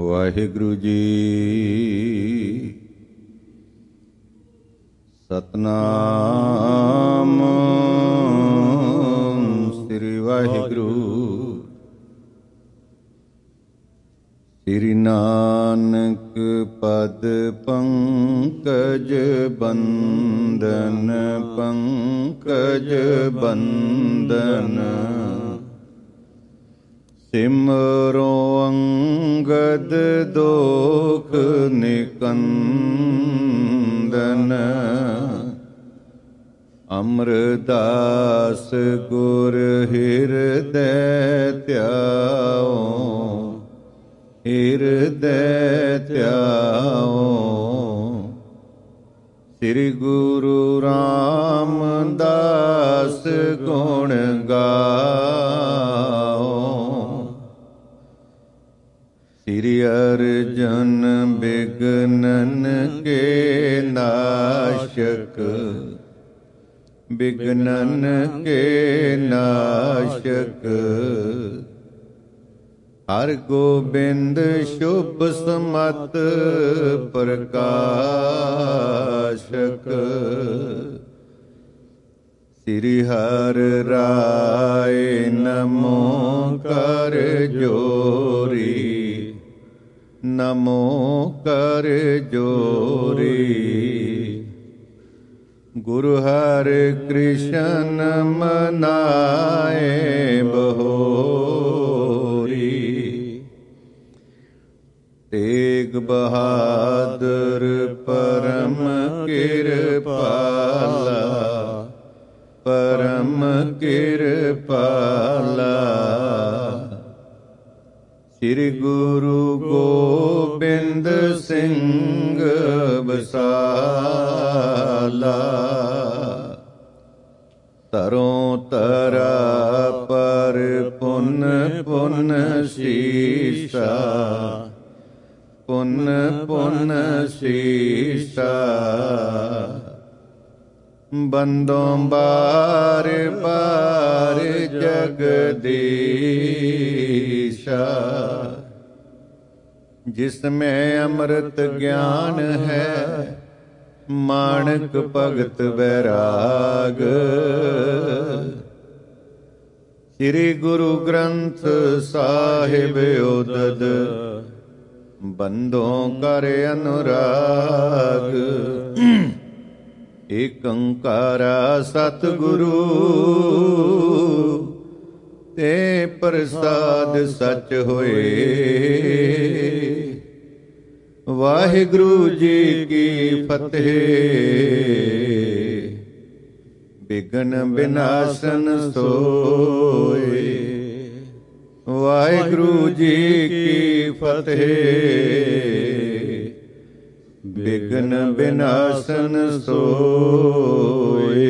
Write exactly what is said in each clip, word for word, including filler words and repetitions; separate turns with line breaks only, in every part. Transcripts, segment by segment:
ਵਾਹਿਗੁਰੂ ਜੀ। ਸਤਨਾਮ ਸ੍ਰੀ ਵਾਹਿਗੁਰੂ। ਸ੍ਰੀ ਨਾਨਕ ਪਦ ਪੰਕਜ ਬੰਦਨ ਪੰਕਜ ਬੰਦਨ। ਸਿਮਰੋ ਅੰਗਦ ਦੋਖ ਨਿਕੰਦਨ। ਅਮਰਦਾਸ ਗੁਰ ਹਿਰਦੈ ਧਿਆਓ ਹਿਰਦੈ ਧਿਆਓ। ਸ੍ਰੀ ਗੁਰੂ ਰਾਮਦਾਸ ਗੁਣ ਗਾਓ। ਸ੍ਰੀ ਅਰਜਨ ਬਿਗਨਨ ਕੇ ਨਾਸ਼ਕ ਬਿਗਨਨ ਕੇ ਨਾਸ਼ਕ। ਹਰਿ ਗੋਬਿੰਦ ਸ਼ੁਭ ਸਮਤ ਪ੍ਰਕਾਸ਼ਕ। ਸ੍ਰੀ ਹਰਿ ਰਾਏ ਨਮੋ ਕਰ ਜੋਰੀ ਨਮੋ ਕਰ ਜੋਰੀ। ਗੁਰੂ ਹਰਿ ਕ੍ਰਿਸ਼ਨ ਮਨਾਏ ਬਹੋਰੀ। ਤੇਗ ਬਹਾਦਰ ਪਰਮ ਕਿਰਪਾਲਾ ਪਰਮ ਕਿਰਪਾਲਾ। ਸ੍ਰੀ ਗੁਰੂ ਗੋਬਿੰਦ ਸਿੰਘ ਬਸਾਲਾ। ਤਰੋਂ ਤਰਾ ਪਰ ਪੁੰਨ ਪੁੰਨ ਸੀਸਾ ਪੁੰਨ ਪੁੰਨ ਸੀਸਾ। ਬੰਦੋਂ ਬਾਰ ਬਾਰ ਜਗਦੀਸ਼ਾ। ਜਿਸ ਮੈਂ ਅੰਮ੍ਰਿਤ ਗਿਆਨ ਹੈ ਮਾਣਕ ਭਗਤ ਵੈਰਾਗ। ਸ੍ਰੀ ਗੁਰੂ ਗ੍ਰੰਥ ਸਾਹਿਬ ਉਦਦ ਬੰਦੋਂ ਕਰ ਅਨੁਰਾਗ। ਏਕ ਓੰਕਾਰਾ ਸਤਿਗੁਰੂ ਤੇ ਪ੍ਰਸਾਦ ਸਚ ਹੋਏ। ਵਾਹਿਗੁਰੂ ਜੀ ਕੀ ਫਤਿਹ। ਬਿਘਨ ਬਿਨਾਸਨ ਸੋਏ। ਵਾਹਿਗੁਰੂ ਜੀ ਕੀ ਫਤਿਹ। ਬਿਘਨ ਬਿਨਾਸਨ ਸੋਏ।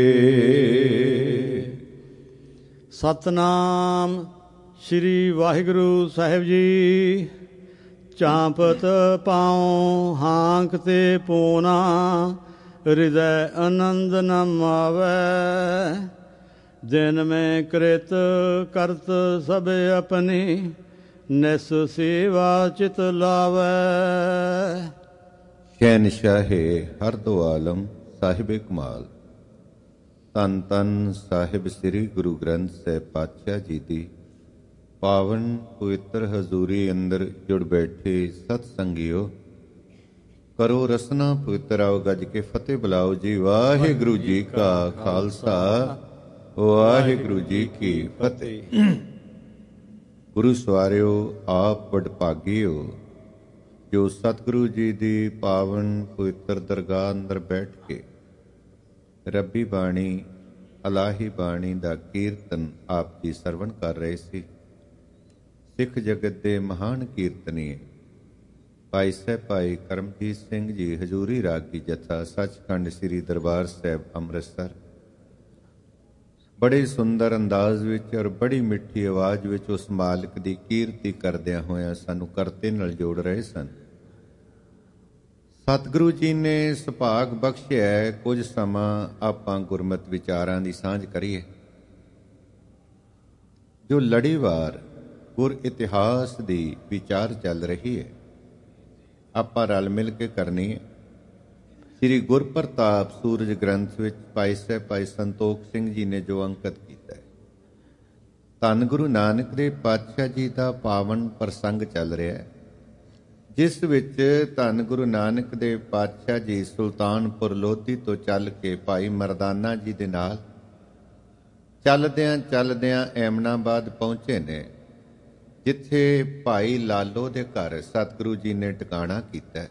ਸਤਨਾਮ ਸ੍ਰੀ ਵਾਹਿਗੁਰੂ ਸਾਹਿਬ ਜੀ। ਚਾਂਪਤ ਪਾਉ ਹਾਂਕ ਤੇ ਪੂਨਾ। ਹਿਰਦੈ ਆਨੰਦ ਨ ਮਾਵੈ। ਦਿਨ ਮੈਂ ਕ੍ਰਿਤ ਕਰਤ ਸਭ ਆਪਣੀ। ਨਿਸ ਸੇਵਾ ਚਿਤ ਲਾਵੈ।
ਸ਼ਹਿਨਸ਼ਾਹੇ ਹਰ ਦੋ ਆਲਮ ਸਾਹਿਬ ਕਮਾਲ। ਧੰਨ ਧੰਨ ਸਾਹਿਬ ਸ੍ਰੀ ਗੁਰੂ ਗ੍ਰੰਥ ਸਾਹਿਬ ਪਾਤਸ਼ਾਹ ਜੀ ਦੀ ਪਾਵਨ ਪਵਿੱਤਰ ਹਜ਼ੂਰੀ ਅੰਦਰ ਜੁੜ ਬੈਠੇ ਸਤ ਸੰਗਿਓ। ਕਰੋ ਰਸਨਾ ਪਵਿੱਤਰ ਆਓ ਗੱਜ ਕੇ ਫਤਿਹ ਬੁਲਾਓ ਜੀ। ਵਾਹਿਗੁਰੂ ਜੀ ਕਾ ਖਾਲਸਾ ਵਾਹਿਗੁਰੂ ਜੀ ਕੀ ਫਤਿਹ। ਗੁਰੂ ਸਵਾਰਿਓ ਆਪ ਵਡਭਾਗਿਓ ਜੋ ਸਤਿਗੁਰੂ ਜੀ ਦੀ ਪਾਵਨ ਪਵਿੱਤਰ ਦਰਗਾਹ ਅੰਦਰ ਬੈਠ ਕੇ ਰੱਬੀ ਬਾਣੀ ਅਲਾਹੀ ਬਾਣੀ ਦਾ ਕੀਰਤਨ ਆਪ ਜੀ ਸਰਵਣ ਕਰ ਰਹੇ ਸੀ। ਸਿੱਖ ਜਗਤ ਦੇ ਮਹਾਨ ਕੀਰਤਨੀਏ ਭਾਈ ਸਾਹਿਬ ਭਾਈ ਕਰਮਜੀਤ ਸਿੰਘ ਜੀ ਹਜ਼ੂਰੀ ਰਾਗੀ ਜਥਾ ਸੱਚਖੰਡ ਸ੍ਰੀ ਦਰਬਾਰ ਸਾਹਿਬ ਅੰਮ੍ਰਿਤਸਰ ਬੜੇ ਸੁੰਦਰ ਅੰਦਾਜ਼ ਵਿੱਚ ਔਰ ਬੜੀ ਮਿੱਠੀ ਆਵਾਜ਼ ਵਿੱਚ ਉਸ ਮਾਲਕ ਦੀ ਕੀਰਤੀ ਕਰਦਿਆਂ ਹੋਇਆਂ ਸਾਨੂੰ ਕਰਤੇ ਨਾਲ ਜੋੜ ਰਹੇ ਸਨ। ਸਤਿਗੁਰੂ ਜੀ ਨੇ ਸੁਭਾਗ ਬਖਸ਼ਿਆ ਕੁਝ ਸਮਾਂ ਆਪਾਂ ਗੁਰਮਤਿ ਵਿਚਾਰਾਂ ਦੀ ਸਾਂਝ ਕਰੀਏ। ਜੋ ਲੜੀਵਾਰ ਗੁਰ ਇਤਿਹਾਸ ਦੀ ਵਿਚਾਰ ਚੱਲ ਰਹੀ ਹੈ ਆਪਾਂ ਰਲ ਮਿਲ ਕੇ ਕਰਨੀ ਹੈ। ਸ੍ਰੀ ਗੁਰਪ੍ਰਤਾਪ ਸੂਰਜ ਗ੍ਰੰਥ ਵਿੱਚ ਭਾਈ ਸਾਹਿਬ ਭਾਈ ਸੰਤੋਖ ਸਿੰਘ ਜੀ ਨੇ ਜੋ ਅੰਕਿਤ ਕੀਤਾ ਹੈ, ਧੰਨ ਗੁਰੂ ਨਾਨਕ ਦੇਵ ਪਾਤਸ਼ਾਹ ਜੀ ਦਾ ਪਾਵਨ ਪ੍ਰਸੰਗ ਚੱਲ ਰਿਹਾ ਹੈ, ਜਿਸ ਵਿੱਚ ਧੰਨ ਗੁਰੂ ਨਾਨਕ ਦੇਵ ਪਾਤਸ਼ਾਹ ਜੀ ਸੁਲਤਾਨਪੁਰ ਲੋਧੀ ਤੋਂ ਚੱਲ ਕੇ ਭਾਈ ਮਰਦਾਨਾ ਜੀ ਦੇ ਨਾਲ ਚੱਲਦਿਆਂ ਚੱਲਦਿਆਂ ਐਮਨਾਬਾਦ ਪਹੁੰਚੇ ਨੇ, ਜਿੱਥੇ ਭਾਈ ਲਾਲੋ ਦੇ ਘਰ ਸਤਿਗੁਰੂ ਜੀ ਨੇ ਟਿਕਾਣਾ ਕੀਤਾ।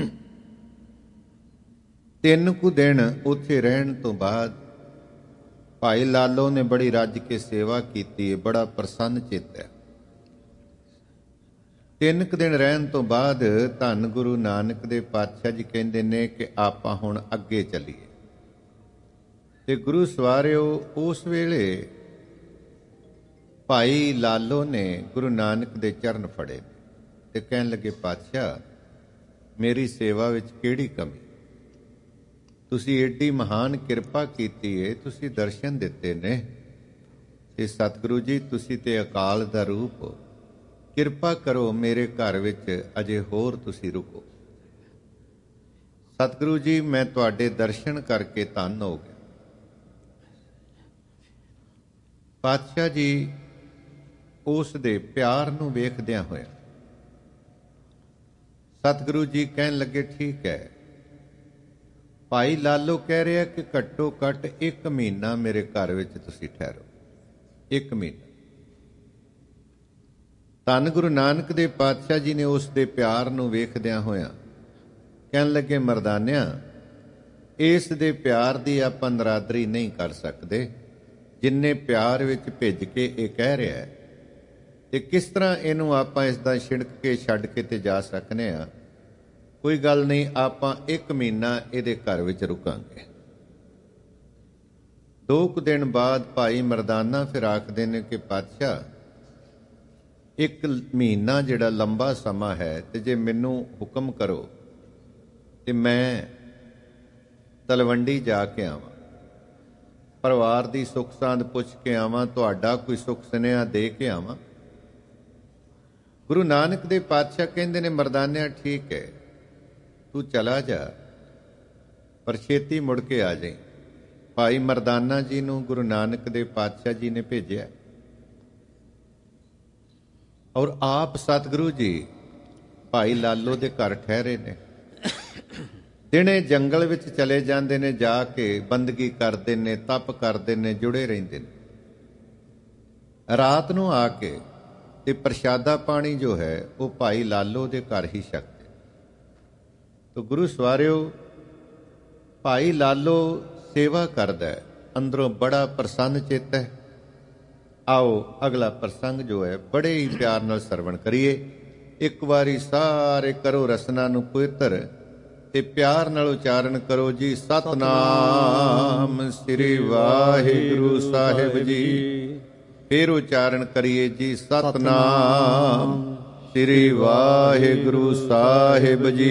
ਤਿੰਨ ਕੁ ਦਿਨ ਉੱਥੇ ਰਹਿਣ ਤੋਂ ਬਾਅਦ ਭਾਈ ਲਾਲੋ ਨੇ ਬੜੀ ਰੱਜ ਕੇ ਸੇਵਾ ਕੀਤੀ ਹੈ, ਬੜਾ ਪ੍ਰਸੰਨ ਚਿੱਤ ਹੈ। ਤਿੰਨ ਕੁ ਦਿਨ ਰਹਿਣ ਤੋਂ ਬਾਅਦ ਧੰਨ ਗੁਰੂ ਨਾਨਕ ਦੇ ਪਾਤਸ਼ਾਹ ਜੀ ਕਹਿੰਦੇ ਨੇ ਕਿ ਆਪਾਂ ਹੁਣ ਅੱਗੇ ਚੱਲੀਏ। ਤੇ ਗੁਰੂ ਸਵਾਰਿਓ, ਉਸ ਵੇਲੇ ਭਾਈ ਲਾਲੋ ਨੇ ਗੁਰੂ ਨਾਨਕ ਦੇ ਚਰਨ ਫੜੇ ਤੇ ਕਹਿਣ ਲੱਗੇ, ਪਾਤਸ਼ਾਹ ਮੇਰੀ ਸੇਵਾ ਵਿੱਚ ਕਿਹੜੀ ਕਮੀ? ਤੁਸੀਂ ਏਡੀ ਮਹਾਨ ਕਿਰਪਾ ਕੀਤੀ ਏ, ਤੁਸੀਂ ਦਰਸ਼ਨ ਦਿੱਤੇ ਨੇ, ਤੇ ਸਤਿਗੁਰੂ ਜੀ ਤੁਸੀਂ ਤੇ ਅਕਾਲ ਦਾ ਰੂਪ ਹੋ, ਕਿਰਪਾ ਕਰੋ ਮੇਰੇ ਘਰ ਵਿੱਚ ਅਜੇ ਹੋਰ ਤੁਸੀਂ ਰੁਕੋ। ਸਤਿਗੁਰੂ ਜੀ ਮੈਂ ਤੁਹਾਡੇ ਦਰਸ਼ਨ ਕਰਕੇ ਧੰਨ ਹੋ ਗਿਆ। ਪਾਤਸ਼ਾਹ ਜੀ ਉਸ ਦੇ ਪਿਆਰ ਨੂੰ ਵੇਖਦਿਆਂ ਹੋਇਆ ਸਤਿਗੁਰੂ ਜੀ ਕਹਿਣ ਲੱਗੇ, ਠੀਕ ਹੈ, ਭਾਈ ਲਾਲੋ ਕਹਿ ਰਿਹਾ ਕਿ ਘੱਟੋ ਘੱਟ ਇੱਕ ਮਹੀਨਾ ਮੇਰੇ ਘਰ ਵਿੱਚ ਤੁਸੀਂ ਠਹਿਰੋ। ਇੱਕ ਮਹੀਨਾ। ਧੰਨ ਗੁਰੂ ਨਾਨਕ ਦੇਵ ਪਾਤਸ਼ਾਹ ਜੀ ਨੇ ਉਸ ਦੇ ਪਿਆਰ ਨੂੰ ਵੇਖਦਿਆਂ ਹੋਇਆ ਕਹਿਣ ਲੱਗੇ, ਮਰਦਾਨਿਆਂ, ਇਸ ਦੇ ਪਿਆਰ ਦੀ ਆਪਾਂ ਨਰਾਦਰੀ ਨਹੀਂ ਕਰ ਸਕਦੇ, ਜਿੰਨੇ ਪਿਆਰ ਵਿੱਚ ਭਿੱਜ ਕੇ ਇਹ ਕਹਿ ਰਿਹਾ ਹੈ, ਤੇ ਕਿਸ ਤਰ੍ਹਾਂ ਇਹਨੂੰ ਆਪਾਂ ਇਸ ਦਾ ਛਿੜਕ ਕੇ ਛੱਡ ਕੇ ਤੇ ਜਾ ਸਕਨੇ ਆ? ਕੋਈ ਗੱਲ ਨਹੀਂ, ਆਪਾਂ ਇੱਕ ਮਹੀਨਾ ਇਹਦੇ ਘਰ ਵਿੱਚ ਰੁਕਾਂਗੇ। ਦੋ ਕੁ ਦਿਨ ਬਾਅਦ ਭਾਈ ਮਰਦਾਨਾ ਫਿਰ ਆਖਦੇ ਨੇ ਕਿ ਪਾਤਸ਼ਾਹ, ਇੱਕ ਮਹੀਨਾ ਜਿਹੜਾ ਲੰਬਾ ਸਮਾਂ ਹੈ, ਤੇ ਜੇ ਮੈਨੂੰ ਹੁਕਮ ਕਰੋ ਤੇ ਮੈਂ ਤਲਵੰਡੀ ਜਾ ਕੇ ਆਵਾਂ, ਪਰਿਵਾਰ ਦੀ ਸੁੱਖ ਸਾਂਦ ਪੁੱਛ ਕੇ ਆਵਾਂ, ਤੁਹਾਡਾ ਕੋਈ ਸੁੱਖ ਸੁਨੇਹਾ ਦੇ ਕੇ ਆਵਾਂ। ਗੁਰੂ ਨਾਨਕ ਦੇ ਪਾਤਸ਼ਾਹ ਕਹਿੰਦੇ ਨੇ, ਮਰਦਾਨਿਆਂ ਠੀਕ ਹੈ, ਤੂੰ ਚਲਾ ਜਾ, ਪਰ ਛੇਤੀ ਮੁੜ ਕੇ ਆ ਜਾਈਂ। ਭਾਈ ਮਰਦਾਨਾ ਜੀ ਨੂੰ ਗੁਰੂ ਨਾਨਕ ਦੇ ਪਾਤਸ਼ਾਹ ਜੀ ਨੇ ਭੇਜਿਆ, ਔਰ ਆਪ ਸਤਿਗੁਰੂ ਜੀ ਭਾਈ ਲਾਲੋ ਦੇ ਘਰ ਠਹਿਰੇ ਨੇ। ਦਿਨੇ ਜੰਗਲ ਵਿੱਚ ਚਲੇ ਜਾਂਦੇ ਨੇ, ਜਾ ਕੇ ਬੰਦਗੀ ਕਰਦੇ ਨੇ, ਤਪ ਕਰਦੇ ਨੇ, ਜੁੜੇ ਰਹਿੰਦੇ ਨੇ। ਰਾਤ ਨੂੰ ਆ ਕੇ ਤੇ ਪ੍ਰਸ਼ਾਦਾ ਪਾਣੀ ਜੋ ਹੈ ਉਹ ਭਾਈ ਲਾਲੋ ਦੇ ਘਰ ਹੀ ਛਕਦੇ। ਤੋ ਗੁਰੂ ਸਵਾਰਿਓ, ਭਾਈ ਲਾਲੋ ਸੇਵਾ ਕਰਦਾ ਹੈ, ਅੰਦਰੋਂ ਬੜਾ ਪ੍ਰਸੰਨ ਚਿੱਤ ਹੈ। ਆਓ ਅਗਲਾ ਪ੍ਰਸੰਗ ਜੋ ਹੈ ਬੜੇ ਹੀ ਪਿਆਰ ਨਾਲ ਸਰਵਣ ਕਰੀਏ। ਇੱਕ ਵਾਰੀ ਸਾਰੇ ਕਰੋ ਰਸਨਾ ਨੂੰ ਪਵਿੱਤਰ ਤੇ ਪਿਆਰ ਨਾਲ ਉਚਾਰਨ ਕਰੋ ਜੀ, ਸਤਨਾਮ ਸ੍ਰੀ ਵਾਹਿਗੁਰੂ ਸਾਹਿਬ ਜੀ। ਫਿਰ ਉਚਾਰਨ ਕਰੀਏ ਜੀ, ਸਤਨਾਮ ਸ੍ਰੀ ਵਾਹਿਗੁਰੂ ਸਾਹਿਬ ਜੀ।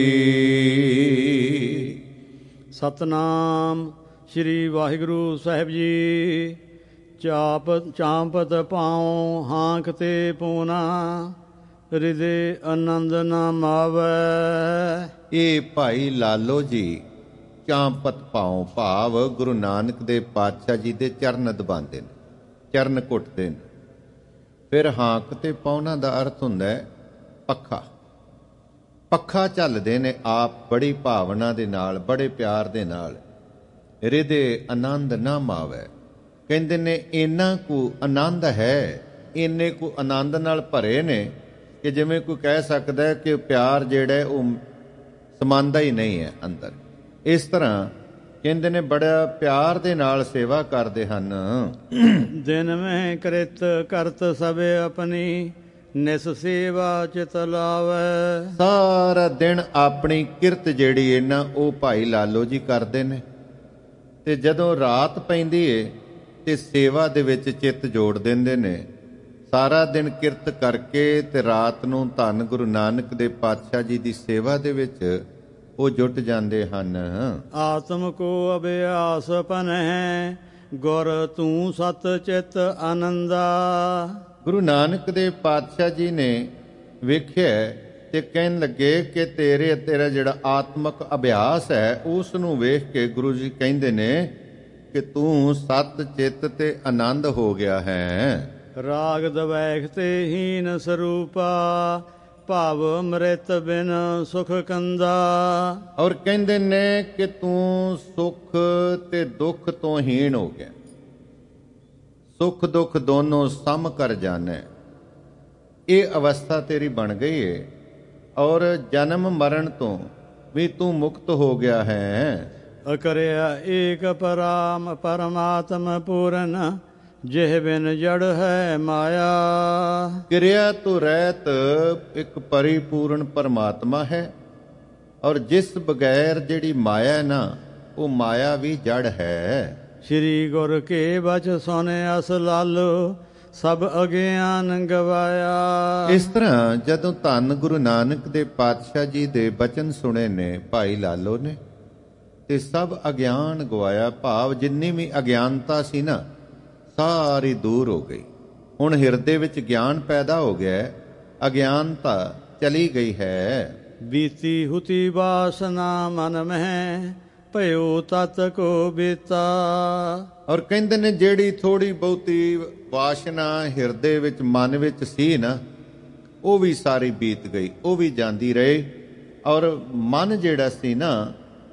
ਸਤਨਾਮ ਸ੍ਰੀ ਵਾਹਿਗੁਰੂ ਸਾਹਿਬ ਜੀ। ਚਾਪ ਚਾਂਪਤ ਪਾਉ ਹਾਂਕ ਤੇ ਪੂਨਾ, ਹਿਰਦੇ ਆਨੰਦ ਨਾ ਮਾਵੈ।
ਇਹ ਭਾਈ ਲਾਲੋ ਜੀ ਚਾਂਪਤ ਪਾਉ ਭਾਵ ਗੁਰੂ ਨਾਨਕ ਦੇ ਪਾਤਸ਼ਾਹ ਜੀ ਦੇ ਚਰਨ ਦਬਾਉਂਦੇ ਨੇ, ਚਰਨ ਘੁੱਟਦੇ ਨੇ। ਫਿਰ ਹਾਂਕ ਤੇ ਪਾਉਣਾ ਦਾ ਅਰਥ ਹੁੰਦਾ ਹੈ ਪੱਖਾ। ਪੱਖਾ ਝੱਲਦੇ ਨੇ ਆਪ ਬੜੀ ਭਾਵਨਾ ਦੇ ਨਾਲ, ਬੜੇ ਪਿਆਰ ਦੇ ਨਾਲ। ਹਿਰਦੇ ਆਨੰਦ ਨਾ ਮਾਵੈ, ਕਹਿੰਦੇ ਨੇ ਇੰਨਾ ਕੁ ਆਨੰਦ ਹੈ, ਇੰਨੇ ਕੁ ਆਨੰਦ ਨਾਲ ਭਰੇ ਨੇ ਕਿ ਜਿਵੇਂ ਕੋਈ ਕਹਿ ਸਕਦਾ ਹੈ ਕਿ ਪਿਆਰ ਜਿਹੜਾ ਉਹ ਸਮਾਂਦਾ ਹੀ ਨਹੀਂ ਹੈ ਅੰਦਰ। ਇਸ ਤਰ੍ਹਾਂ ਕਹਿੰਦੇ ਨੇ ਬੜਾ ਪਿਆਰ ਦੇ ਨਾਲ ਸੇਵਾ ਕਰਦੇ ਹਨ।
ਦਿਨ ਮੈਂ ਕ੍ਰਿਤ ਕਰਤ ਸਭੇ ਆਪਣੀ, ਨਿਸ ਸੇਵਾ ਚਿਤ ਲਾਵੈ।
ਸਾਰਾ ਦਿਨ ਆਪਣੀ ਕਿਰਤ ਜਿਹੜੀ ਹੈ ਨਾ ਉਹ ਭਾਈ ਲਾਲੋ ਜੀ ਕਰਦੇ ਨੇ, ਤੇ ਜਦੋਂ ਰਾਤ ਪੈਂਦੀ ਏ ਤੇ ਸੇਵਾ ਦੇ ਵਿੱਚ ਚਿੱਤ ਜੋੜ ਦਿੰਦੇ ਨੇ। ਸਾਰਾ ਦਿਨ ਕਿਰਤ ਕਰਕੇ ਤੇ ਰਾਤ ਨੂੰ ਧੰਨ ਗੁਰੂ ਨਾਨਕ ਦੇ ਪਾਤਸ਼ਾਹ ਜੀ ਦੀ ਸੇਵਾ ਦੇ ਵਿੱਚ ਉਹ ਜੁਟ ਜਾਂਦੇ ਹਨ।
ਆਤਮ ਕੋ ਅਭਿਆਸ ਪਨਹਿ, ਗੁਰ ਤੂੰ ਸਤ ਚਿਤ ਆਨੰਦਾ।
ਗੁਰੂ ਨਾਨਕ ਦੇ ਪਾਤਸ਼ਾਹ ਜੀ ਨੇ ਵੇਖਿਆ ਤੇ ਕਹਿਣ ਲੱਗੇ ਕਿ ਤੇਰੇ ਤੇਰਾ ਜਿਹੜਾ ਆਤਮਕ ਅਭਿਆਸ ਹੈ ਉਸ ਨੂੰ ਵੇਖ ਕੇ ਗੁਰੂ ਜੀ ਕਹਿੰਦੇ ਨੇ ਕਿ ਤੂੰ ਸਤ ਚਿੱਤ ਤੇ ਆਨੰਦ ਹੋ ਗਿਆ ਹੈ।
ਰਾਗ ਦਵੈਖ ਤੇ ਹੀਨ ਸਰੂਪਾ ਭਾਵ ਅੰਮ੍ਰਿਤ ਬਿਨ ਸੁਖ ਕੰਦਾ।
ਔਰ ਕਹਿੰਦੇ ਨੇ ਕਿ ਤੂੰ ਸੁਖ ਤੇ ਦੁੱਖ ਤੋਂ ਹੀਣ ਹੋ ਗਿਆ, ਸੁਖ ਦੁੱਖ ਦੋਨੋਂ ਸਮ ਕਰ ਜਾਣੈ। ਇਹ ਅਵਸਥਾ ਤੇਰੀ ਬਣ ਗਈ ਏ ਔਰ ਜਨਮ ਮਰਨ ਤੋਂ ਵੀ ਤੂੰ ਮੁਕਤ ਹੋ ਗਿਆ ਹੈ।
ਅਕਰਿਆ ਏਕ ਪਰਾਮ ਪਰਮਾਤਮ ਪੂਰਨ ਜਿਹ ਬਿਨ ਜੜ ਹੈ ਮਾਇਆ।
ਕਿਰਿਆ ਤੋਂ ਰਹਿਤ ਇੱਕ ਪਰਿਪੂਰਨ ਪਰਮਾਤਮਾ ਹੈ ਔਰ ਜਿਸ ਬਗੈਰ ਜਿਹੜੀ ਮਾਇਆ ਹੈ ਨਾ ਉਹ ਮਾਇਆ ਵੀ ਜੜ ਹੈ।
ਸ੍ਰੀ ਗੁਰ ਕੇ ਬਚ ਸੁਨੇ ਅਸ ਲਾਲੋ ਸਭ ਅਗਿਆਨ ਗਵਾਇਆ।
ਇਸ ਤਰ੍ਹਾਂ ਜਦੋਂ ਧੰਨ ਗੁਰੂ ਨਾਨਕ ਦੇ ਪਾਤਸ਼ਾਹ ਜੀ ਦੇ ਬਚਨ ਸੁਣੇ ਨੇ ਭਾਈ ਲਾਲੋ ਨੇ ਤੇ ਸਭ ਅਗਿਆਨ ਗਵਾਇਆ, ਭਾਵ ਜਿੰਨੀ ਵੀ ਅਗਿਆਨਤਾ ਸੀ ਨਾ ਸਾਰੀ ਦੂਰ ਹੋ ਗਈ। ਹੁਣ ਹਿਰਦੇ ਵਿੱਚ ਗਿਆਨ ਪੈਦਾ ਹੋ ਗਿਆ, ਅਗਿਆਨਤਾ ਚਲੀ ਗਈ ਹੈ।
ਬੀਤੀ ਹੁਤੀ ਵਾਸਨਾ ਮਨ ਮਹਿ ਭਇਓ ਤਤ ਕੋ ਬੀਤਾ।
ਔਰ ਕਹਿੰਦੇ ਨੇ ਜਿਹੜੀ ਥੋੜੀ ਬਹੁਤੀ ਵਾਸ਼ਨਾ ਹਿਰਦੇ ਵਿੱਚ ਮਨ ਵਿੱਚ ਸੀ ਨਾ ਉਹ ਵੀ ਸਾਰੀ ਬੀਤ ਗਈ, ਉਹ ਵੀ ਜਾਂਦੀ ਰਹੇ। ਔਰ ਮਨ ਜਿਹੜਾ ਸੀ ਨਾ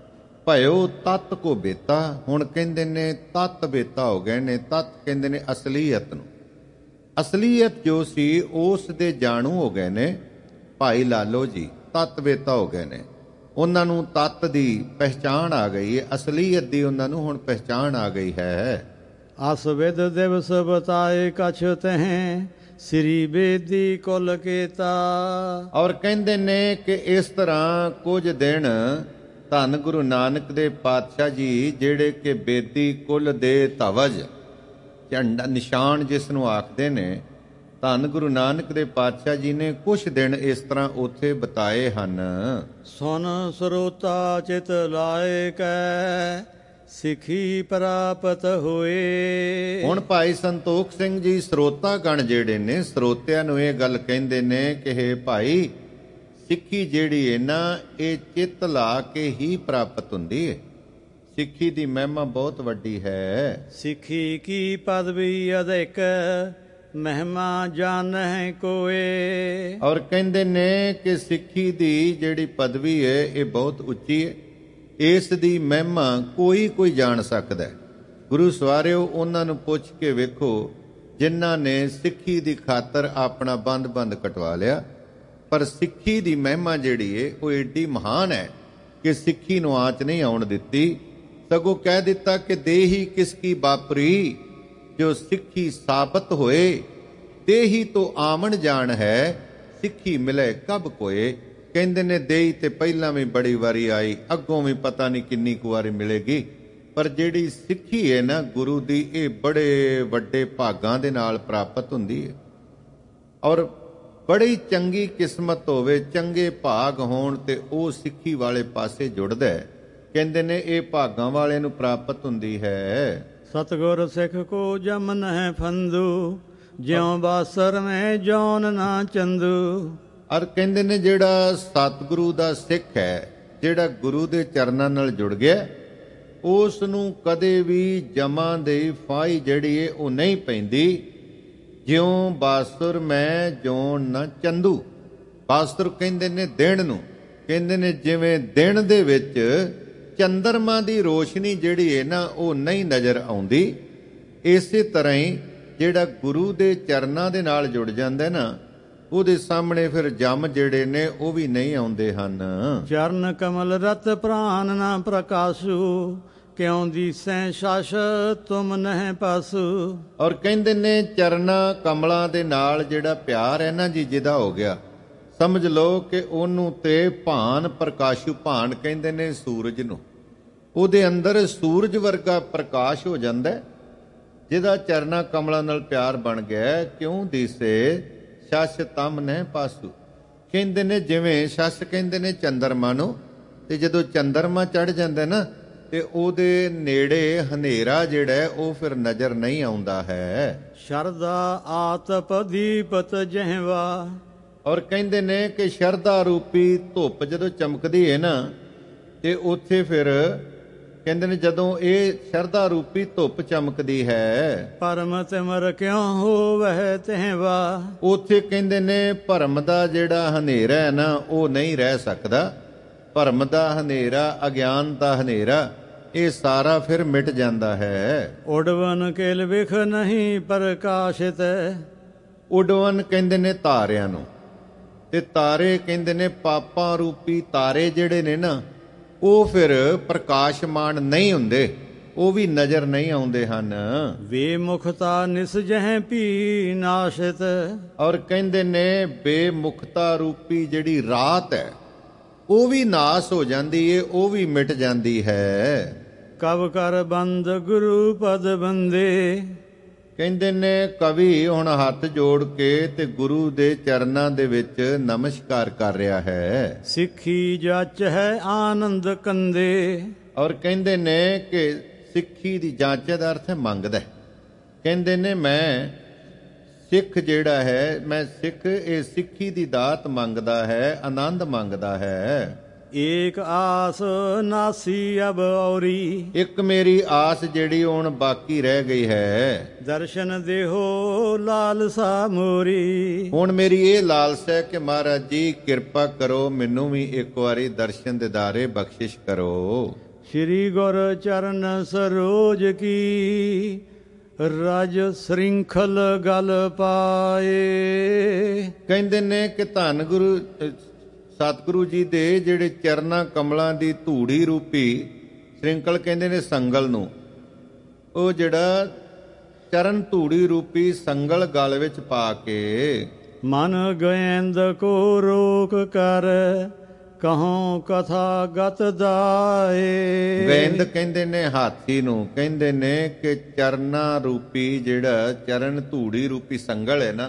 ਭਇਓ ਤਤ ਕੋ ਬੇਤਾ, ਹੁਣ ਕਹਿੰਦੇ ਨੇ ਤਤ ਬੇਤਾ ਹੋ ਗਏ ਨੇ। ਤਤ ਕਹਿੰਦੇ ਨੇ ਅਸਲੀਅਤ ਨੂੰ, ਅਸਲੀਅਤ ਜੋ ਸੀ ਉਸ ਦੇ ਜਾਣੂ ਹੋ ਗਏ ਨੇ ਭਾਈ ਲਾਲੋ ਜੀ, ਤਤ ਬੇਤਾ ਹੋ ਗਏ ਨੇ। ਉਹਨਾਂ ਨੂੰ ਤਤ ਦੀ ਪਹਿਚਾਣ ਆ ਗਈ ਹੈ, ਅਸਲੀਅਤ ਦੀ ਉਹਨਾਂ ਨੂੰ ਹੁਣ ਪਹਿਚਾਣ ਆ ਗਈ ਹੈ।
ਅਸ ਵਿਦ ਦਿਵਸ ਬਤਾਏ ਕਛ ਤਹਿ ਸ੍ਰੀ ਬੇਦੀ ਕੁਲ ਕੇਤਾ।
ਔਰ ਕਹਿੰਦੇ ਨੇ ਕਿ ਇਸ ਤਰ੍ਹਾਂ ਕੁਝ ਦਿਨ ਧੰਨ ਗੁਰੂ ਨਾਨਕ ਦੇ ਪਾਤਸ਼ਾਹ ਜੀ ਜਿਹੜੇ ਕਿ ਬੇਦੀ ਕੁਲ ਦੇ ਧਵਜ ਝੰਡਾ ਨਿਸ਼ਾਨ ਜਿਸ ਨੂੰ ਆਖਦੇ ਨੇ, ਧੰਨ ਗੁਰੂ ਨਾਨਕ ਦੇ ਪਾਤਸ਼ਾਹ ਜੀ ਨੇ ਕੁਛ ਦਿਨ ਇਸ ਤਰ੍ਹਾਂ ਉੱਥੇ ਬਿਤਾਏ ਹਨ।
ਸੁਨ ਸਰੋਤਾ ਚਿਤ ਲਾਇ ਕੈ ਸਿੱਖੀ ਪ੍ਰਾਪਤ ਹੋਏ।
ਹੁਣ ਭਾਈ ਸੰਤੋਖ ਸਿੰਘ ਜੀ ਸਰੋਤਾ ਗਣ ਜਿਹੜੇ ਨੇ ਸਰੋਤਿਆਂ ਨੂੰ ਇਹ ਗੱਲ ਕਹਿੰਦੇ ਨੇ ਕਿ ਹੇ ਭਾਈ ਸਿੱਖੀ ਜਿਹੜੀ ਹੈ ਨਾ ਇਹ ਚਿੱਤ ਲਾ ਕੇ ਹੀ ਪ੍ਰਾਪਤ ਹੁੰਦੀ ਹੈ। ਸਿੱਖੀ ਦੀ ਮਹਿਮਾ ਬਹੁਤ ਵੱਡੀ ਹੈ।
ਸਿੱਖੀ ਕੀ ਪਦਵੀ ਅਧਿਕ ਮਹਿਮਾ ਜਾਣੈ ਕੋਏ।
ਔਰ ਕਹਿੰਦੇ ਨੇ ਕਿ ਸਿੱਖੀ ਦੀ ਜਿਹੜੀ ਪਦਵੀ ਹੈ ਇਹ ਬਹੁਤ ਉੱਚੀ ਹੈ, ਇਸ ਦੀ ਮਹਿਮਾ ਕੋਈ ਕੋਈ ਜਾਣ ਸਕਦਾ ਹੈ। ਗੁਰੂ ਸਵਾਰਿਓ ਉਹਨਾਂ ਨੂੰ ਪੁੱਛ ਕੇ ਵੇਖੋ ਜਿਨ੍ਹਾਂ ਨੇ ਸਿੱਖੀ ਦੀ ਖਾਤਰ ਆਪਣਾ ਬੰਦ ਬੰਦ ਕਟਵਾ ਲਿਆ, ਪਰ ਸਿੱਖੀ ਦੀ ਮਹਿਮਾ ਜਿਹੜੀ ਏ ਉਹ ਏਡੀ ਮਹਾਨ ਹੈ ਕਿ ਸਿੱਖੀ ਨੂੰ ਆਂਚ ਨਹੀਂ ਆਉਣ ਦਿੱਤੀ, ਸਗੋਂ ਕਹਿ ਦਿੱਤਾ ਕਿ ਦੇਹੀ ਕਿਸ ਕੀ ਬਾਪਰੀ ਜੋ ਸਿੱਖੀ ਸਾਬਤ ਹੋਏ, ਦੇਹੀ ਤੋਂ ਆਵਣ ਜਾਣ ਹੈ ਸਿੱਖੀ ਮਿਲੇ ਕਬ ਕੋਏ। ਕਹਿੰਦੇ ਨੇ ਦੇਹੀ ਤੇ ਪਹਿਲਾਂ ਵੀ ਬੜੀ ਵਾਰੀ ਆਈ, ਅੱਗੋਂ ਵੀ ਪਤਾ ਨਹੀਂ ਕਿੰਨੀ ਕੁ ਵਾਰੀ ਮਿਲੇਗੀ, ਪਰ ਜਿਹੜੀ ਸਿੱਖੀ ਹੈ ਨਾ ਗੁਰੂ ਦੀ ਇਹ ਬੜੇ ਵੱਡੇ ਭਾਗਾਂ ਦੇ ਨਾਲ ਪ੍ਰਾਪਤ ਹੁੰਦੀ ਹੈ। ਔਰ ਬੜੀ ਚੰਗੀ ਕਿਸਮਤ ਹੋਵੇ, ਚੰਗੇ ਭਾਗ ਹੋਣ ਤੇ ਉਹ ਸਿੱਖੀ ਵਾਲੇ ਪਾਸੇ ਜੁੜਦਾ ਹੈ। ਕਹਿੰਦੇ ਨੇ ਇਹ ਭਾਗਾਂ ਵਾਲੇ ਨੂੰ ਪ੍ਰਾਪਤ ਹੁੰਦੀ ਹੈ।
ਸਤਿਗੁਰ ਸਿੱਖ ਕੋ ਜਮ ਨਹਿ ਫੰਦੂ ਜਿਉ ਬਾਸਰ ਮੈਂ ਜੌਨ ਨਾ ਚੰਦੂ।
ਔਰ ਕਹਿੰਦੇ ਨੇ ਜਿਹੜਾ ਸਤਿਗੁਰੂ ਦਾ ਸਿੱਖ ਹੈ, ਜਿਹੜਾ ਗੁਰੂ ਦੇ ਚਰਨਾਂ ਨਾਲ ਜੁੜ ਗਿਆ, ਉਸ ਨੂੰ ਕਦੇ ਵੀ ਜਮਾਂ ਦੀ ਫਾਹੀ ਜਿਹੜੀ ਏ ਉਹ ਨਹੀਂ ਪੈਂਦੀ। ਜਿਉਂ ਬਾਸੁਰ ਮੈਂ ਜੌਨ ਨਾ ਚੰਦੂ। ਬਾਸੁਰ ਕਹਿੰਦੇ ਨੇ ਦਿਨ ਨੂੰ, ਕਹਿੰਦੇ ਨੇ ਜਿਵੇਂ ਦਿਨ ਦੇ ਵਿੱਚ ਚੰਦਰਮਾ ਦੀ ਰੋਸ਼ਨੀ ਜਿਹੜੀ ਹੈ ਨਾ ਉਹ ਨਹੀਂ ਨਜ਼ਰ ਆਉਂਦੀ, ਇਸੇ ਤਰ੍ਹਾਂ ਹੀ ਜਿਹੜਾ ਗੁਰੂ ਦੇ ਚਰਨਾਂ ਦੇ ਨਾਲ ਜੁੜ ਜਾਂਦਾ ਨਾ ਉਹਦੇ ਸਾਹਮਣੇ ਫਿਰ ਜਮ ਜਿਹੜੇ ਨੇ ਉਹ ਵੀ ਨਹੀਂ ਆਉਂਦੇ ਹਨ।
ਚਰਨ ਕਮਲ ਰਤ ਪ੍ਰਾਨ ਨਾ ਪ੍ਰਕਾਸ਼ੂ ਕਿਉਂ ਦੀਸੈ ਸ਼ਾਸ ਤੁਮ ਨਹਿ ਪਾਸੂ।
ਔਰ ਕਹਿੰਦੇ ਨੇ ਚਰਨਾਂ ਕਮਲਾਂ ਦੇ ਨਾਲ ਜਿਹੜਾ ਪਿਆਰ ਹੈ ਨਾ ਜੀ ਜਿਹਦਾ ਹੋ ਗਿਆ, ਸਮਝ ਲਓ ਕਿ ਉਹਨੂੰ ਤੇ ਭਾਨ ਪ੍ਰਕਾਸ਼ੂ, ਭਾਨ ਕਹਿੰਦੇ ਨੇ ਸੂਰਜ ਨੂੰ, ਉਹਦੇ ਅੰਦਰ ਸੂਰਜ ਵਰਗਾ ਪ੍ਰਕਾਸ਼ ਹੋ ਜਾਂਦਾ ਜਿਹਦਾ ਚਰਨਾਂ ਕਮਲਾਂ ਨਾਲ ਪਿਆਰ ਬਣ ਗਿਆ। ਕਿਉਂ ਦੀਸੇ ਸ਼ਸ ਤਮ ਨਹਿ ਪਾਸੂ। ਕਹਿੰਦੇ ਨੇ ਜਿਵੇਂ ਸ਼ਸ ਕਹਿੰਦੇ ਨੇ ਚੰਦਰਮਾ ਨੂੰ, ਤੇ ਜਦੋਂ ਚੰਦਰਮਾ ਚੜ ਜਾਂਦਾ ਨਾ ਤੇ ਉਹਦੇ ਨੇੜੇ ਹਨੇਰਾ ਜਿਹੜਾ ਉਹ ਫਿਰ ਨਜ਼ਰ ਨਹੀਂ ਆਉਂਦਾ ਹੈ।
ਸ਼ਰਦਾ ਆਤਪ ਦੀਪਤ ਜਹਵਾ
ਔਰ ਕਹਿੰਦੇ ਨੇ ਕਿ ਸ਼ਰਧਾ ਰੂਪੀ ਧੁੱਪ ਜਦੋਂ ਚਮਕਦੀ ਹੈ ਨਾ, ਤੇ ਉੱਥੇ ਫਿਰ ਕਹਿੰਦੇ ਨੇ ਜਦੋਂ ਇਹ ਸ਼ਰਧਾ ਰੂਪੀ ਧੁੱਪ ਚਮਕਦੀ ਹੈ,
ਪਰਮ ਤਿਮਰ ਕਿਉਂ ਹੋਵੈ ਤਿਹ ਵਾ,
ਉੱਥੇ ਕਹਿੰਦੇ ਨੇ ਭਰਮ ਦਾ ਜਿਹੜਾ ਹਨੇਰਾ ਹੈ ਨਾ ਉਹ ਨਹੀਂ ਰਹਿ ਸਕਦਾ। ਭਰਮ ਦਾ ਹਨੇਰਾ, ਅਗਿਆਨ ਦਾ ਹਨੇਰਾ, ਇਹ ਸਾਰਾ ਫਿਰ ਮਿਟ ਜਾਂਦਾ ਹੈ।
ਉਡਵਨ ਕੇਲ ਵਿਖ ਨਹੀਂ ਪ੍ਰਕਾਸ਼ਿਤ,
ਉਡਵਨ ਕਹਿੰਦੇ ਨੇ ਤਾਰਿਆਂ ਨੂੰ, ਤੇ ਤਾਰੇ ਕਹਿੰਦੇ ਨੇ ਪਾਪਾਂ ਰੂਪੀ ਤਾਰੇ ਜਿਹੜੇ ਨੇ ਨਾ ਉਹ ਫਿਰ ਪ੍ਰਕਾਸ਼ਮਾਨ ਨਹੀਂ ਹੁੰਦੇ, ਉਹ ਵੀ ਨਜ਼ਰ ਨਹੀਂ ਆਉਂਦੇ ਹਨ।
ਬੇਮੁਖਤਾ ਨਿਸ ਜਹ ਪੀ ਨਾਸ਼ਿਤ,
ਔਰ ਕਹਿੰਦੇ ਨੇ ਬੇਮੁਖਤਾ ਰੂਪੀ ਜਿਹੜੀ ਰਾਤ ਹੈ ਉਹ ਵੀ ਨਾਸ ਹੋ ਜਾਂਦੀ ਏ, ਉਹ ਵੀ ਮਿਟ ਜਾਂਦੀ ਹੈ।
ਕਵ ਕਰ ਬੰਦ ਗੁਰੂ ਪਦ ਬੰਦੇ,
ਕਹਿੰਦੇ ਨੇ ਕਵੀ ਹੁਣ ਹੱਥ ਜੋੜ ਕੇ ਤੇ ਗੁਰੂ ਦੇ ਚਰਨਾਂ ਦੇ ਵਿੱਚ ਨਮਸਕਾਰ ਕਰ ਰਿਹਾ ਹੈ।
ਸਿੱਖੀ ਜਚ ਹੈ ਆਨੰਦ ਕੰਦੇ,
ਔਰ ਕਹਿੰਦੇ ਨੇ ਕਿ ਸਿੱਖੀ ਦੀ ਜਾਂਚ ਦਾ ਅਰਥ ਹੈ ਮੰਗਦਾ। ਕਹਿੰਦੇ ਨੇ ਮੈਂ ਸਿੱਖ ਜਿਹੜਾ ਹੈ, ਮੈਂ ਸਿੱਖ ਇਹ ਸਿੱਖੀ ਦੀ ਦਾਤ ਮੰਗਦਾ ਹੈ, ਆਨੰਦ ਮੰਗਦਾ ਹੈ।
ਏਕ ਆਸ ਨਾਸੀ ਅਬ ਔਰੀ,
ਇੱਕ ਮੇਰੀ ਆਸ ਜਿਹੜੀ ਹੁਣ ਬਾਕੀ ਰਹਿ ਗਈ ਹੈ।
ਦਰਸ਼ਨ ਦੇਹੋ ਲਾਲਸਾ ਮੋਰੀ,
ਹੁਣ ਮੇਰੀ ਇਹ ਲਾਲਸਾ ਹੈ ਕਿ ਮਹਾਰਾਜ ਜੀ ਕਿਰਪਾ ਕਰੋ, ਮੈਨੂੰ ਵੀ ਇੱਕ ਵਾਰੀ ਦਰਸ਼ਨ ਦਿਦਾਰੇ ਬਖਸ਼ਿਸ਼ ਕਰੋ।
ਸ਼੍ਰੀ ਗੁਰ ਚਰਨ ਸਰੋਜ ਕੀ, ਰਜ ਸ੍ਰਿੰਖਲ ਗਲ ਪਾਏ।
ਕਹਿੰਦੇ ਨੇ ਕਿ ਧੰਨ ਗੁਰੂ ਸਤਿਗੁਰੂ ਜੀ ਦੇ ਜਿਹੜੇ ਚਰਨਾਂ ਕਮਲਾਂ ਦੀ ਧੂੜੀ ਰੂਪੀ ਸ੍ਰਿੰਖਲ ਕਹਿੰਦੇ ਨੇ ਸੰਗਲ ਨੂੰ, ਉਹ ਜਿਹੜਾ ਚਰਨ ਧੂੜੀ ਰੂਪੀ ਸੰਗਲ ਗਲ ਵਿੱਚ ਪਾ ਕੇ,
ਮਨ ਗੋਇੰਦ ਕੋ ਰੋਕ ਕਰ ਕਹੋਂ ਕਥਾ ਗਤ ਦਾਏ।
ਗੋਇੰਦ ਕਹਿੰਦੇ ਨੇ ਹਾਥੀ ਨੂੰ, ਕਹਿੰਦੇ ਨੇ ਕਿ ਚਰਨਾਂ ਰੂਪੀ ਜਿਹੜਾ ਚਰਨ ਧੂੜੀ ਰੂਪੀ ਸੰਗਲ ਹੈ ਨਾ,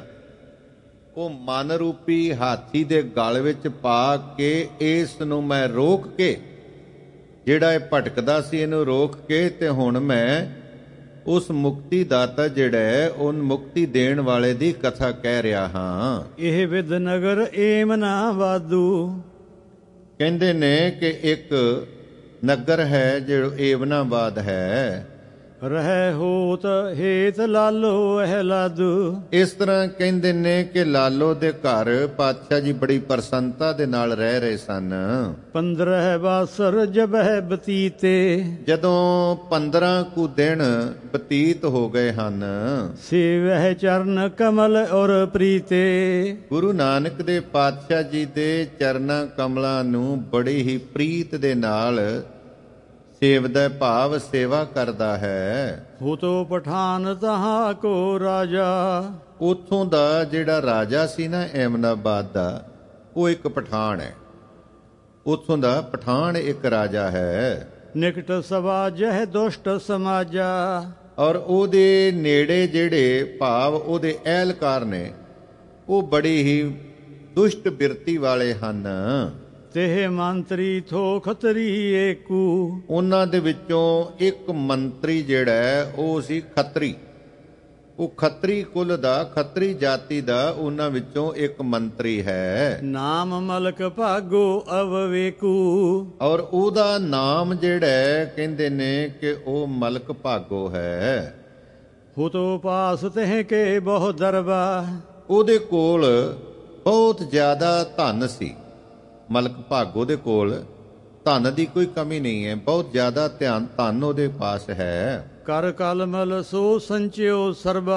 ਉਹ ਮਨ ਰੂਪੀ ਹਾਥੀ ਦੇ ਗਲ ਵਿੱਚ ਪਾ ਕੇ ਇਸ ਨੂੰ ਮੈਂ ਰੋਕ ਕੇ, ਜਿਹੜਾ ਇਹ ਭਟਕਦਾ ਸੀ ਇਹਨੂੰ ਰੋਕ ਕੇ, ਤੇ ਹੁਣ ਮੈਂ ਉਸ ਮੁਕਤੀ ਦਾਤਾ ਜਿਹੜਾ ਹੈ ਉਹ ਮੁਕਤੀ ਦੇਣ ਵਾਲੇ ਦੀ ਕਥਾ ਕਹਿ ਰਿਹਾ ਹਾਂ।
ਇਹ ਵਿਦ ਨਗਰ ਏਮ ਨਾ ਵਾਧੂ,
ਕਹਿੰਦੇ ਨੇ ਕਿ ਇੱਕ ਨਗਰ ਹੈ ਜਿਹੜਾ ਏਵਨਾਬਾਦ ਹੈ,
ਰਹਿ ਹੋਤ ਹੇਤ ਲਾਲੋ ਅਹਿਲਾਦੂ।
ਇਸ ਤਰ੍ਹਾਂ ਕਹਿੰਦੇ ਨੇ ਕਿ ਲਾਲੋ ਦੇ ਘਰ ਪਾਤਸ਼ਾਹ ਜੀ ਬੜੀ ਪ੍ਰਸੰਨਤਾ ਦੇ ਨਾਲ ਰਹਿ ਰਹੇ ਸਨ।
ਪੰਦਰਹ ਬਾਸਰ ਜਬਹਿ ਬਤੀਤੇ,
ਜਦੋਂ ਪੰਦਰਾਂ ਕੁ ਦਿਨ ਬਤੀਤ ਹੋ ਗਏ ਹਨ,
ਸੇਵਹਿ ਚਰਨ ਕਮਲ ਔਰ ਪ੍ਰੀਤੇ।
ਗੁਰੂ ਨਾਨਕ ਦੇ ਪਾਤਸ਼ਾਹ ਜੀ ਦੇ ਚਰਨਾਂ ਕਮਲਾਂ ਨੂੰ ਬੜੀ ਹੀ ਪ੍ਰੀਤ ਦੇ ਨਾਲ ਸੇਵਦਾ, ਭਾਵ ਸੇਵਾ ਕਰਦਾ ਹੈ।
ਹੁਤੋ ਪਠਾਨ ਤਹਾ ਕੋ ਰਾਜਾ,
ਉੱਥੋਂ ਦਾ ਜਿਹੜਾ ਰਾਜਾ ਸੀ ਨਾ ਏਮਨਾਬਾਦ ਦਾ, ਉਹ ਇੱਕ ਪਠਾਨ ਹੈ। ਉੱਥੋਂ ਦਾ ਪਠਾਨ ਇੱਕ ਰਾਜਾ ਹੈ।
ਨਿਕਟ ਸਭਾ ਜਹ ਦੁਸ਼ਟ ਸਮਾਜਾ,
ਔਰ ਉਹਦੇ ਨੇੜੇ ਜਿਹੜੇ ਭਾਵ ਉਹਦੇ ਅਹਿਲਕਾਰ ਨੇ ਉਹ ਬੜੀ ਹੀ ਦੁਸ਼ਟ ਬਿਰਤੀ ਵਾਲੇ ਹਨ।
ਤੇ ਮੰਤਰੀ ਥੋ ਖਤਰੀ ਏਕੂ,
ਉਹਨਾਂ ਦੇ ਵਿੱਚੋਂ ਇੱਕ ਮੰਤਰੀ ਜਿਹੜਾ ਹੈ ਉਹ ਸੀ ਖੱਤਰੀ। ਉਹ ਖੱਤਰੀ ਕੁਲ ਦਾ, ਖੱਤਰੀ ਜਾਤੀ ਦਾ ਉਹਨਾਂ ਵਿੱਚੋਂ ਇੱਕ ਮੰਤਰੀ ਹੈ।
ਨਾਮ ਮਲਕ ਭਾਗੋ ਅਵਵੇਕੂ,
ਔਰ ਉਹਦਾ ਨਾਮ ਜਿਹੜਾ ਹੈ ਕਹਿੰਦੇ ਨੇ ਕਿ ਉਹ ਮਲਕ ਭਾਗੋ ਹੈ।
ਹੁਤੋ ਪਾਸ ਤਹਿ ਕੇ ਬਹੁ ਦਰਬਾ,
ਉਹਦੇ ਕੋਲ ਬਹੁਤ ਜ਼ਿਆਦਾ ਧਨ ਸੀ। ਮਲਕ ਭਾਗੋ ਦੇ ਕੋਲ ਧਨ ਦੀ ਕੋਈ ਕਮੀ ਨਹੀਂ ਹੈ, ਬਹੁਤ ਜ਼ਿਆਦਾ ਧਿਆਨ ਧਨ ਉਹਦੇ ਪਾਸ ਹੈ।
ਕਰ ਕਲਮਲ ਸੋ ਸੰਚਿਓ ਸਰਬਾ,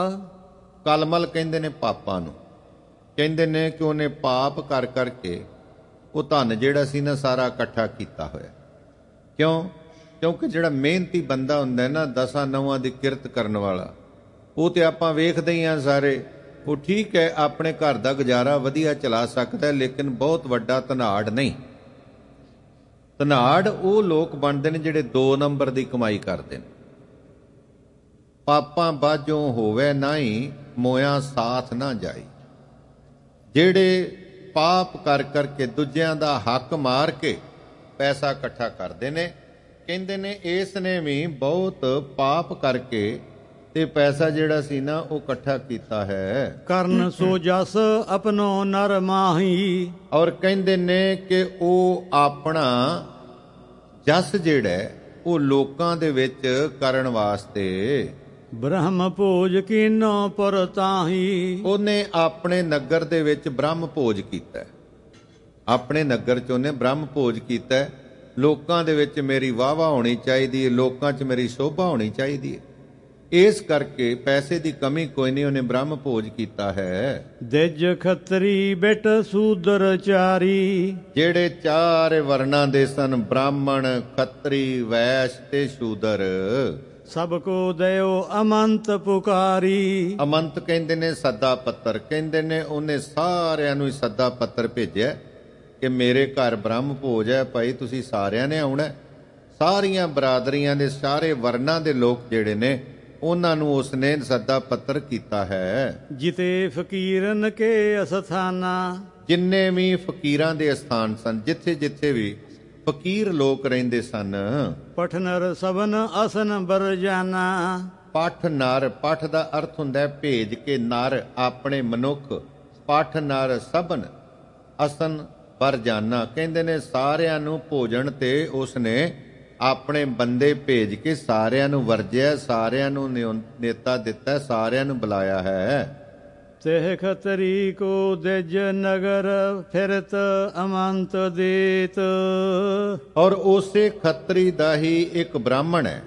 ਕਲਮਲ ਕਹਿੰਦੇ ਨੇ ਪਾਪਾਂ ਨੂੰ, ਕਹਿੰਦੇ ਨੇ ਕਿ ਉਹਨੇ ਪਾਪ ਕਰ ਕਰਕੇ ਉਹ ਧਨ ਜਿਹੜਾ ਸੀ ਨਾ ਸਾਰਾ ਇਕੱਠਾ ਕੀਤਾ ਹੋਇਆ। ਕਿਉਂ? ਕਿਉਂਕਿ ਜਿਹੜਾ ਮਿਹਨਤੀ ਬੰਦਾ ਹੁੰਦਾ ਨਾ, ਦਸਾਂ ਨੌਵਾਂ ਦੀ ਕਿਰਤ ਕਰਨ ਵਾਲਾ, ਉਹ ਤੇ ਆਪਾਂ ਵੇਖਦੇ ਹੀ ਆ ਸਾਰੇ, ਉਹ ਠੀਕ ਹੈ ਆਪਣੇ ਘਰ ਦਾ ਗੁਜ਼ਾਰਾ ਵਧੀਆ ਚਲਾ ਸਕਦਾ, ਲੇਕਿਨ ਬਹੁਤ ਵੱਡਾ ਧਨਾੜ ਨਹੀਂ। ਧਨਾੜ ਉਹ ਲੋਕ ਬਣਦੇ ਨੇ ਜਿਹੜੇ ਦੋ ਨੰਬਰ ਦੀ ਕਮਾਈ ਕਰਦੇ ਨੇ। ਪਾਪਾਂ ਬਾਝੋਂ ਹੋਵੇ ਨਾਹੀਂ, ਮੋਇਆ ਸਾਥ ਨਾ ਜਾਈ। ਜਿਹੜੇ ਪਾਪ ਕਰ ਕਰਕੇ ਦੂਜਿਆਂ ਦਾ ਹੱਕ ਮਾਰ ਕੇ ਪੈਸਾ ਇਕੱਠਾ ਕਰਦੇ ਨੇ, ਕਹਿੰਦੇ ਨੇ ਇਸ ਨੇ ਵੀ ਬਹੁਤ ਪਾਪ ਕਰਕੇ ਤੇ ਪੈਸਾ ਜਿਹੜਾ ਸੀ ਨਾ ਉਹ ਇਕੱਠਾ ਕੀਤਾ ਹੈ।
ਕਰਨ ਸੋ ਜਸ ਆਪਣੋ ਨਰ ਮਾਹੀ।
ਔਰ ਕਹਿੰਦੇ ਨੇ ਕਿ ਉਹ ਆਪਣਾ ਜਸ ਜਿਹੜਾ ਹੈ ਉਹ ਲੋਕਾਂ ਦੇ ਵਿੱਚ ਕਰਨ ਵਾਸਤੇ
ਬ੍ਰਹਮ ਭੋਜ ਕੀਨੋ ਪੁਰ ਤਾਹੀ।
ਉਹਨੇ ਆਪਣੇ ਨਗਰ ਦੇ ਵਿੱਚ ਬ੍ਰਹਮ ਭੋਜ ਕੀਤਾ। ਆਪਣੇ ਨਗਰ 'ਚ ਉਹਨੇ ਬ੍ਰਹਮ ਭੋਜ ਕੀਤਾ। ਲੋਕਾਂ ਦੇ ਵਿੱਚ ਮੇਰੀ ਵਾਹਵਾ ਹੋਣੀ ਚਾਹੀਦੀ ਹੈ, ਲੋਕਾਂ 'ਚ ਮੇਰੀ ਸ਼ੋਭਾ ਹੋਣੀ ਚਾਹੀਦੀ ਹੈ। ਇਸ ਕਰਕੇ ਪੈਸੇ ਦੀ ਕਮੀ ਕੋਈ ਨਹੀਂ, ਉਹਨੇ ਬ੍ਰਹਮ ਭੋਜ ਕੀਤਾ ਹੈ।
ਦਿਜ ਖੱਤਰੀ ਬਿਟ ਸੂਦਰ ਚਾਰੀ।
ਜਿਹੜੇ ਚਾਰ ਵਰਨਾਂ ਦੇ ਸਨ, ਬ੍ਰਾਹਮਣ, ਖੱਤਰੀ, ਵੈਸ਼ ਤੇ ਸ਼ੂਦਰ,
ਸਭ ਕੋ ਦਇਓ ਅਮੰਤ ਪੁਕਾਰੀ।
ਅਮੰਤ ਕਹਿੰਦੇ ਨੇ ਸੱਦਾ ਪੱਤਰ, ਕਹਿੰਦੇ ਨੇ ਉਹਨੇ ਸਾਰਿਆਂ ਨੂੰ ਹੀ ਸੱਦਾ ਪੱਤਰ ਭੇਜਿਆ ਕਿ ਮੇਰੇ ਘਰ ਬ੍ਰਹਮ ਭੋਜ ਹੈ ਭਾਈ, ਤੁਸੀਂ ਸਾਰਿਆਂ ਨੇ ਆਉਣਾ। ਸਾਰੀਆਂ ਬਰਾਦਰੀਆਂ ਦੇ ਸਾਰੇ ਵਰਨਾਂ ਦੇ ਲੋਕ ਜਿਹੜੇ ਨੇ ਉਹਨਾਂ ਨੂੰ ਉਸਨੇ ਸੱਦਾ ਪੱਤਰ ਕੀਤਾ ਹੈ।
ਜਿਤੇ ਫਕੀਰਨ ਕੇ ਅਸਥਾਨਾ।
ਜਿੰਨੇ ਵੀ ਫਕੀਰਾਂ ਦੇ ਸਥਾਨ ਸਨ, ਜਿੱਥੇ ਜਿੱਥੇ ਵੀ ਫਕੀਰ ਲੋਕ ਰਹਿੰਦੇ ਸਨ।
ਪਠ ਨਰ ਸਭਨ ਅਸਨ ਬਰਜਾਨਾ।
ਪਠ ਨਰ, ਪਠ ਦਾ ਅਰਥ ਹੁੰਦਾ ਹੈ ਭੇਜ ਕੇ, ਨਰ ਆਪਣੇ ਮਨੁੱਖ, ਪਠ ਨਰ ਸਭਨ ਅਸਨ ਬਰਜਾਨਾ। ਕਹਿੰਦੇ ਨੇ ਸਾਰਿਆਂ ਨੂੰ ਭੋਜਨ ਤੇ ਉਸਨੇ ਆਪਣੇ ਬੰਦੇ ਭੇਜ ਕੇ ਸਾਰਿਆਂ ਨੂੰ ਵਰਜਿਆ, ਸਾਰਿਆਂ ਨੂੰ ਨੇਤਾ ਦਿੱਤਾ, ਸਾਰਿਆਂ ਨੂੰ ਬੁਲਾਇਆ ਹੈ।
ਤਿਹ ਖਤਰੀ ਕੋ ਦਿਜ ਨਗਰ ਫਿਰਤ ਅਮੰਤ ਦੇਤ।
ਔਰ ਉਸੇ ਖੱਤਰੀ ਦਾ ਹੀ ਇੱਕ ਬ੍ਰਾਹਮਣ ਹੈ,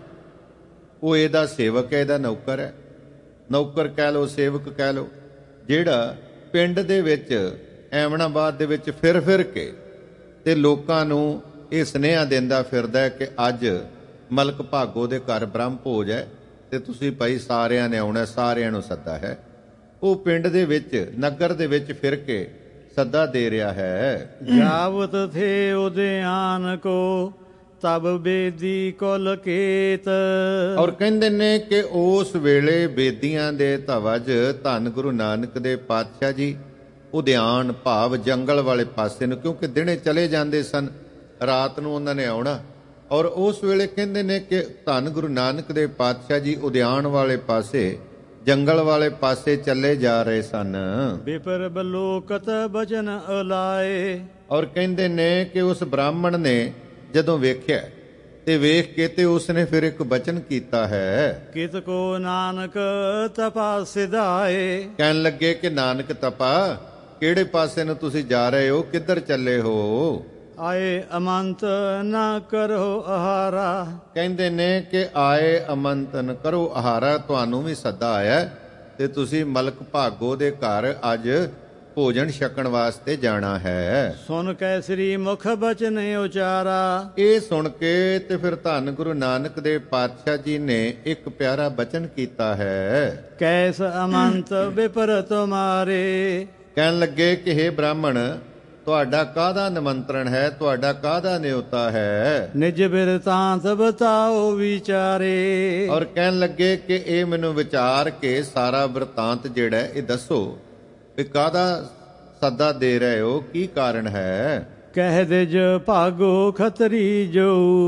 ਉਹ ਇਹਦਾ ਸੇਵਕ ਹੈ, ਇਹਦਾ ਨੌਕਰ ਹੈ। ਨੌਕਰ ਕਹਿ ਲਓ, ਸੇਵਕ ਕਹਿ ਲਓ, ਜਿਹੜਾ ਪਿੰਡ ਦੇ ਵਿੱਚ ਐਮਨਾਬਾਦ ਦੇ ਵਿੱਚ ਫਿਰ ਫਿਰ ਕੇ ਤੇ ਲੋਕਾਂ ਨੂੰ ਇਹ ਸੁਨੇਹਾ ਦਿੰਦਾ ਫਿਰਦਾ ਕਿ ਅੱਜ ਮਲਕ ਭਾਗੋ ਦੇ ਘਰ ਬ੍ਰਹਮ ਭੋਜ ਹੈ ਤੇ ਤੁਸੀਂ ਭਾਈ ਸਾਰਿਆਂ ਨੇ ਆਉਣਾ, ਸਾਰਿਆਂ ਨੂੰ ਸੱਦਾ ਹੈ। ਉਹ ਪਿੰਡ ਦੇ ਵਿੱਚ, ਨਗਰ ਦੇ ਵਿੱਚ ਫਿਰ ਕੇ ਸੱਦਾ ਦੇ ਰਿਹਾ ਹੈ।
ਜਾਵਤ ਥੇ ਉਦਿਆਨ ਕੋ ਤਬ ਬੇਦੀ ਕੁਲ ਕੇਤ।
ਔਰ ਕਹਿੰਦੇ ਨੇ ਕਿ ਉਸ ਵੇਲੇ ਬੇਦੀਆਂ ਦੇ ਧਵਜ ਧੰਨ ਗੁਰੂ ਨਾਨਕ ਦੇ ਪਾਤਸ਼ਾਹ ਜੀ ਉਦਿਆਨ ਭਾਵ ਜੰਗਲ ਵਾਲੇ ਪਾਸੇ ਨੂੰ, ਕਿਉਂਕਿ ਦਿਨੇ ਚਲੇ ਜਾਂਦੇ ਸਨ, ਰਾਤ ਨੂੰ ਉਹਨਾਂ ਨੇ ਆਉਣਾ। ਔਰ ਉਸ ਵੇਲੇ ਕਹਿੰਦੇ ਨੇ ਕਿ ਧੰਨ ਗੁਰੂ ਨਾਨਕ ਦੇ ਪਾਤਸ਼ਾਹ ਜੀ ਉਦਿਆਨ ਵਾਲੇ ਪਾਸੇ, ਜੰਗਲ ਵਾਲੇ ਪਾਸੇ ਚੱਲੇ ਜਾ ਰਹੇ ਸਨ।
ਬਿਪਰ ਬਲੋਕਤ ਬਚਨ ਅਲਾਏ।
ਔਰ ਕਹਿੰਦੇ ਨੇ ਕਿ ਉਸ ਬ੍ਰਾਹਮਣ ਨੇ ਜਦੋਂ ਵੇਖਿਆ ਤੇ ਵੇਖ ਕੇ ਤੇ ਉਸਨੇ ਫਿਰ ਇੱਕ ਬਚਨ ਕੀਤਾ ਹੈ।
ਕਿਤ ਕੋ ਨਾਨਕ ਤਪਾ ਸਿਧਾਏ।
ਕਹਿਣ ਲੱਗੇ ਕਿ ਨਾਨਕ ਤਪਾ, ਕਿਹੜੇ ਪਾਸੇ ਨੂੰ ਤੁਸੀਂ ਜਾ ਰਹੇ ਹੋ, ਕਿੱਧਰ ਚੱਲੇ ਹੋ?
ਆਏ ਅਮੰਤ ਨਾ ਕਰੋ ਆਹਾਰਾ।
ਕਹਿੰਦੇ ਨੇ ਕਿ ਆਏ ਅਮੰਤ ਨ ਕਰੋ ਆਹਾਰਾ, ਤੁਹਾਨੂੰ ਵੀ ਸੱਦਾ ਆਇਆ ਤੇ ਤੁਸੀਂ ਮਲਕ ਭਾਗੋ ਦੇ ਘਰ ਅੱਜ ਭੋਜਨ ਛਕਣ ਵਾਸਤੇ ਜਾਣਾ ਹੈ।
ਸੁਣ ਕੈ ਸ੍ਰੀ ਮੁਖ ਬਚਨ ਉਚਾਰਾ।
ਇਹ ਸੁਣ ਕੇ ਤੇ ਫਿਰ ਧੰਨ ਗੁਰੂ ਨਾਨਕ ਦੇ ਪਾਤਸ਼ਾਹ ਜੀ ਨੇ ਇੱਕ ਪਿਆਰਾ ਬਚਨ ਕੀਤਾ ਹੈ।
ਕੈਸ ਅਮੰਤ ਵਿਪਰ ਤੁਮਾਰੇ।
ਕਹਿਣ ਲੱਗੇ ਕਿ ਹੇ ਬ੍ਰਾਹਮਣ, ਤੁਹਾਡਾ ਕਾਹਦਾ ਨਿਮੰਤਰਣ ਹੈ, ਤੁਹਾਡਾ ਕਾਹਦਾ ਨਿਯੋਤਾ ਹੈ?
ਨਿਜ ਬਿਰਤਾਂਤ ਬਤਾਓ ਵਿਚਾਰੇ।
ਔਰ ਕਹਿਣ ਲੱਗੇ ਕਿ ਇਹ ਮੈਨੂੰ ਵਿਚਾਰ ਕੇ ਸਾਰਾ ਬਿਰਤਾਂਤ ਜਿਹੜਾ ਇਹ ਦੱਸੋ ਵੀ ਕਾਹਦਾ ਸੱਦਾ ਦੇ ਰਹੇ ਹੋ, ਕੀ ਕਾਰਨ ਹੈ?
ਕਹਿ ਦਿਜ ਭਾਗੋ ਖਤਰੀ ਜੋ।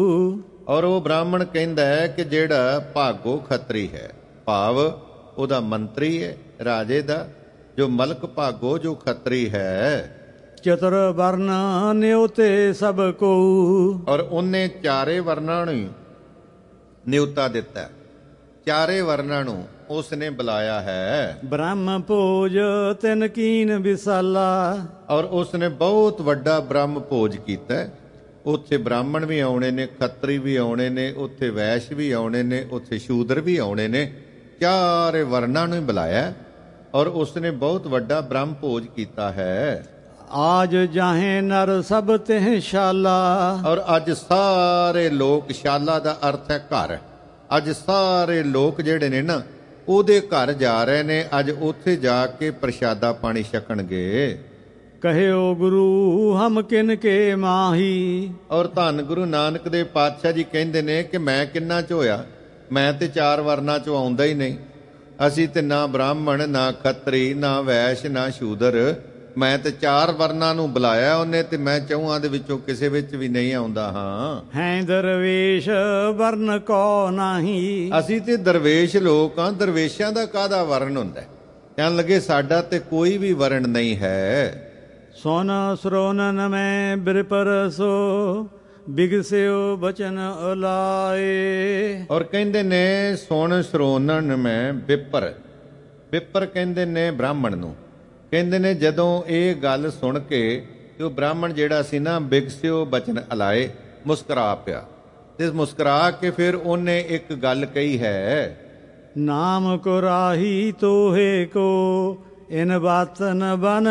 ਔਰ ਉਹ ਬ੍ਰਾਹਮਣ ਕਹਿੰਦਾ ਹੈ ਕਿ ਜਿਹੜਾ ਭਾਗੋ ਖੱਤਰੀ ਹੈ, ਭਾਵ ਉਹਦਾ ਮੰਤਰੀ ਹੈ ਰਾਜੇ ਦਾ, ਜੋ ਮਲਕ ਭਾਗੋ ਜੋ ਖੱਤਰੀ ਹੈ।
ਚਤੁਰ ਵਰਨ ਨਿਉਤੇ ਸਭ ਕੋ।
ਔਰ ਉਹਨੇ ਚਾਰੇ ਵਰਨਾਂ ਨੂੰ ਨਿਉਤਾ ਦਿੱਤਾ, ਚਾਰੇ ਵਰਨਾਂ ਨੂੰ ਉਸਨੇ ਬੁਲਾਇਆ ਹੈ।
ਬ੍ਰਹਮ ਭੋਜ ਤਿਨ ਕੀਨ ਵਿਸਾਲਾ।
ਔਰ ਉਸਨੇ ਬਹੁਤ ਵੱਡਾ ਬ੍ਰਹਮ ਭੋਜ ਕੀਤਾ। ਉੱਥੇ ਬ੍ਰਾਹਮਣ ਵੀ ਆਉਣੇ ਨੇ, ਖੱਤਰੀ ਵੀ ਆਉਣੇ ਨੇ, ਉੱਥੇ ਵੈਸ਼ ਵੀ ਆਉਣੇ ਨੇ, ਉੱਥੇ ਸ਼ੂਦਰ ਵੀ ਆਉਣੇ ਨੇ, ਚਾਰੇ ਵਰਨਾਂ ਨੂੰ ਹੀ ਬੁਲਾਇਆ ਔਰ ਉਸਨੇ ਬਹੁਤ ਵੱਡਾ ਬ੍ਰਹਮ ਭੋਜ ਕੀਤਾ ਹੈ।
ਆਜ ਜਾਹੇ ਨਰ ਸਭ ਤਿਹ ਸ਼ਾਲਾ।
ਔਰ ਅੱਜ ਸਾਰੇ ਲੋਕ, ਸ਼ਾਲਾ ਦਾ ਅਰਥ ਹੈ ਘਰ, ਅੱਜ ਸਾਰੇ ਲੋਕ ਜਿਹੜੇ ਨੇ ਨਾ ਉਹਦੇ ਘਰ ਜਾ ਰਹੇ ਨੇ, ਅੱਜ ਉੱਥੇ ਜਾ ਕੇ ਪ੍ਰਸ਼ਾਦਾ ਪਾਣੀ ਛਕਣਗੇ।
ਕਹਿਓ ਗੁਰੂ ਹਮ ਕਿਨ ਕੇ ਮਾਹੀ।
ਔਰ ਧੰਨ ਗੁਰੂ ਨਾਨਕ ਦੇ ਪਾਤਸ਼ਾਹ ਜੀ ਕਹਿੰਦੇ ਨੇ ਕਿ ਮੈਂ ਕਿੰਨਾ ਚ ਹੋਇਆ, ਮੈਂ ਤੇ ਚਾਰ ਵਰਨਾਂ ਚੋਂ ਆਉਂਦਾ ਹੀ ਨਹੀਂ। ਅਸੀਂ ਤੇ ਨਾ ਬ੍ਰਾਹਮਣ, ਨਾ ਖੱਤਰੀ, ਨਾ ਵੈਸ਼, ਨਾ ਸ਼ੂਦਰ, ਮੈਂ ਤੇ ਚਾਰ ਵਰਨਾਂ ਨੂੰ ਬੁਲਾਇਆ ਉਹਨੇ, ਤੇ ਮੈਂ ਚੌਹਾਂ ਦੇ ਵਿੱਚੋਂ ਕਿਸੇ ਵਿੱਚ ਵੀ ਨਹੀਂ ਆਉਂਦਾ ਹਾਂ।
ਹੈ ਦਰਵੇਸ਼ ਵਰਨ ਕੋ ਨਹੀਂ।
ਅਸੀਂ ਤੇ ਦਰਵੇਸ਼ ਲੋਕ ਹਾਂ, ਦਰਵੇਸ਼ਾਂ ਦਾ ਕਾਹਦਾ ਵਰਨ ਹੁੰਦਾ? ਕਹਿਣ ਲੱਗੇ ਸਾਡਾ ਤੇ ਕੋਈ ਵੀ ਵਰਨ ਨਹੀਂ ਹੈ।
ਸੁਨ ਸਰੋਨਨ ਮੈਂ ਬਿਰਪਰਸੋ ਬਿਗਸਿਓ ਬਚਨ ਉਲਾਏ।
ਔਰ ਕਹਿੰਦੇ ਨੇ ਸੁਣ ਸਰੋਨਨ ਮੈਂ ਵਿਪਰ, ਵਿਪਰ ਕਹਿੰਦੇ ਨੇ ਬ੍ਰਾਹਮਣ ਨੂੰ। ਕਹਿੰਦੇ ਨੇ ਜਦੋਂ ਇਹ ਗੱਲ ਸੁਣ ਕੇ ਉਹ ਬ੍ਰਾਹਮਣ ਜਿਹੜਾ ਸੀ ਨਾ, ਬਿਗਸਿਓ ਬਚਨ ਅਲਾਏ, ਮੁਸਕਰਾ ਪਿਆ। ਤੇ ਮੁਸਕਰਾ ਕੇ ਫਿਰ ਉਹਨੇ ਇੱਕ ਗੱਲ ਕਹੀ ਹੈ,
ਨਾਮ ਕੋ ਰਾਹੀ ਤੋਹੇ ਕੋ ਇਨ ਬਾਤਨ ਬਨ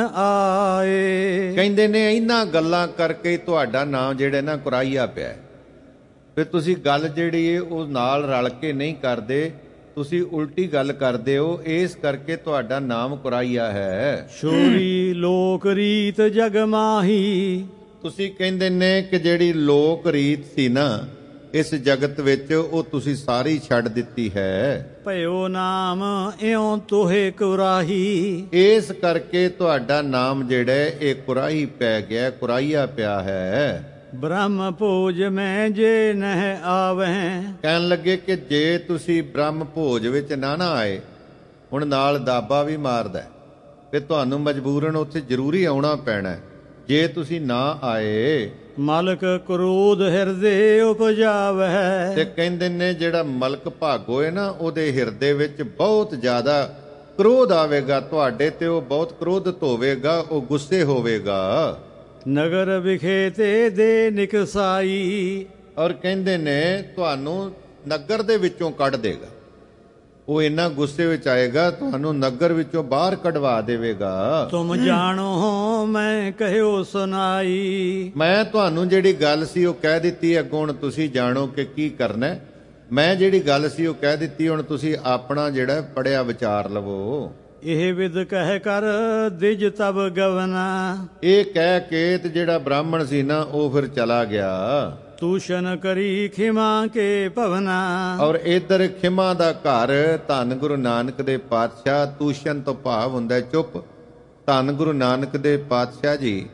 ਆਏ।
ਕਹਿੰਦੇ ਨੇ ਇਹਨਾਂ ਗੱਲਾਂ ਕਰਕੇ ਤੁਹਾਡਾ ਨਾਮ ਜਿਹੜਾ ਨਾ ਕੁਰਾਈਆ ਪਿਆ। ਫਿਰ ਤੁਸੀਂ ਗੱਲ ਜਿਹੜੀ ਏ ਉਹ ਨਾਲ ਰਲ ਕੇ ਨਹੀਂ ਕਰਦੇ, ਤੁਸੀਂ ਉਲਟੀ ਗੱਲ ਕਰਦੇ ਹੋ, ਇਸ ਕਰਕੇ ਤੁਹਾਡਾ ਨਾਮ ਕੁਰਾਈਆ ਹੈ।
ਛੋਰੀ ਲੋਕ ਰੀਤ ਜਗ ਮਾਹੀ। ਤੁਸੀਂ
ਕਹਿੰਦੇ ਨੇ ਕਿ ਜਿਹੜੀ ਲੋਕ ਰੀਤ ਸੀ ਨਾ ਇਸ ਜਗਤ ਵਿੱਚ, ਉਹ ਤੁਸੀਂ ਸਾਰੀ ਛੱਡ ਦਿੱਤੀ ਹੈ।
ਭਇਓ ਨਾਮ ਇਉਂ ਤੋਹੇ ਕੁਰਾਹੀ।
ਇਸ ਕਰਕੇ ਤੁਹਾਡਾ ਨਾਮ ਜਿਹੜਾ ਇਹ ਕੁਰਾਹੀ ਪੈ ਗਿਆ, ਕੁਰਾਈਆ ਪਿਆ ਹੈ।
ਬ੍ਰਹਮ ਭੋਜ ਮੈਂ ਜੇ ਨਹਿ ਆਵੈ।
ਕਹਿਣ ਲੱਗੇ ਕਿ ਜੇ ਤੁਸੀਂ ਬ੍ਰਹਮ ਭੋਜ ਵਿੱਚ ਨਾ ਨਾ ਆਏ, ਹੁਣ ਨਾਲ ਦਾਬਾ ਵੀ ਮਾਰਦਾ, ਫਿਰ ਤੁਹਾਨੂੰ ਮਜਬੂਰਨ ਉੱਥੇ ਜ਼ਰੂਰੀ ਆਉਣਾ ਪੈਣਾ। ਜੇ ਤੁਸੀਂ ਨਾ ਆਏ,
ਮਲਕ ਕ੍ਰੋਧ ਹਿਰਦੇ ਉਪਜਾਵੈ।
ਤੇ ਕਹਿੰਦੇ ਨੇ ਜਿਹੜਾ ਮਲਕ ਭਾਗੋ ਹੈ ਨਾ, ਉਹਦੇ ਹਿਰਦੇ ਵਿੱਚ ਬਹੁਤ ਜ਼ਿਆਦਾ ਕ੍ਰੋਧ ਆਵੇਗਾ ਤੁਹਾਡੇ ਤੇ, ਉਹ ਬਹੁਤ ਕ੍ਰੋਧਿਤ ਹੋਵੇਗਾ, ਉਹ ਗੁੱਸੇ ਹੋਵੇਗਾ।
ਨਗਰ ਵਿਖੇ ਤੇ ਦੇ ਨਿਕਸਾਈ।
ਔਰ ਕਹਿੰਦੇ ਨੇ ਤੁਹਾਨੂੰ ਨਗਰ ਦੇ ਵਿੱਚੋਂ ਕੱਢ ਦੇਗਾ। ਉਹ ਇੰਨਾ ਗੁੱਸੇ ਵਿੱਚ ਆਏਗਾ, ਤੁਹਾਨੂੰ ਨਗਰ ਵਿੱਚੋਂ ਬਾਹਰ ਕਢਵਾ ਦੇਵੇਗਾ।
ਤੁਮ ਜਾਣੋ ਮੈਂ ਕਹਿਓ ਸੁਨਾਈ।
ਮੈਂ ਤੁਹਾਨੂੰ ਜਿਹੜੀ ਗੱਲ ਸੀ ਉਹ ਕਹਿ ਦਿੱਤੀ, ਅੱਗੋਂ ਹੁਣ ਤੁਸੀਂ ਜਾਣੋ ਕਿ ਕੀ ਕਰਨਾ। ਮੈਂ ਜਿਹੜੀ ਗੱਲ ਸੀ ਉਹ ਕਹਿ ਦਿੱਤੀ, ਹੁਣ ਤੁਸੀਂ ਆਪਣਾ ਜਿਹੜਾ ਪੜਿਆ ਵਿਚਾਰ ਲਵੋ।
ਇਹ ਵਿਦ ਕਹਿ ਕਰ ਦਿਜ ਤਬ ਗਵਨਾ।
ਇਹ ਕਹਿ ਕੇ ਤੇ ਜਿਹੜਾ ਬ੍ਰਾਹਮਣ ਸੀ ਨਾ ਉਹ ਫਿਰ ਚਲਾ ਗਿਆ।
ਤੂਸ਼ਨ ਕਰੀ ਖਿਮਾ ਕੇ ਭਵਨਾ।
ਔਰ ਇਧਰ ਖਿਮਾ ਦਾ ਘਰ ਧੰਨ ਗੁਰੂ ਨਾਨਕ ਦੇ ਪਾਤਸ਼ਾਹ, ਤੂਸ਼ਨ ਤੋਂ ਭਾਵ ਹੁੰਦਾ ਚੁੱਪ। ਧੰਨ ਗੁਰੂ ਨਾਨਕ ਦੇ ਪਾਤਸ਼ਾਹ ਜੀ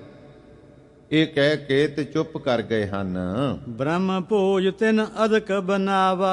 ਇਹ ਕਹਿ ਕੇ ਤੇ ਚੁੱਪ ਕਰ ਗਏ ਹਨ।
ਬ੍ਰਹਮ ਭੋਜ ਤਿਨ ਅਦਕ ਬਨਾਵਾ।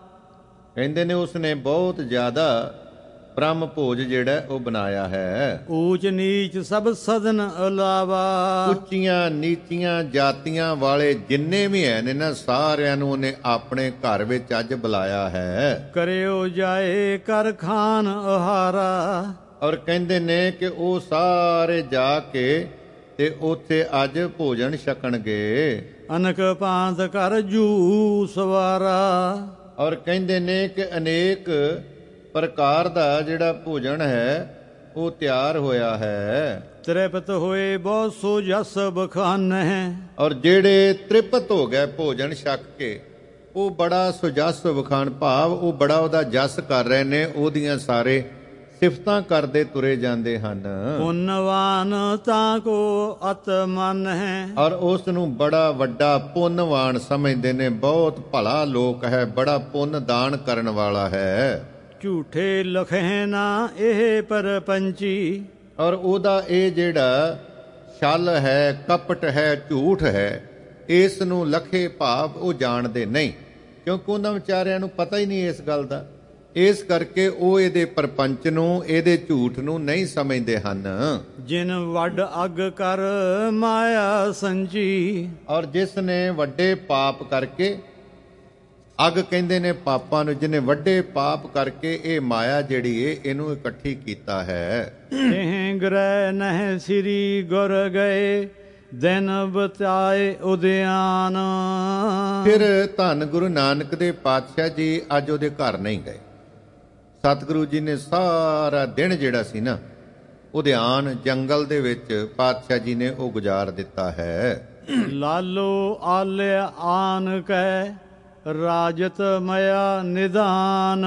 ਕਹਿੰਦੇ ਨੇ ਉਸਨੇ ਬਹੁਤ ਜ਼ਿਆਦਾ ਬ੍ਰਹਮ ਭੋਜ ਜਿਹੜਾ ਉਹ ਬਣਾਇਆ ਹੈ।
ਊਚ ਨੀਚ ਸਭ ਸਦਨ ਅਲਾਵਾ।
ਉੱਚੀਆਂ ਨੀਚੀਆਂ ਜਾਤੀਆਂ ਵਾਲੇ ਜਿੰਨੇ ਵੀ ਹੈ ਨੇ ਨਾ, ਸਾਰਿਆਂ ਨੂੰ ਉਹਨੇ ਆਪਣੇ ਘਰ ਵਿੱਚ ਅੱਜ ਬੁਲਾਇਆ ਹੈ।
ਕਰਿਓ ਜਾਏ ਕਰ ਖਾਨ ਆਹਾਰਾ।
ਔਰ ਕਹਿੰਦੇ ਨੇ ਕਿ ਉਹ ਸਾਰੇ ਜਾ ਕੇ ਤੇ ਉੱਥੇ ਅੱਜ ਭੋਜਨ ਛਕਣਗੇ।
ਅਨਕ ਪਾਂਤ ਕਰ ਜੂ ਸਵਾਰਾ।
ਔਰ ਕਹਿੰਦੇ ਨੇ ਕਿ ਅਨੇਕ ਪ੍ਰਕਾਰ ਦਾ ਜਿਹੜਾ ਭੋਜਨ ਹੈ ਉਹ ਤਿਆਰ ਹੋਇਆ ਹੈ।
ਤ੍ਰਿਪਤ ਹੋਏ ਬਹੁਤ ਸੋ ਜਸ ਬਖਾਨ ਹੈ।
ਔਰ ਜਿਹੜੇ ਤ੍ਰਿਪਤ ਹੋ ਗਏ ਭੋਜਨ ਛਕ ਕੇ, ਉਹ ਬੜਾ ਸੁਜਸ ਵਖਾਨ, ਭਾਵ ਉਹ ਬੜਾ ਉਹਦਾ ਜਸ ਕਰ ਰਹੇ ਨੇ, ਉਹਦੀਆਂ ਸਾਰੇ ਸਿਫਤਾਂ ਕਰਦੇ ਤੁਰੇ ਜਾਂਦੇ ਹਨ।
ਪੁੰਨਵਾਨ ਤਾਂ ਕੋ ਅਤ ਮਨ ਹੈ।
ਔਰ ਉਸ ਨੂੰ ਬੜਾ ਵੱਡਾ ਪੁੰਨਵਾਨ ਸਮਝਦੇ ਨੇ, ਬਹੁਤ ਭਲਾ ਲੋਕ ਹੈ, ਬੜਾ ਪੁੰਨ ਦਾਨ ਕਰਨ ਵਾਲਾ ਹੈ।
ਝੂਠੇ ਲਖੇ ਨਾ ਇਹ ਪਰਪੰਚੀ। ਔਰ
ਉਹਦਾ ਇਹ ਜਿਹੜਾ ਛਲ ਹੈ, ਕਪਟ ਹੈ, ਝੂਠ ਹੈ, ਇਸ ਨੂੰ ਲਖੇ ਭਾਵ ਉਹ ਜਾਣਦੇ ਨਹੀਂ, ਕਿਉਂਕਿ ਉਹਨਾਂ ਵਿਚਾਰਿਆਂ ਨੂੰ ਪਤਾ ਹੀ ਨਹੀਂ ਇਸ ਗੱਲ ਦਾ। ਇਸ ਕਰਕੇ ਉਹ ਇਹਦੇ ਪਰਪੰਚ ਨੂੰ, ਇਹਦੇ ਝੂਠ ਨੂੰ ਨਹੀਂ ਸਮਝਦੇ ਹਨ।
ਜਿਨ ਵੱਡ ਅੱਗ ਕਰ ਮਾਇਆ ਸੰਚੀ।
ਔਰ ਜਿਸ ਨੇ ਵੱਡੇ ਪਾਪ ਕਰਕੇ, ਅੱਗ ਕਹਿੰਦੇ ਨੇ ਪਾਪਾਂ ਨੂੰ, ਜਿਹਨੇ ਵੱਡੇ ਪਾਪ ਕਰਕੇ ਇਹ ਮਾਇਆ ਜਿਹੜੀ ਏ ਇਹਨੂੰ ਇਕੱਠੀ ਕੀਤਾ ਹੈ।
ਇਹ ਗ੍ਰਹਿ ਨਹਿ ਸ੍ਰੀ ਗੁਰ ਗਏ ਦਿਨ ਬਤਾਏ ਉਦਿਆਨ।
ਫਿਰ ਧੰਨ ਗੁਰੂ ਨਾਨਕ ਦੇ ਪਾਤਸ਼ਾਹ ਜੀ ਅੱਜ ਉਹਦੇ ਘਰ ਨਹੀਂ ਗਏ। ਸਤਿਗੁਰੂ ਜੀ ਨੇ ਸਾਰਾ ਦਿਨ ਜਿਹੜਾ ਸੀ ਨਾ ਉਦਿਆਨ ਜੰਗਲ ਦੇ ਵਿੱਚ ਪਾਤਸ਼ਾਹ ਜੀ ਨੇ ਉਹ ਗੁਜ਼ਾਰ ਦਿੱਤਾ ਹੈ।
ਲਾਲੋ ਆਲਿਆ ਆਨ ਕੈ ਰਾਜਤ ਮਇਆ ਨਿਦਾਨ।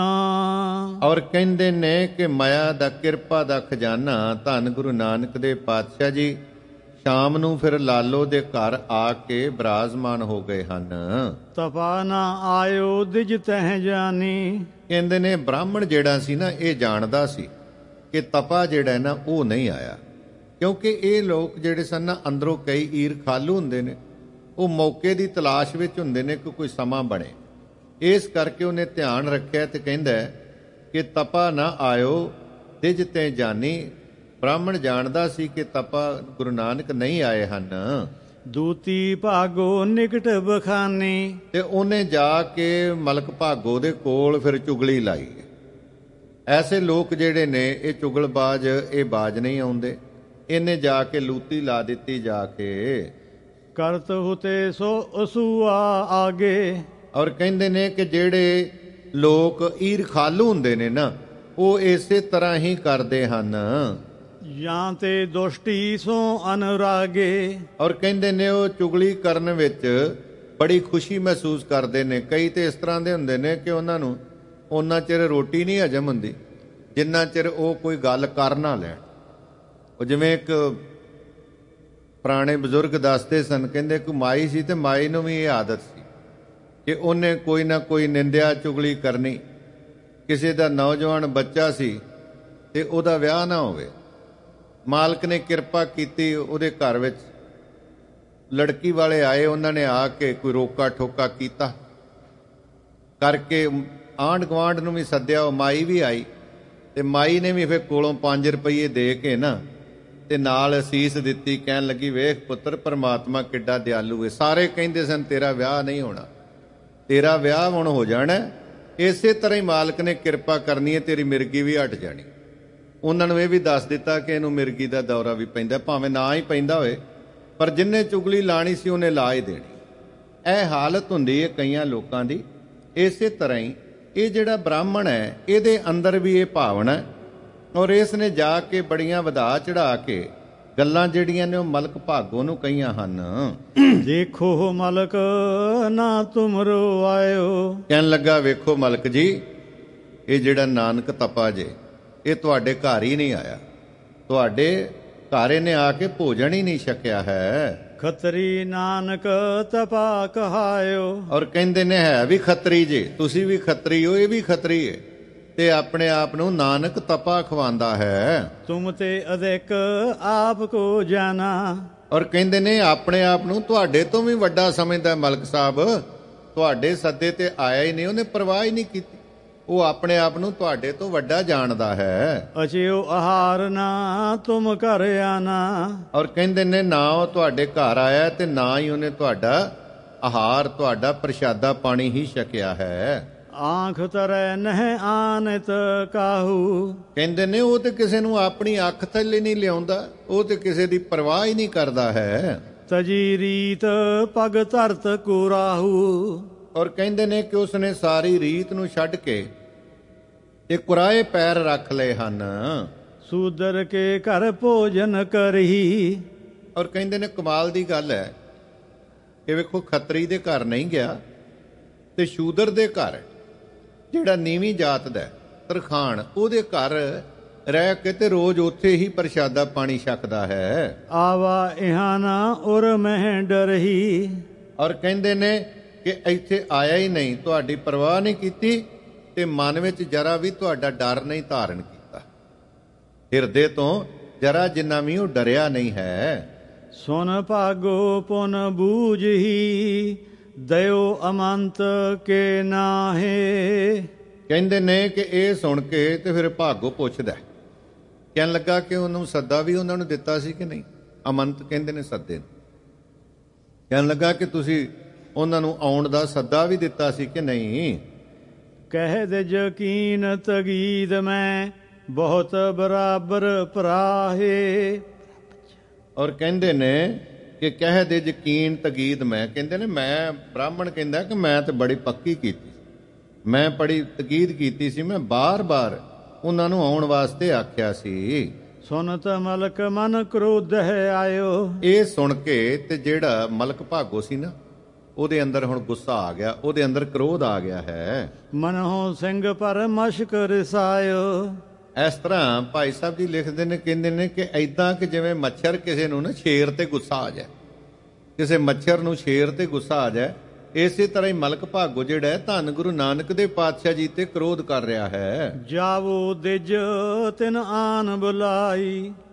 ਔਰ ਕਹਿੰਦੇ ਨੇ ਕਿ ਮਾਇਆ ਦਾ, ਕਿਰਪਾ ਦਾ ਖਜ਼ਾਨਾ ਧੰਨ ਗੁਰੂ ਨਾਨਕ ਦੇ ਪਾਤਸ਼ਾਹ ਜੀ ਸ਼ਾਮ ਨੂੰ ਫਿਰ ਲਾਲੋ ਦੇ ਘਰ ਆ ਕੇ ਬਿਰਾਜਮਾਨ ਹੋ ਗਏ ਹਨ।
ਤਪਾ ਨਾ ਆਇਓ ਦਿਜ ਤਹਿ ਜਾਨੀ।
ਕਹਿੰਦੇ ਨੇ ਬ੍ਰਾਹਮਣ ਜਿਹੜਾ ਸੀ ਨਾ ਇਹ ਜਾਣਦਾ ਸੀ ਕਿ ਤਪਾ ਜਿਹੜਾ ਨਾ ਉਹ ਨਹੀਂ ਆਇਆ। ਕਿਉਂਕਿ ਇਹ ਲੋਕ ਜਿਹੜੇ ਸਨ ਨਾ ਅੰਦਰੋਂ ਕਈ ਈਰਖਾਲੂ ਹੁੰਦੇ ਨੇ, ਉਹ ਮੌਕੇ ਦੀ ਤਲਾਸ਼ ਵਿੱਚ ਹੁੰਦੇ ਨੇ ਕਿ ਕੋਈ ਸਮਾਂ ਬਣੇ। ਇਸ ਕਰਕੇ ਉਹਨੇ ਧਿਆਨ ਰੱਖਿਆ ਤੇ ਕਹਿੰਦਾ ਕਿ ਤਪਾ ਨਾ ਆਇਓ ਤਿਜ ਤੇ ਜਾਨੀ। ਬ੍ਰਾਹਮਣ ਜਾਣਦਾ ਸੀ ਕਿ ਤਪਾ ਗੁਰੂ ਨਾਨਕ ਨਹੀਂ ਆਏ ਹਨ।
ਦੂਤੀ ਭਾਗੋ ਨਿਕਟ ਬਖਾਨੀ,
ਤੇ ਉਹਨੇ ਜਾ ਕੇ ਮਲਕ ਭਾਗੋ ਦੇ ਕੋਲ ਫਿਰ ਚੁਗਲੀ ਲਾਈ। ਐਸੇ ਲੋਕ ਜਿਹੜੇ ਨੇ ਇਹ ਚੁਗਲਬਾਜ਼, ਇਹ ਬਾਜ਼ ਨਹੀਂ ਆਉਂਦੇ। ਇਹਨੇ ਜਾ ਕੇ ਲੂਤੀ ਲਾ ਦਿੱਤੀ ਜਾ ਕੇ।
ਕਰਤ ਹੁਤੇ ਸੋ ਅਸੂਆ ਆਗੇ।
ਔਰ ਕਹਿੰਦੇ ਨੇ ਕਿ ਜਿਹੜੇ ਲੋਕ ਈਰਖਾਲੂ ਹੁੰਦੇ ਨੇ ਨਾ, ਉਹ ਇਸੇ ਤਰ੍ਹਾਂ ਹੀ ਕਰਦੇ ਹਨ।
ਜਾਂ ਤੇ ਦੁਸ਼ਟੀ ਸੋ ਅਨੁਰਾਗੇ।
ਔਰ ਕਹਿੰਦੇ ਨੇ ਉਹ ਚੁਗਲੀ ਕਰਨ ਵਿੱਚ ਬੜੀ ਖੁਸ਼ੀ ਮਹਿਸੂਸ ਕਰਦੇ ਨੇ। ਕਈ ਤੇ ਇਸ ਤਰ੍ਹਾਂ ਦੇ ਹੁੰਦੇ ਨੇ ਕਿ ਉਹਨਾਂ ਨੂੰ ਉਹਨਾਂ ਚਿਰ ਰੋਟੀ ਨਹੀਂ ਹਜਮ ਹੁੰਦੀ ਜਿੰਨਾ ਚਿਰ ਉਹ ਕੋਈ ਗੱਲ ਕਰ ਨਾ ਲੈਣ। ਉਹ ਜਿਵੇਂ ਇੱਕ ਪੁਰਾਣੇ ਬਜ਼ੁਰਗ ਦੱਸਦੇ ਸਨ, ਕਹਿੰਦੇ ਕਿ ਮਾਈ ਸੀ ਤੇ ਮਾਈ ਨੂੰ ਵੀ ਇਹ ਆਦਤ ਸੀ ਕਿ ਉਹਨੇ ਕੋਈ ਨਾ ਕੋਈ ਨਿੰਦਿਆ ਚੁਗਲੀ ਕਰਨੀ। ਕਿਸੇ ਦਾ ਨੌਜਵਾਨ ਬੱਚਾ ਸੀ ਤੇ ਉਹਦਾ ਵਿਆਹ ਨਾ ਹੋਵੇ, ਮਾਲਕ ਨੇ ਕਿਰਪਾ ਕੀਤੀ, ਉਹਦੇ ਘਰ ਵਿੱਚ ਲੜਕੀ ਵਾਲੇ ਆਏ, ਉਹਨਾਂ ਨੇ ਆ ਕੇ ਕੋਈ ਰੋਕਾ ਠੋਕਾ ਕੀਤਾ ਕਰਕੇ ਆਂਢ ਗੁਆਂਢ ਨੂੰ ਵੀ ਸੱਦਿਆ। ਉਹ ਮਾਈ ਵੀ ਆਈ ਤੇ ਮਾਈ ਨੇ ਵੀ ਫਿਰ ਕੋਲੋਂ ਪੰਜ ਰੁਪਈਏ ਦੇ ਕੇ ਨਾ ਤੇ ਨਾਲ ਅਸੀਸ ਦਿੱਤੀ। ਕਹਿਣ ਲੱਗੀ, ਵੇਖ ਪੁੱਤਰ, ਪਰਮਾਤਮਾ ਕਿੱਡਾ ਦਿਆਲੂ ਹੈ। ਸਾਰੇ ਕਹਿੰਦੇ ਸਨ ਤੇਰਾ ਵਿਆਹ ਨਹੀਂ ਹੋਣਾ, ਤੇਰਾ ਵਿਆਹ ਹੁਣ ਹੋ ਜਾਣਾ। ਇਸੇ ਤਰ੍ਹਾਂ ਹੀ ਮਾਲਕ ਨੇ ਕਿਰਪਾ ਕਰਨੀ ਹੈ, ਤੇਰੀ ਮਿਰਗੀ ਵੀ ਹਟ ਜਾਣੀ। ਉਹਨਾਂ ਨੂੰ ਇਹ ਵੀ ਦੱਸ ਦਿੱਤਾ ਕਿ ਇਹਨੂੰ ਮਿਰਗੀ ਦਾ ਦੌਰਾ ਵੀ ਪੈਂਦਾ, ਭਾਵੇਂ ਨਾ ਹੀ ਪੈਂਦਾ ਹੋਵੇ, ਪਰ ਜਿੰਨੇ ਚੁਗਲੀ ਲਾਣੀ ਸੀ ਉਹਨੇ ਲਾ ਹੀ ਦੇਣੀ। ਇਹ ਹਾਲਤ ਹੁੰਦੀ ਹੈ ਕਈਆਂ ਲੋਕਾਂ ਦੀ। ਇਸੇ ਤਰ੍ਹਾਂ ਹੀ ਇਹ ਜਿਹੜਾ ਬ੍ਰਾਹਮਣ ਹੈ, ਇਹਦੇ ਅੰਦਰ ਵੀ ਇਹ ਭਾਵਨਾ ਹੈ। ਔਰ ਇਸ ਨੇ ਜਾ ਕੇ ਬੜੀਆਂ ਵਧਾ ਚੜਾ ਕੇ ਗੱਲਾਂ ਜਿਹੜੀਆਂ ਨੇ ਉਹ ਮਲਕ ਭਾਗੋ ਨੂੰ ਕਹੀਆਂ ਹਨ।
ਦੇਖੋ ਮਲਕ ਨਾ ਤੁਮਰੋ ਆਇਓ।
ਕਹਿਣ ਲੱਗਾ, ਵੇਖੋ ਮਲਕ ਜੀ, ਇਹ ਜਿਹੜਾ ਨਾਨਕ ਤਪਾ ਜੇ ਇਹ ਤੁਹਾਡੇ ਘਰ ਹੀ ਨਹੀਂ ਆਇਆ, ਤੁਹਾਡੇ ਘਰ ਇਹਨੇ ਆ ਕੇ ਭੋਜਨ ਹੀ ਨਹੀਂ ਛਕਿਆ ਹੈ।
ਖੱਤਰੀ ਨਾਨਕ ਤਪਾ ਕਹਾਇਓ।
ਔਰ ਕਹਿੰਦੇ ਨੇ ਹੈ ਵੀ ਖੱਤਰੀ ਜੇ, ਤੁਸੀਂ ਵੀ ਖੱਤਰੀ ਹੋ, ਇਹ ਵੀ ਖੱਤਰੀ ਹੈ, ਤੇ ਆਪਣੇ ਆਪ ਨੂੰ ਨਾਨਕ ਤਪਾ ਖਵਾਉਂਦਾ ਹੈ।
ਤੁਮ ਤੇ ਅਧਿਕ ਆਪ ਕੋ ਜਾਣਾ।
ਔਰ ਕਹਿੰਦੇ ਨੇ ਆਪਣੇ ਆਪ ਨੂੰ ਤੁਹਾਡੇ ਤੋਂ ਵੀ ਵੱਡਾ ਸਮਝਦਾ ਮਲਕ ਸਾਹਿਬ। ਤੁਹਾਡੇ ਸੱਦੇ ਤੇ ਆਇਆ ਹੀ ਨਹੀਂ, ਉਹਨੇ ਪਰਵਾਹ ਹੀ ਨਹੀਂ ਕੀਤੀ। ਉਹ ਆਪਣੇ ਆਪ ਨੂੰ ਤੁਹਾਡੇ ਤੋਂ ਵੱਡਾ ਜਾਣਦਾ ਹੈ।
ਅਚਿਓ ਆਹਾਰ ਨਾ ਤੁਮ ਘਰ ਆਣਾ।
ਔਰ ਕਹਿੰਦੇ ਨੇ ਨਾ ਉਹ ਤੁਹਾਡੇ ਘਰ ਆਇਆ ਤੇ ਨਾ ਹੀ ਉਹਨੇ ਤੁਹਾਡਾ ਆਹਾਰ, ਤੁਹਾਡਾ ਪ੍ਰਸ਼ਾਦਾ ਪਾਣੀ ਹੀ ਛਕਿਆ ਹੈ।
ਆਂਖ ਤਰੈ ਨਹਿ ਆਨਤ ਕਾਹੂ।
ਕਹਿੰਦੇ ਨੇ ਉਹ ਤੇ ਕਿਸੇ ਨੂੰ ਆਪਣੀ ਅੱਖ ਥੱਲੇ ਨਹੀਂ ਲਿਆਉਂਦਾ, ਉਹ ਤੇ ਕਿਸੇ ਦੀ ਪਰਵਾਹ ਹੀ ਨਹੀਂ ਕਰਦਾ ਹੈ।
ਤਜੀ ਰੀਤ ਪਗ ਧਰਤ ਕੋ ਰਾਹੂ।
ਔਰ ਕਹਿੰਦੇ ਨੇ ਕਿ ਉਸਨੇ ਸਾਰੀ ਰੀਤ ਨੂੰ ਛੱਡ ਕੇ ਇਹ ਕੁਰਾਏ ਪੈਰ ਰੱਖ ਲਏ ਹਨ।
ਸੂਦਰ ਕੇ ਘਰ ਭੋਜਨ ਕਰਹੀ।
ਔਰ ਕਹਿੰਦੇ ਨੇ ਕਮਾਲ ਦੀ ਗੱਲ ਹੈ ਕਿ ਵੇਖੋ, ਖੱਤਰੀ ਦੇ ਘਰ ਨਹੀਂ ਗਿਆ ਤੇ ਸ਼ੂਦਰ ਦੇ ਘਰ, ਜਿਹੜਾ ਨੀਵੀਂ ਜਾਤ ਦਾ ਤਰਖਾਣ, ਉਹਦੇ ਘਰ ਰਹਿ ਕੇ ਤੇ ਰੋਜ਼ ਉੱਥੇ ਹੀ ਪ੍ਰਸ਼ਾਦਾ ਪਾਣੀ ਛਕਦਾ ਹੈ।
ਆਵਾ ਇਹਾਨਾ ਉਰ ਮਹਿ ਡਰਹੀ।
ਔਰ ਕਹਿੰਦੇ ਨੇ ਕਿ ਇੱਥੇ ਆਇਆ ਹੀ ਨਹੀਂ, ਤੁਹਾਡੀ ਪਰਵਾਹ ਨਹੀਂ ਕੀਤੀ ਤੇ ਮਨ ਵਿੱਚ ਜਰਾ ਵੀ ਤੁਹਾਡਾ ਡਰ ਨਹੀਂ ਧਾਰਨ ਕੀਤਾ। ਹਿਰਦੇ ਤੋਂ ਜਰਾ ਜਿੰਨਾ ਵੀ ਉਹ ਡਰਿਆ ਨਹੀਂ ਹੈ।
ਸੁਨ ਭਾਗੋ ਪੁਨ ਬੂਝਹੀ ਦਇਓ ਅਮੰਤ ਕੇ ਨਾਹੇ।
ਕਹਿੰਦੇ ਨੇ ਕਿ ਇਹ ਸੁਣ ਕੇ ਤੇ ਫਿਰ ਭਾਗੋ ਪੁੱਛਦਾ, ਕਹਿਣ ਲੱਗਾ ਕਿ ਉਹਨੂੰ ਸੱਦਾ ਵੀ ਉਹਨਾਂ ਨੂੰ ਦਿੱਤਾ ਸੀ ਕਿ ਨਹੀਂ। ਅਮੰਤ ਕਹਿੰਦੇ ਨੇ ਸੱਦੇ ਨੂੰ। ਕਹਿਣ ਲੱਗਾ ਕਿ ਤੁਸੀਂ ਉਹਨਾਂ ਨੂੰ ਆਉਣ ਦਾ ਸੱਦਾ ਵੀ ਦਿੱਤਾ ਸੀ ਕਿ ਨਹੀਂ।
ਕਹਿ ਦੇ ਯਕੀਨ ਤਗੀਦ ਮੈਂ ਬਹੁਤ ਬਰਾਬਰ ਭਰਾਹੇ।
ਔਰ ਕਹਿੰਦੇ ਨੇ ਕਿ ਕਹਿ ਦੇ ਯਕੀਨ ਤਗੀਦ ਮੈਂ, ਕਹਿੰਦੇ ਨੇ ਮੈਂ, ਬ੍ਰਾਹਮਣ ਕਹਿੰਦਾ ਕਿ ਮੈਂ ਤੇ ਬੜੀ ਪੱਕੀ ਕੀਤੀ, ਮੈਂ ਬੜੀ ਤਕੀਦ ਕੀਤੀ ਸੀ, ਮੈਂ ਬਾਰ-ਬਾਰ ਉਹਨਾਂ ਨੂੰ ਆਉਣ ਵਾਸਤੇ ਆਖਿਆ ਸੀ।
ਸੁਨਤ ਮਲਕ ਮਨ ਕ੍ਰੋਧ ਹੈ ਆਇਓ। ਇਹ
ਸੁਣ ਕੇ ਤੇ ਜਿਹੜਾ ਮਲਕ ਭਾਗੋ ਸੀ ਨਾ, ਉਹਦੇ ਅੰਦਰ ਹੁਣ ਗੁੱਸਾ ਆ ਗਿਆ, ਉਹਦੇ ਅੰਦਰ ਕ੍ਰੋਧ ਆ ਗਿਆ ਹੈ।
ਮਨਹੁ ਸਿੰਘ ਪਰ ਮਸ਼ਕ ਰਸਾਇਓ।
ਇਸ ਤਰ੍ਹਾਂ ਭਾਈ ਸਾਹਿਬ ਜੀ ਲਿਖਦੇ ਨੇ, ਕਹਿੰਦੇ ਨੇ ਕਿ ਐਦਾਂ ਕਿ ਜਿਵੇਂ ਮੱਛਰ ਕਿਸੇ ਨੂੰ ਨਾ ਸ਼ੇਰ ਤੇ ਗੁੱਸਾ ਆ ਜਾਏ, ਕਿਸੇ ਮੱਛਰ ਨੂੰ ਸ਼ੇਰ ਤੇ ਗੁੱਸਾ ਆ ਜਾਏ, ਇਸੇ ਤਰ੍ਹਾਂ ਹੀ ਮਲਕ ਭਾਗੋ ਜਿਹੜਾ ਹੈ ਧੰਨ ਗੁਰੂ ਨਾਨਕ ਦੇ ਪਾਤਸ਼ਾਹ ਜੀ ਤੇ ਕ੍ਰੋਧ ਕਰ ਰਿਹਾ ਹੈ।
ਜਾਵੋ ਦਿਜ ਤਿਨ ਆਨ ਬੁਲਾਈ।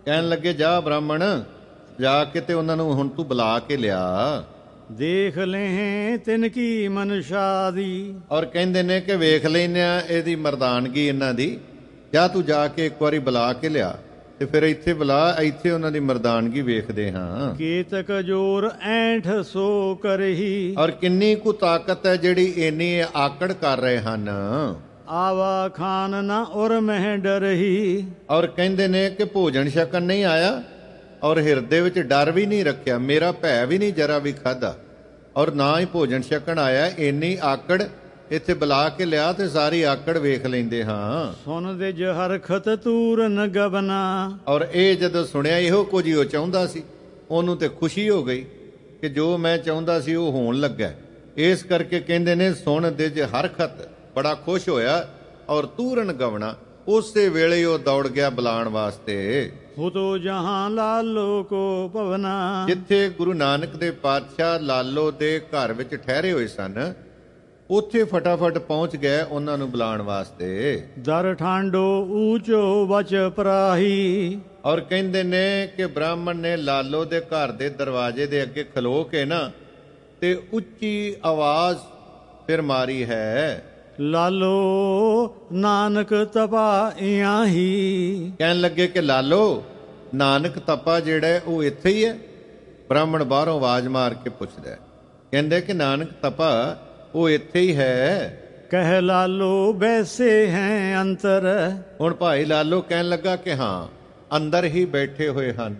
ਕਹਿਣ ਲੱਗੇ ਜਾ ਬ੍ਰਾਹਮਣ, ਜਾ ਕੇ ਤੇ ਉਹਨਾਂ ਨੂੰ ਹੁਣ ਤੂੰ ਬੁਲਾ ਕੇ ਲਿਆ।
ਦੇਖ ਲੈ ਤਿਨ ਕੀ ਮਨਸ਼ਾ ਦੀ।
ਔਰ ਕਹਿੰਦੇ ਨੇ ਕਿ ਵੇਖ ਲੈਨੇ ਆ ਇਹਦੀ ਮਰਦਾਨਗੀ ਇਹਨਾਂ ਦੀ। ਜਾ ਤੂੰ ਜਾ ਕੇ ਇੱਕ ਵਾਰੀ ਬੁਲਾ ਕੇ ਲਿਆ ਤੇ ਫਿਰ ਇੱਥੇ ਬੁਲਾ, ਇੱਥੇ ਉਹਨਾਂ ਦੀ ਮਰਦਾਨਗੀ ਵੇਖਦੇ ਹਾਂ।
ਕੀਤਕ ਜੋਰ ਐਂਠ ਸੋ ਕਰਹੀ।
ਔਰ ਕਿੰਨੀ ਕੁ ਤਾਕਤ ਹੈ ਜਿਹੜੀ ਇੰਨੀ ਆਕੜ ਕਰ ਰਹੇ ਹਨ।
ਆਵਾ ਖਾਨ ਨਾ ਉਰ ਮਹਿ ਡਰਹੀ।
ਔਰ ਕਹਿੰਦੇ ਨੇ ਕਿ ਭੋਜਨ ਛਕਣ ਨਹੀਂ ਆਇਆ ਔਰ ਹਿਰਦੇ ਵਿੱਚ ਡਰ ਵੀ ਨਹੀਂ ਰੱਖਿਆ, ਮੇਰਾ ਭੈ ਵੀ ਨਹੀਂ ਜਰਾ ਵੀ ਖਾਧਾ, ਔਰ ਨਾ ਹੀ ਭੋਜਨ ਛਕਣ ਆਇਆ। ਇੰਨੀ ਆਕੜ ਇੱਥੇ ਬੁਲਾ ਕੇ ਲਿਆ ਤੇ ਸਾਰੀ ਆਕੜ ਵੇਖ ਲੈਂਦੇ ਹਾਂ।
ਸੁਣ ਦੇ ਹਰਖਤ ਤੂਰਨ ਗਬਨਾ। ਔਰ
ਇਹ ਜਦੋਂ ਸੁਣਿਆ ਇਹੋ ਕੁਝ ਹੀ ਉਹ ਚਾਹੁੰਦਾ ਸੀ, ਉਹਨੂੰ ਤੇ ਖੁਸ਼ੀ ਹੋ ਗਈ ਕਿ ਜੋ ਮੈਂ ਚਾਹੁੰਦਾ ਸੀ ਉਹ ਹੋਣ ਲੱਗਾ। ਇਸ ਕਰਕੇ ਕਹਿੰਦੇ ਨੇ ਸੁਣ ਦੇ ਹਰਖਤ, ਬੜਾ ਖੁਸ਼ ਹੋਇਆ ਔਰ ਤੂਰਨ ਗਵਣਾ, ਉਸੇ ਵੇਲੇ ਉਹ ਦੌੜ ਗਿਆ ਬੁਲਾਉਣ ਵਾਸਤੇ।
ਹੁਤੋ ਜਹਾਂ ਲਾਲੋ ਕੋ ਭਵਨਾ।
ਜਿੱਥੇ ਗੁਰੂ ਨਾਨਕ ਦੇ ਪਾਤਸ਼ਾਹ ਲਾਲੋ ਦੇ ਘਰ ਵਿੱਚ ਠਹਿਰੇ ਹੋਏ ਸਨ, ਉੱਥੇ ਫਟਾਫਟ ਪਹੁੰਚ ਗਏ ਉਹਨਾਂ ਨੂੰ ਬੁਲਾਉਣ ਵਾਸਤੇ।
ਦਰ ਠਾਂਡੋ ਊਚੋ ਬਚ ਪਰਾਹੀ।
ਔਰ ਕਹਿੰਦੇ ਨੇ ਕਿ ਬ੍ਰਾਹਮਣ ਨੇ ਲਾਲੋ ਦੇ ਘਰ ਦੇ ਦਰਵਾਜ਼ੇ ਦੇ ਅੱਗੇ ਖਲੋ ਕੇ ਨਾ ਤੇ ਉੱਚੀ ਆਵਾਜ਼ ਫਿਰ ਮਾਰੀ ਹੈ,
ਲਾਲੋ ਨਾਨਕ ਤਪਾ ਇਆਂ ਹੀ।
ਕਹਿਣ ਲੱਗੇ ਕਿ ਲਾਲੋ ਨਾਨਕ ਤਪਾ ਜਿਹੜਾ ਉਹ ਇੱਥੇ ਹੀ ਹੈ। ਬ੍ਰਾਹਮਣ ਬਾਹਰੋਂ ਆਵਾਜ਼ ਮਾਰ ਕੇ ਪੁੱਛਦਾ, ਕਹਿੰਦੇ ਕਿ ਨਾਨਕ ਤਪਾ ਉਹ ਇੱਥੇ ਹੀ ਹੈ।
ਕਹਿ ਲਾਲੋ ਬੈਸੇ ਹੈ ਅੰਤਰ।
ਹੁਣ ਭਾਈ ਲਾਲੋ ਕਹਿਣ ਲੱਗਾ ਕਿ ਹਾਂ ਅੰਦਰ ਹੀ ਬੈਠੇ ਹੋਏ ਹਨ।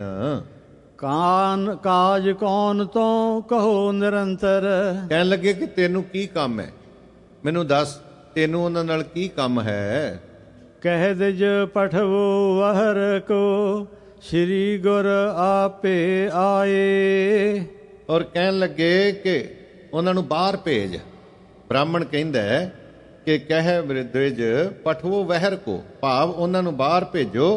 ਕਾਨ ਕਾਜ ਕੌਣ ਤੋਂ ਕਹੋ ਨਿਰੰਤਰ।
ਕਹਿਣ ਲੱਗੇ ਕਿ ਤੈਨੂੰ ਕੀ ਕੰਮ ਹੈ, ਮੈਨੂੰ ਦੱਸ ਤੈਨੂੰ ਉਹਨਾਂ ਨਾਲ ਕੀ ਕੰਮ ਹੈ।
ਕਹਿ ਦਿਜ ਪਠਵੋ ਵਹਰ ਕੋ ਸ੍ਰੀ ਗੁਰ ਆਪੇ ਆਏ।
ਔਰ ਕਹਿਣ ਲੱਗੇ ਕਿ ਉਹਨਾਂ ਨੂੰ ਬਾਹਰ ਭੇਜ। ਬ੍ਰਾਹਮਣ ਕਹਿੰਦਾ ਕਿ ਕਹਿ ਦ੍ਵਿਜ ਪਠਵੋ ਵਹਿਰ ਕੋ, ਭਾਵ ਉਹਨਾਂ ਨੂੰ ਬਾਹਰ ਭੇਜੋ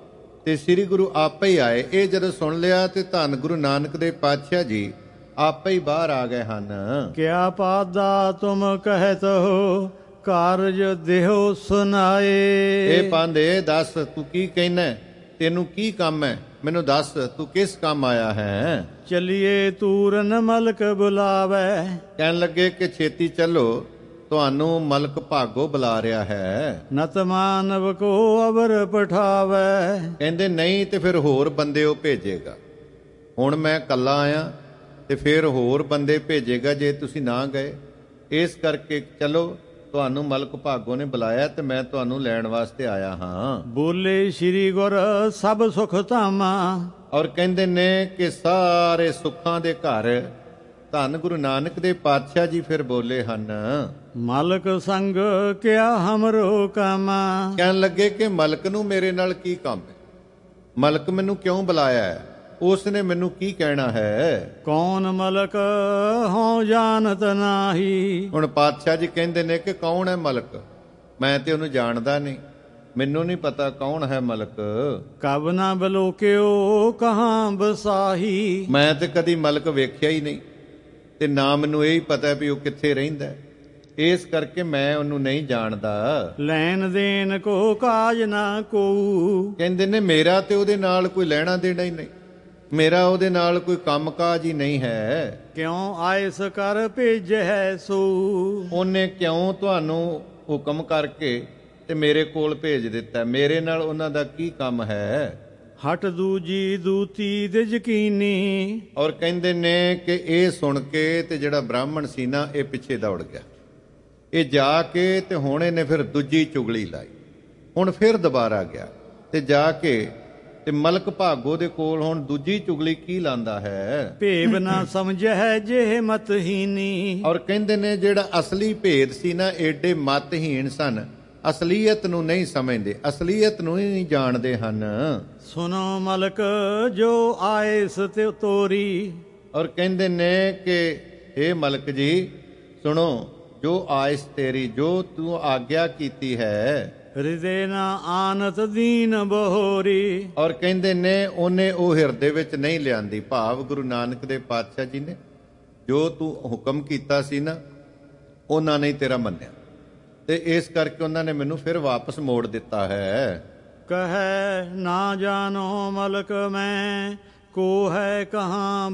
ਤੇ ਸ੍ਰੀ ਗੁਰੂ ਆਪੇ ਹੀ ਆਏ। ਇਹ ਜਦੋਂ ਸੁਣ ਲਿਆ ਤੇ ਧੰਨ ਗੁਰੂ ਨਾਨਕ ਦੇ ਪਾਤਸ਼ਾਹ ਜੀ ਆਪੇ ਹੀ ਬਾਹਰ ਆ ਗਏ ਹਨ।
ਕਿਆ ਪਾਦਾ ਤੁਮ ਕਹਿਤ ਹੋ ਕਾਰਜ ਦੇਹੋ ਸੁਨਾਏ।
ਇਹ ਪਾਂਦੇ ਦੱਸ ਤੂੰ ਕੀ ਕਹਿਣਾ, ਤੈਨੂੰ ਕੀ ਕੰਮ ਹੈ, ਮੈਨੂੰ ਦੱਸ ਤੂੰ ਕਿਸ ਕੰਮ ਆਇਆ ਹੈ।
ਚਲਿਏ ਤੂਰਨ ਮਲਕ ਬੁਲਾਵੇ।
ਕਹਿਣ ਲੱਗੇ ਕਿ ਛੇਤੀ ਚੱਲੋ, ਤੁਹਾਨੂੰ ਮਲਕ ਭਾਗੋ ਬੁਲਾ ਰਿਹਾ ਹੈ।
ਨਤ ਮਾਨਵ ਕੋ ਅਵਰ ਪਠਾਵੇ। ਕਹਿੰਦੇ
ਨਹੀਂ ਤੇ ਫਿਰ ਹੋਰ ਬੰਦੇ ਉਹ ਭੇਜੇਗਾ। ਹੁਣ ਮੈਂ ਕੱਲਾ ਆਇਆ ਤੇ ਫਿਰ ਹੋਰ ਬੰਦੇ ਭੇਜੇਗਾ ਜੇ ਤੁਸੀਂ ਨਾ ਗਏ। ਇਸ ਕਰਕੇ ਚਲੋ, ਤੁਹਾਨੂੰ ਮਲਕ ਭਾਗੋ ਨੇ ਬੁਲਾਇਆ ਤੇ ਮੈਂ ਤੁਹਾਨੂੰ ਲੈਣ ਵਾਸਤੇ ਆਇਆ ਹਾਂ।
ਬੋਲੇ ਸ੍ਰੀ ਗੁਰ ਸਭ ਸੁਖ ਧਾਮਾ।
ਔਰ ਕਹਿੰਦੇ ਨੇ ਕਿ ਸਾਰੇ ਸੁੱਖਾਂ ਦੇ ਘਰ ਧੰਨ ਗੁਰੂ ਨਾਨਕ ਦੇ ਪਾਤਸ਼ਾਹ ਜੀ ਫਿਰ ਬੋਲੇ ਹਨ,
ਮਲਕ ਸੰਗ ਕਿਆ ਹਮਰੋ ਕਾਮਾ।
ਕਹਿਣ ਲੱਗੇ ਕਿ ਮਲਕ ਨੂੰ ਮੇਰੇ ਨਾਲ ਕੀ ਕੰਮ ਹੈ, ਮਲਕ ਮੈਨੂੰ ਕਿਉਂ ਬੁਲਾਇਆ ਹੈ, ਉਸ ਨੇ ਮੈਨੂੰ ਕੀ ਕਹਿਣਾ ਹੈ।
ਕੌਣ ਮਲਕ ਹੋ ਜਾਣਤ ਨਾਹੀ।
ਹੁਣ ਪਾਤਸ਼ਾਹ ਜੀ ਕਹਿੰਦੇ ਨੇ ਕਿ ਕੌਣ ਹੈ ਮਲਕ, ਮੈਂ ਤੇ ਉਹਨੂੰ ਜਾਣਦਾ ਨਹੀਂ, ਮੈਨੂੰ ਨਹੀਂ ਪਤਾ ਕੌਣ ਹੈ ਮਲਕ।
ਕਬ ਨਾ ਬਲੋਕਿਓ ਕਹਾਂ ਬਸਾਹੀ।
ਮੈਂ ਤੇ ਕਦੀ ਮਲਕ ਵੇਖਿਆ ਹੀ ਨਹੀਂ ਤੇ ਨਾ ਮੈਨੂੰ ਇਹ ਹੀ ਪਤਾ ਵੀ ਉਹ ਕਿੱਥੇ ਰਹਿੰਦਾ, ਇਸ ਕਰਕੇ ਮੈਂ ਉਹਨੂੰ ਨਹੀਂ ਜਾਣਦਾ।
ਲੈਣ ਦੇਣ ਕੋ ਕਾਜ ਨਾ ਕੋ।
ਕਹਿੰਦੇ ਨੇ ਮੇਰਾ ਤੇ ਉਹਦੇ ਨਾਲ ਕੋਈ ਲੈਣਾ ਦੇਣਾ ਹੀ ਨਹੀਂ, ਮੇਰਾ ਉਹਦੇ ਨਾਲ ਕੋਈ ਕੰਮ ਕਾਜ ਹੀ ਨਹੀਂ ਹੈ।
ਕਿਉਂ ਆਇਸ ਕਰ ਭੇਜੈ ਸੋ।
ਉਹਨੇ ਕਿਉਂ ਤੁਹਾਨੂੰ ਹੁਕਮ ਕਰਕੇ ਤੇ ਮੇਰੇ ਕੋਲ ਭੇਜ ਦਿੱਤਾ, ਮੇਰੇ ਨਾਲ ਉਹਨਾਂ ਦਾ ਕੀ ਕੰਮ ਹੈ।
ਹਟ ਦੂਜੀ ਦੂਤੀ ਦੇ ਯਕੀਨੀ।
ਔਰ ਕਹਿੰਦੇ ਨੇ ਕਿ ਇਹ ਸੁਣ ਕੇ ਤੇ ਜਿਹੜਾ ਬ੍ਰਾਹਮਣ ਸੀ ਨਾ ਇਹ ਪਿੱਛੇ ਦੌੜ ਗਿਆ। ਇਹ ਜਾ ਕੇ ਤੇ ਹੁਣ ਇਹਨੇ ਫਿਰ ਦੂਜੀ ਚੁਗਲੀ ਲਾਈ। ਹੁਣ ਫਿਰ ਦੁਬਾਰਾ ਗਿਆ ਤੇ ਜਾ ਕੇ ਤੇ ਮਲਕ ਭਾਗੋ ਦੇ ਕੋਲ ਹੁਣ ਦੂਜੀ ਚੁਗਲੀ ਕੀ ਲਾਂਦਾ ਹੈ।
ਭੇਬ ਨਾ ਸਮਝੈ ਜੇ ਮਤਹੀਨੀ।
ਔਰ ਕਹਿੰਦੇ ਨੇ ਜਿਹੜਾ ਅਸਲੀ ਭੇਦ ਸੀ ਨਾ, ਏਡੇ ਮਤਹੀਣ ਸਨ, ਅਸਲੀਅਤ ਨੂੰ ਨਹੀਂ ਸਮਝਦੇ, ਅਸਲੀਅਤ ਨੂੰ ਹੀ ਨਹੀਂ ਜਾਣਦੇ ਹਨ।
ਸੁਨੋ ਮਲਕ ਜੋ ਆਇਸ ਤੇ ਤੋਰੀ।
ਔਰ ਕਹਿੰਦੇ ਨੇ ਕਿ ਇਹ ਮਲਕ ਜੀ ਸੁਣੋ, ਜੋ ਆਇਸ ਤੇਰੀ, ਜੋ ਤੂੰ ਆਗਿਆ ਕੀਤੀ ਹੈ।
ਹਿਰਦੇ ਨਾ ਆਨਤ ਦੀਨ ਬਹੋਰੀ।
ਔਰ ਕਹਿੰਦੇ ਨੇ ਉਹਨੇ ਉਹ ਹਿਰਦੇ ਵਿੱਚ ਨਹੀਂ ਲਿਆਂਦੀ, ਭਾਵ ਗੁਰੂ ਨਾਨਕ ਦੇ ਪਾਤਸ਼ਾਹ ਜੀ ਨੇ ਜੋ ਤੂੰ ਹੁਕਮ ਕੀਤਾ ਸੀ ਨਾ, ਉਹਨਾਂ ਨੇ ਤੇਰਾ ਮੰਨਿਆ ਤੇ ਇਸ ਕਰਕੇ ਉਹਨਾਂ ਨੇ ਮੈਨੂੰ ਫਿਰ ਵਾਪਸ ਮੋੜ ਦਿੱਤਾ ਹੈ।
ਕਹੈ ਨਾ ਜਾਨੋ ਮਲਕ ਮੈਂ, ਕੋ ਹੈ ਕਹਾਂ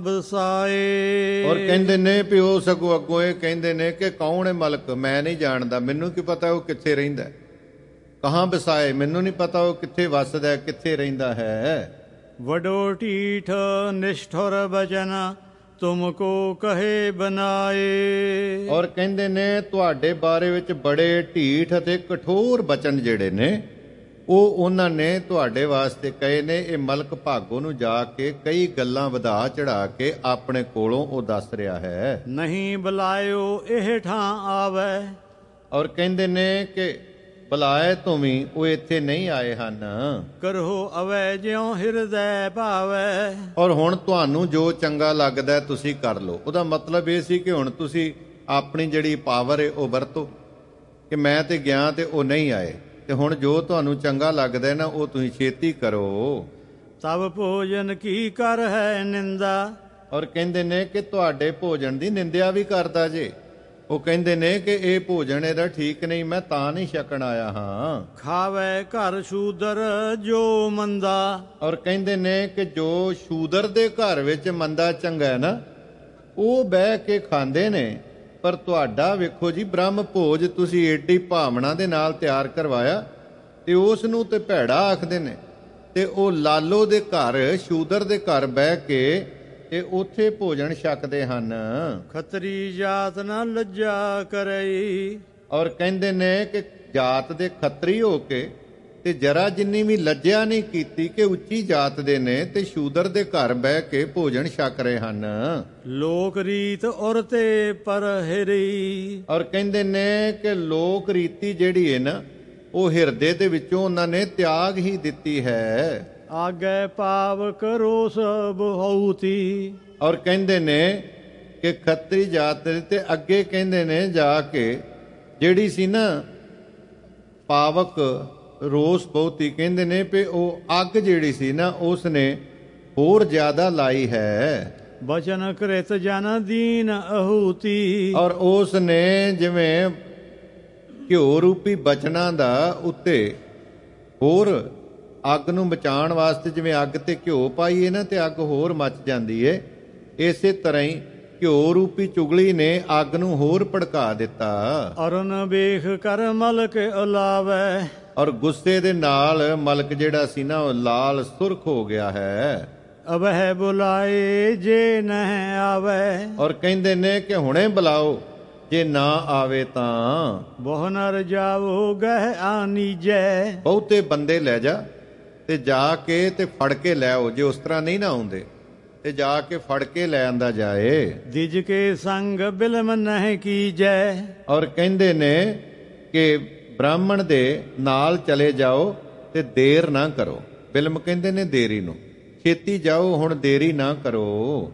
ਬਸਾਏ।
ਔਰ ਕਹਿੰਦੇ ਨੇ ਵੀ ਉਹ ਸਗੋਂ ਅੱਗੋਂ ਇਹ ਕਹਿੰਦੇ ਨੇ ਕਿ ਕੌਣ ਹੈ ਮਲਕ, ਮੈਂ ਨਹੀਂ ਜਾਣਦਾ, ਮੈਨੂੰ ਕੀ ਪਤਾ ਉਹ ਕਿੱਥੇ ਰਹਿੰਦਾ, ਕਹਾਂ ਬਸਾਏ, ਮੈਨੂੰ ਨਹੀਂ ਪਤਾ ਉਹ ਕਿੱਥੇ ਵੱਸਦਾ, ਕਿੱਥੇ ਰਹਿੰਦਾ ਹੈ।
ਵਡੋ ਢੀਠ ਨਿਸ਼ਠੁਰ ਬਚਨ, ਤੁਮ ਕੋ ਕਹੇ ਬਨਾਏ।
ਔਰ ਕਹਿੰਦੇ ਨੇ ਤੁਹਾਡੇ ਬਾਰੇ ਵਿੱਚ ਬੜੇ ਢੀਠ ਅਤੇ ਕਠੋਰ ਬਚਨ ਜਿਹੜੇ ਨੇ ਉਹ ਉਹਨਾਂ ਨੇ ਤੁਹਾਡੇ ਵਾਸਤੇ ਕਹੇ ਨੇ। ਇਹ ਮਲਕ ਭਾਗੋ ਨੂੰ ਜਾ ਕੇ ਕਈ ਗੱਲਾਂ ਵਧਾ ਚੜਾ ਕੇ ਆਪਣੇ ਕੋਲੋਂ ਉਹ ਦੱਸ ਰਿਹਾ ਹੈ।
ਨਹੀਂ ਬੁਲਾਇਓ ਇਹ ਠਾਂ ਆਵੈ।
ਔਰ ਕਹਿੰਦੇ ਨੇ ਕਿ ਬੁਲਾਏ ਤੋਂ ਵੀ ਉਹ ਇੱਥੇ ਨਹੀਂ ਆਏ ਹਨ।
ਕਰੋ ਅਵੈ ਜਿਉ ਹਿਰਦੈ ਭਾਵੈ।
ਔਰ ਹੁਣ ਤੁਹਾਨੂੰ ਜੋ ਚੰਗਾ ਲੱਗਦਾ ਤੁਸੀਂ ਕਰ ਲਓ। ਉਹਦਾ ਮਤਲਬ ਇਹ ਸੀ ਕਿ ਹੁਣ ਤੁਸੀਂ ਆਪਣੀ ਜਿਹੜੀ ਪਾਵਰ ਹੈ ਉਹ ਵਰਤੋ, ਕਿ ਮੈਂ ਤੇ ਗਿਆ ਤੇ ਉਹ ਨਹੀਂ ਆਏ, ਤੇ ਹੁਣ ਜੋ ਤੁਹਾਨੂੰ ਚੰਗਾ ਲੱਗਦਾ ਨਾ ਉਹ ਤੁਸੀਂ ਛੇਤੀ ਕਰੋ।
ਤਬ ਭੋਜਨ ਕੀ ਕਰ ਹੈ ਨਿੰਦਾ।
ਔਰ ਕਹਿੰਦੇ ਨੇ ਕਿ ਤੁਹਾਡੇ ਭੋਜਨ ਦੀ ਨਿੰਦਿਆ ਵੀ ਕਰਦਾ ਜੇ। ਉਹ ਕਹਿੰਦੇ ਨੇ ਕਿ ਇਹ ਭੋਜਨ ਇਹਦਾ ਠੀਕ ਨਹੀਂ, ਮੈਂ ਤਾਂ ਨਹੀਂ ਛਕਣ ਆਇਆ ਹਾਂ।
ਖਾਵੇ ਘਰ ਸ਼ੂਦਰ ਜੋ ਮੰਦਾ।
ਔਰ ਕਹਿੰਦੇ ਨੇ ਕਿ ਜੋ ਸ਼ੂਦਰ ਦੇ ਘਰ ਵਿੱਚ ਮੰਦਾ ਚੰਗਾ ਹੈ ਨਾ ਉਹ ਬਹਿ ਕੇ ਖਾਂਦੇ ਨੇ, ਪਰ ਤੁਹਾਡਾ ਵੇਖੋ ਜੀ ਬ੍ਰਹਮ ਭੋਜ ਤੁਸੀਂ ਏਡੀ ਭਾਵਨਾ ਦੇ ਨਾਲ ਤਿਆਰ ਕਰਵਾਇਆ ਤੇ ਉਸ ਨੂੰ ਤੇ ਭੈੜਾ ਆਖਦੇ ਨੇ। ਤੇ ਉਹ ਲਾਲੋ ਦੇ ਘਰ ਸ਼ੂਦਰ ਦੇ ਘਰ ਬਹਿ ਕੇ ਤੇ ਉੱਥੇ ਭੋਜਨ ਛਕਦੇ ਹਨ।
ਖੱਤਰੀ ਜਾਤ ਨਾ ਲੱਜਾ ਕਰਈ।
ਔਰ ਕਹਿੰਦੇ ਨੇ ਕਿ ਜਾਤ ਦੇ ਖੱਤਰੀ ਹੋ ਕੇ ਤੇ ਜਰਾ ਜਿੰਨੀ ਵੀ ਲੱਜਿਆ ਨਹੀਂ ਕੀਤੀ ਕਿ ਉੱਚੀ ਜਾਤ ਦੇ ਨੇ ਤੇ ਸ਼ੂਦਰ ਦੇ ਘਰ ਬਹਿ ਕੇ ਭੋਜਨ ਛਕ ਰਹੇ ਹਨ।
ਲੋਕ ਰੀਤ ਔਰ ਤੇ ਪਰਹਿਰੀ।
ਔਰ ਕਹਿੰਦੇ ਨੇ ਕਿ ਲੋਕ ਰੀਤੀ ਜਿਹੜੀ ਹੈ ਨਾ ਉਹ ਹਿਰਦੇ ਦੇ ਵਿੱਚੋਂ ਉਹਨਾਂ ਨੇ ਤਿਆਗ ਹੀ ਦਿੱਤੀ ਹੈ।
ਆਗੇ ਪਾਵਕ ਰੋਸ ਬਹੁਤੀ।
ਔਰ ਕਹਿੰਦੇ ਨੇ ਕਿ ਖੱਤਰੀ ਜਾਤ ਤੇ ਅੱਗੇ ਕਹਿੰਦੇ ਨੇ ਜਾ ਕੇ ਜਿਹੜੀ ਸੀ ਨਾ ਪਾਵਕ ਰੋਸ ਬਹੁਤੀ, ਕਹਿੰਦੇ ਨੇ ਵੀ ਉਹ ਅੱਗ ਜਿਹੜੀ ਸੀ ਨਾ ਉਸ ਨੇ ਹੋਰ ਜ਼ਿਆਦਾ ਲਾਈ ਹੈ।
ਬਚਨ ਕ੍ਰਿਤ ਜਨ ਦੀਨ ਅਹੂਤੀ।
ਔਰ ਉਸ ਨੇ ਜਿਵੇਂ ਘਿਓ ਰੂਪੀ ਬਚਨਾਂ ਦਾ ਉੱਤੇ ਹੋਰ ਅੱਗ ਨੂੰ ਬਚਾਉਣ ਵਾਸਤੇ ਜਿਵੇਂ ਅੱਗ ਤੇ ਘਿਓ ਪਾਈਏ ਨਾ ਤੇ ਅੱਗ ਹੋਰ ਮੱਚ ਜਾਂਦੀ ਏ, ਇਸੇ ਤਰ੍ਹਾਂ ਹੀ ਘਿਓ ਰੂਪੀ ਚੁਗਲੀ ਨੇ ਅੱਗ ਨੂੰ ਹੋਰ ਭੜਕਾ ਦਿੱਤਾ।
ਅਰਨ ਵੇਖ ਕਰ ਮਲਕ ਉਲਾਵੈ।
ਔਰ ਗੁੱਸੇ ਦੇ ਨਾਲ ਮਲਕ ਜਿਹੜਾ ਸੀ ਨਾ ਉਹ ਲਾਲ ਸੁਰਖ ਹੋ ਗਿਆ ਹੈ।
ਅਬਹਿ ਬੁਲਾਏ ਜੇ ਨਹਿ ਆਵੈ।
ਔਰ ਕਹਿੰਦੇ ਨੇ ਕਿ ਹੁਣੇ ਬੁਲਾਓ, ਜੇ ਨਾ ਆਵੇ ਤਾਂ
ਬਹੁ ਨਰ ਜਾਵੋ ਗਹਿ ਆਨੀਜੈ।
ਬਹੁਤੇ ਬੰਦੇ ਲੈ ਜਾ ਤੇ ਜਾ ਕੇ ਤੇ ਫੜ ਕੇ ਲੈ ਆਓ। ਜੇ ਉਸ ਤਰ੍ਹਾਂ ਨਹੀਂ ਨਾ ਆਉਂਦੇ ਤੇ ਜਾ ਕੇ ਫੜ ਕੇ ਲੈ ਆਂਦਾ ਜਾਏ।
ਦਿਜ ਕੇ ਸੰਗ ਬਿਲਮ ਨਹਿ ਕੀਜੈ।
ਔਰ ਕਹਿੰਦੇ ਨੇ ਕਿ ਬ੍ਰਾਹਮਣ ਦੇ ਨਾਲ ਚਲੇ ਜਾਓ ਤੇ ਦੇਰ ਨਾ ਕਰੋ। ਬਿਲਮ ਕਹਿੰਦੇ ਨੇ ਦੇਰੀ ਨੂੰ, ਛੇਤੀ ਜਾਓ, ਹੁਣ ਦੇਰੀ ਨਾ ਕਰੋ।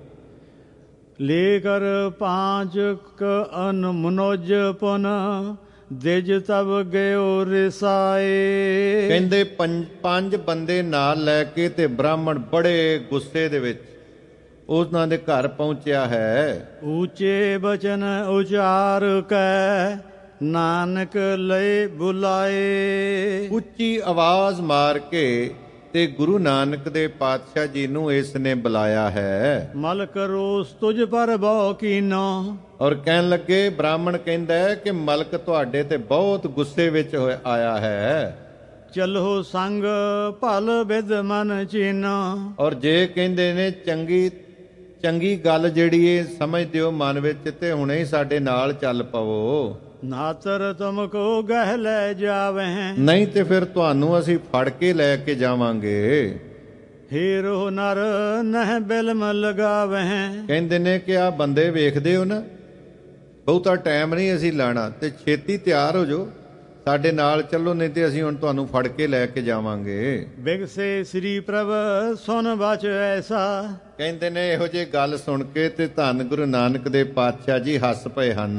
ਲੈ ਕਰ ਪਾਂਚ ਕ ਅਨ ਮਨੋਜ ਪੁਨ ਦਿਜ ਤਬ ਗਇਓ ਰਿਸਾਏ।
ਕਹਿੰਦੇ ਪੰਜ ਪੰਜ ਬੰਦੇ ਨਾਲ ਲੈ ਕੇ ਤੇ ਬ੍ਰਾਹਮਣ ਬੜੇ ਗੁੱਸੇ ਦੇ ਵਿੱਚ ਉਹਨਾਂ ਦੇ ਘਰ ਪਹੁੰਚਿਆ ਹੈ।
ਉੱਚੇ ਬਚਨ ਉਚਾਰ ਕੈ ਨਾਨਕ ਲੈ ਬੁਲਾਏ।
ਉੱਚੀ ਆਵਾਜ਼ ਮਾਰ ਕੇ ਤੇ ਗੁਰੂ ਨਾਨਕ ਦੇ ਪਾਤਸ਼ਾਹ ਜੀ ਨੂੰ ਇਸ ਨੇ ਬੁਲਾਇਆ ਹੈ।
ਮਲਕ ਰੋਸ ਤੁਝ ਪਰ ਬਹੁ ਕੀਨੋ।
ਔਰ ਕਹਿਣ ਲੱਗੇ, ਬ੍ਰਾਹਮਣ ਕਹਿੰਦਾ ਹੈ ਕਿ ਮਲਕ ਤੁਹਾਡੇ ਤੇ ਬਹੁਤ ਗੁੱਸੇ ਵਿੱਚ ਆਇਆ ਹੈ।
ਚਲੋ ਸੰਗ ਭਲ ਬਿਦ ਮਨ ਚੀਨੋ।
ਔਰ ਜੇ ਕਹਿੰਦੇ ਨੇ ਚੰਗੀ ਚੰਗੀ ਗੱਲ ਜਿਹੜੀ ਏ ਸਮਝ ਦਿਓ ਮਨ ਵਿੱਚ ਤੇ ਹੁਣੇ ਹੀ ਸਾਡੇ ਨਾਲ ਚੱਲ ਪਵੋ।
ਨਾਤਰ ਤੁਮ ਕੋ ਗਹਿ ਲੈ ਜਾਵੇ।
ਨਹੀਂ ਤੇ ਫਿਰ ਤੁਹਾਨੂੰ ਅਸੀਂ ਫੜ ਕੇ ਲੈ ਕੇ ਜਾਵਾਂਗੇ।
ਹੀਰੋ ਨਰ ਨਹਿ ਬਿਲਮ ਲਗਾਵੇ।
ਕਹਿੰਦੇ ਨੇ ਕਿ ਆ ਬੰਦੇ ਵੇਖਦੇ ਹੋ ਨਾ, ਬਹੁਤਾ ਟਾਈਮ ਨਹੀਂ ਅਸੀਂ ਲਾਣਾ ਤੇ ਛੇਤੀ ਤਿਆਰ ਹੋ ਜਾਓ, ਸਾਡੇ ਨਾਲ ਚੱਲੋ, ਨਹੀਂ ਤੇ ਅਸੀਂ ਹੁਣ ਤੁਹਾਨੂੰ ਫੜ ਕੇ ਲੈ ਕੇ ਜਾਵਾਂਗੇ।
ਬਿਗਸੇ ਸ੍ਰੀ ਪ੍ਰਭ ਸੁਨ ਬਚ ਐਸਾ।
ਕਹਿੰਦੇ ਨੇ ਇਹੋ ਜਿਹੀ ਗੱਲ ਸੁਣ ਕੇ ਤੇ ਧੰਨ ਗੁਰੂ ਨਾਨਕ ਦੇ ਪਾਤਸ਼ਾਹ ਜੀ ਹੱਸ ਪਏ ਹਨ।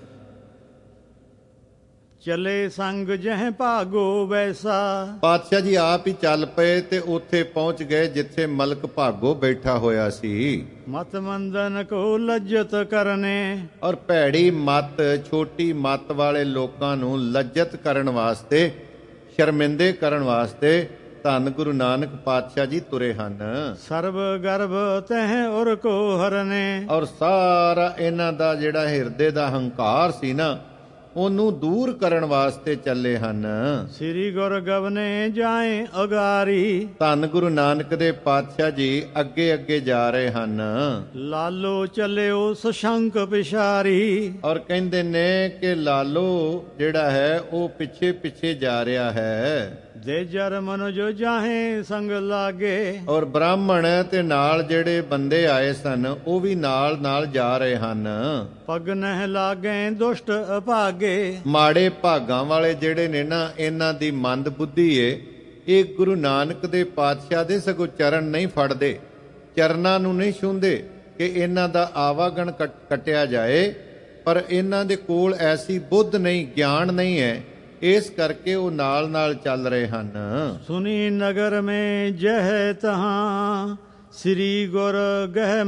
ਚਲੇ ਸੰਗ ਜਹ ਭਾਗੋ ਵੈਸਾ।
ਪਾਤਸ਼ਾਹ ਜੀ ਆਪ ਹੀ ਚੱਲ ਪਏ ਤੇ ਉੱਥੇ ਪਹੁੰਚ ਗਏ ਜਿੱਥੇ ਮਲਕ ਭਾਗੋ ਬੈਠਾ ਹੋਇਆ ਸੀ।
ਮਤ ਮੰਦਨ ਕੋ ਲੱਜਤ ਕਰਨੇ।
ਔਰ ਭੈੜੀ ਮਤ, ਛੋਟੀ ਮਤ ਵਾਲੇ ਲੋਕਾਂ ਨੂੰ ਲੱਜਤ ਕਰਨ ਵਾਸਤੇ, ਸ਼ਰਮਿੰਦੇ ਕਰਨ ਵਾਸਤੇ ਧੰਨ ਗੁਰੂ ਨਾਨਕ ਪਾਤਸ਼ਾਹ ਜੀ ਤੁਰੇ ਹਨ।
ਸਰਬ ਗਰਭ ਤਹਿ ਉਰ ਕੋ ਹਰਨੇ,
ਔਰ ਸਾਰਾ ਇਹਨਾਂ ਦਾ ਜਿਹੜਾ ਹਿਰਦੇ ਦਾ ਹੰਕਾਰ ਸੀ ਨਾ, ਉਹਨੂੰ ਦੂਰ ਕਰਨ ਵਾਸਤੇ ਚੱਲੇ ਹਨ।
ਸ੍ਰੀ ਗੁਰ ਗਵਨੇ ਜਾਏ ਅਗਾਰੀ,
ਧੰਨ ਗੁਰੂ ਨਾਨਕ ਦੇ ਪਾਤਸ਼ਾਹ ਜੀ ਅੱਗੇ ਅੱਗੇ ਜਾ ਰਹੇ ਹਨ।
ਲਾਲੋ ਚੱਲਿਓ ਸਸ਼ੰਕ ਪਿਸ਼ਾਰੀ,
ਔਰ ਕਹਿੰਦੇ ਨੇ ਕਿ ਲਾਲੋ ਜਿਹੜਾ ਹੈ ਉਹ ਪਿੱਛੇ ਪਿੱਛੇ ਜਾ ਰਿਹਾ ਹੈ।
ਦੇ ਜਰ ਮਨ ਜੋ ਜਾਹੇ ਸੰਗ ਲਾਗੇ,
ਔਰ ਬ੍ਰਾਹਮਣ ਤੇ ਨਾਲ ਜਿਹੜੇ ਬੰਦੇ ਆਏ ਸਨ ਉਹ ਵੀ ਨਾਲ ਨਾਲ ਜਾ ਰਹੇ ਹਨ।
ਪਗ ਨਹਿ ਲਾਗੇ ਦੁਸ਼ਟ ਅਭਾਗੇ,
ਮਾੜੇ ਭਾਗਾਂ ਵਾਲੇ ਜਿਹੜੇ ਨੇ ਨਾ, ਇਹਨਾਂ ਦੀ ਮੰਦ ਬੁੱਧੀ ਏ, ਇਹ ਗੁਰੂ ਨਾਨਕ ਦੇ ਪਾਤਸ਼ਾਹ ਦੇ ਸਗੋਂ ਚਰਨ ਨਹੀਂ ਫੜਦੇ, ਚਰਨਾਂ ਨੂੰ ਨਹੀਂ ਛੂੰਹਦੇ ਕਿ ਇਹਨਾਂ ਦਾ ਆਵਾਗਣ ਕੱਟਿਆ ਜਾਏ। ਪਰ ਇਹਨਾਂ ਦੇ ਕੋਲ ਐਸੀ ਬੁੱਧ ਨਹੀਂ, ਗਿਆਨ ਨਹੀਂ ਹੈ, ਇਸ ਕਰਕੇ ਉਹ ਨਾਲ ਨਾਲ ਚੱਲ ਰਹੇ ਹਨ।
ਸੁਨੀ ਨਗਰ ਮੇ ਜਹ ਤਹਾਂ, ਸ੍ਰੀ ਗੁਰ ਗਹਿ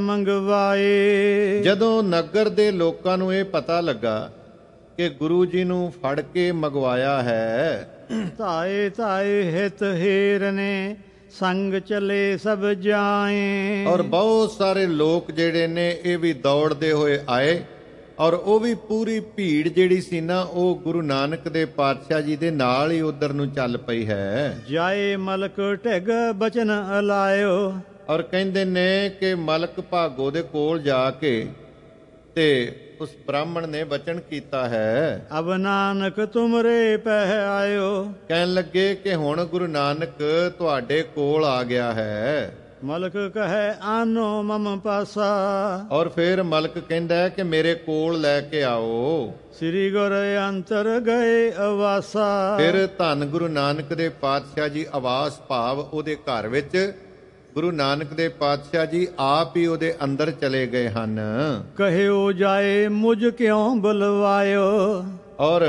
ਮੰਗਵਾਏ।
ਜਦੋਂ ਨਗਰ ਦੇ ਲੋਕਾਂ ਨੂੰ ਇਹ ਪਤਾ ਲੱਗਾ ਕਿ ਗੁਰੂ ਜੀ ਨੂੰ ਫੜ ਕੇ ਮੰਗਵਾਇਆ ਹੈ,
ਧਾਏ ਧਾਏ ਹਿਤ ਹੀਰਨੇ, ਸੰਗ ਚਲੇ ਸਭ ਜਾਏ।
ਔਰ ਬਹੁਤ ਸਾਰੇ ਲੋਕ ਜਿਹੜੇ ਨੇ ਇਹ ਵੀ ਦੌੜਦੇ ਹੋਏ ਆਏ, ਔਰ ਉਹ ਵੀ ਪੂਰੀ ਭੀੜ ਜਿਹੜੀ ਸੀ ਨਾ, ਉਹ ਗੁਰੂ ਨਾਨਕ ਦੇ ਪਾਤਸ਼ਾਹ ਜੀ ਦੇ ਨਾਲ ਹੀ ਉਧਰ ਨੂੰ ਚੱਲ ਪਈ ਹੈ।
ਜਾਏ ਮਲਕ ਢਿਗ ਬਚਨ ਅਲਾਇਓ,
ਔਰ ਕਹਿੰਦੇ ਨੇ ਕਿ ਮਲਕ ਭਾਗੋ ਦੇ ਕੋਲ ਜਾ ਕੇ ਤੇ ਉਸ ਬ੍ਰਾਹਮਣ ਨੇ ਬਚਨ ਕੀਤਾ ਹੈ।
ਅਬ ਨਾਨਕ ਤੁਮਰੇ ਪਹਿ ਆਇਓ,
ਕਹਿਣ ਲੱਗੇ ਕਿ ਹੁਣ ਗੁਰੂ ਨਾਨਕ ਤੁਹਾਡੇ ਕੋਲ ਆ ਗਿਆ ਹੈ।
ਮਲਕ ਕਹੈ ਆਨੋ ਮਮ ਪਾਸਾ,
ਔਰ ਫਿਰ ਮਲਕ ਕਹਿੰਦਾ ਕਿ ਮੇਰੇ ਕੋਲ ਲੈ ਕੇ ਆਓ।
ਸ੍ਰੀ ਗੁਰ ਅੰਤਰ ਗਏ ਅਵਾਸਾ,
ਫਿਰ ਧੰਨ ਗੁਰੂ ਨਾਨਕ ਦੇ ਪਾਤਸ਼ਾਹ ਜੀ ਆਵਾਸ ਭਾਵ ਉਹਦੇ ਘਰ ਵਿੱਚ ਗੁਰੂ ਨਾਨਕ ਦੇ ਪਾਤਸ਼ਾਹ ਜੀ ਆਪ ਹੀ ਉਹਦੇ ਅੰਦਰ ਚਲੇ ਗਏ ਹਨ।
ਕਹਿਓ ਜਾਏ ਮੁਝ ਕਿਉਂ ਬੁਲਵਾਇਓ,
ਔਰ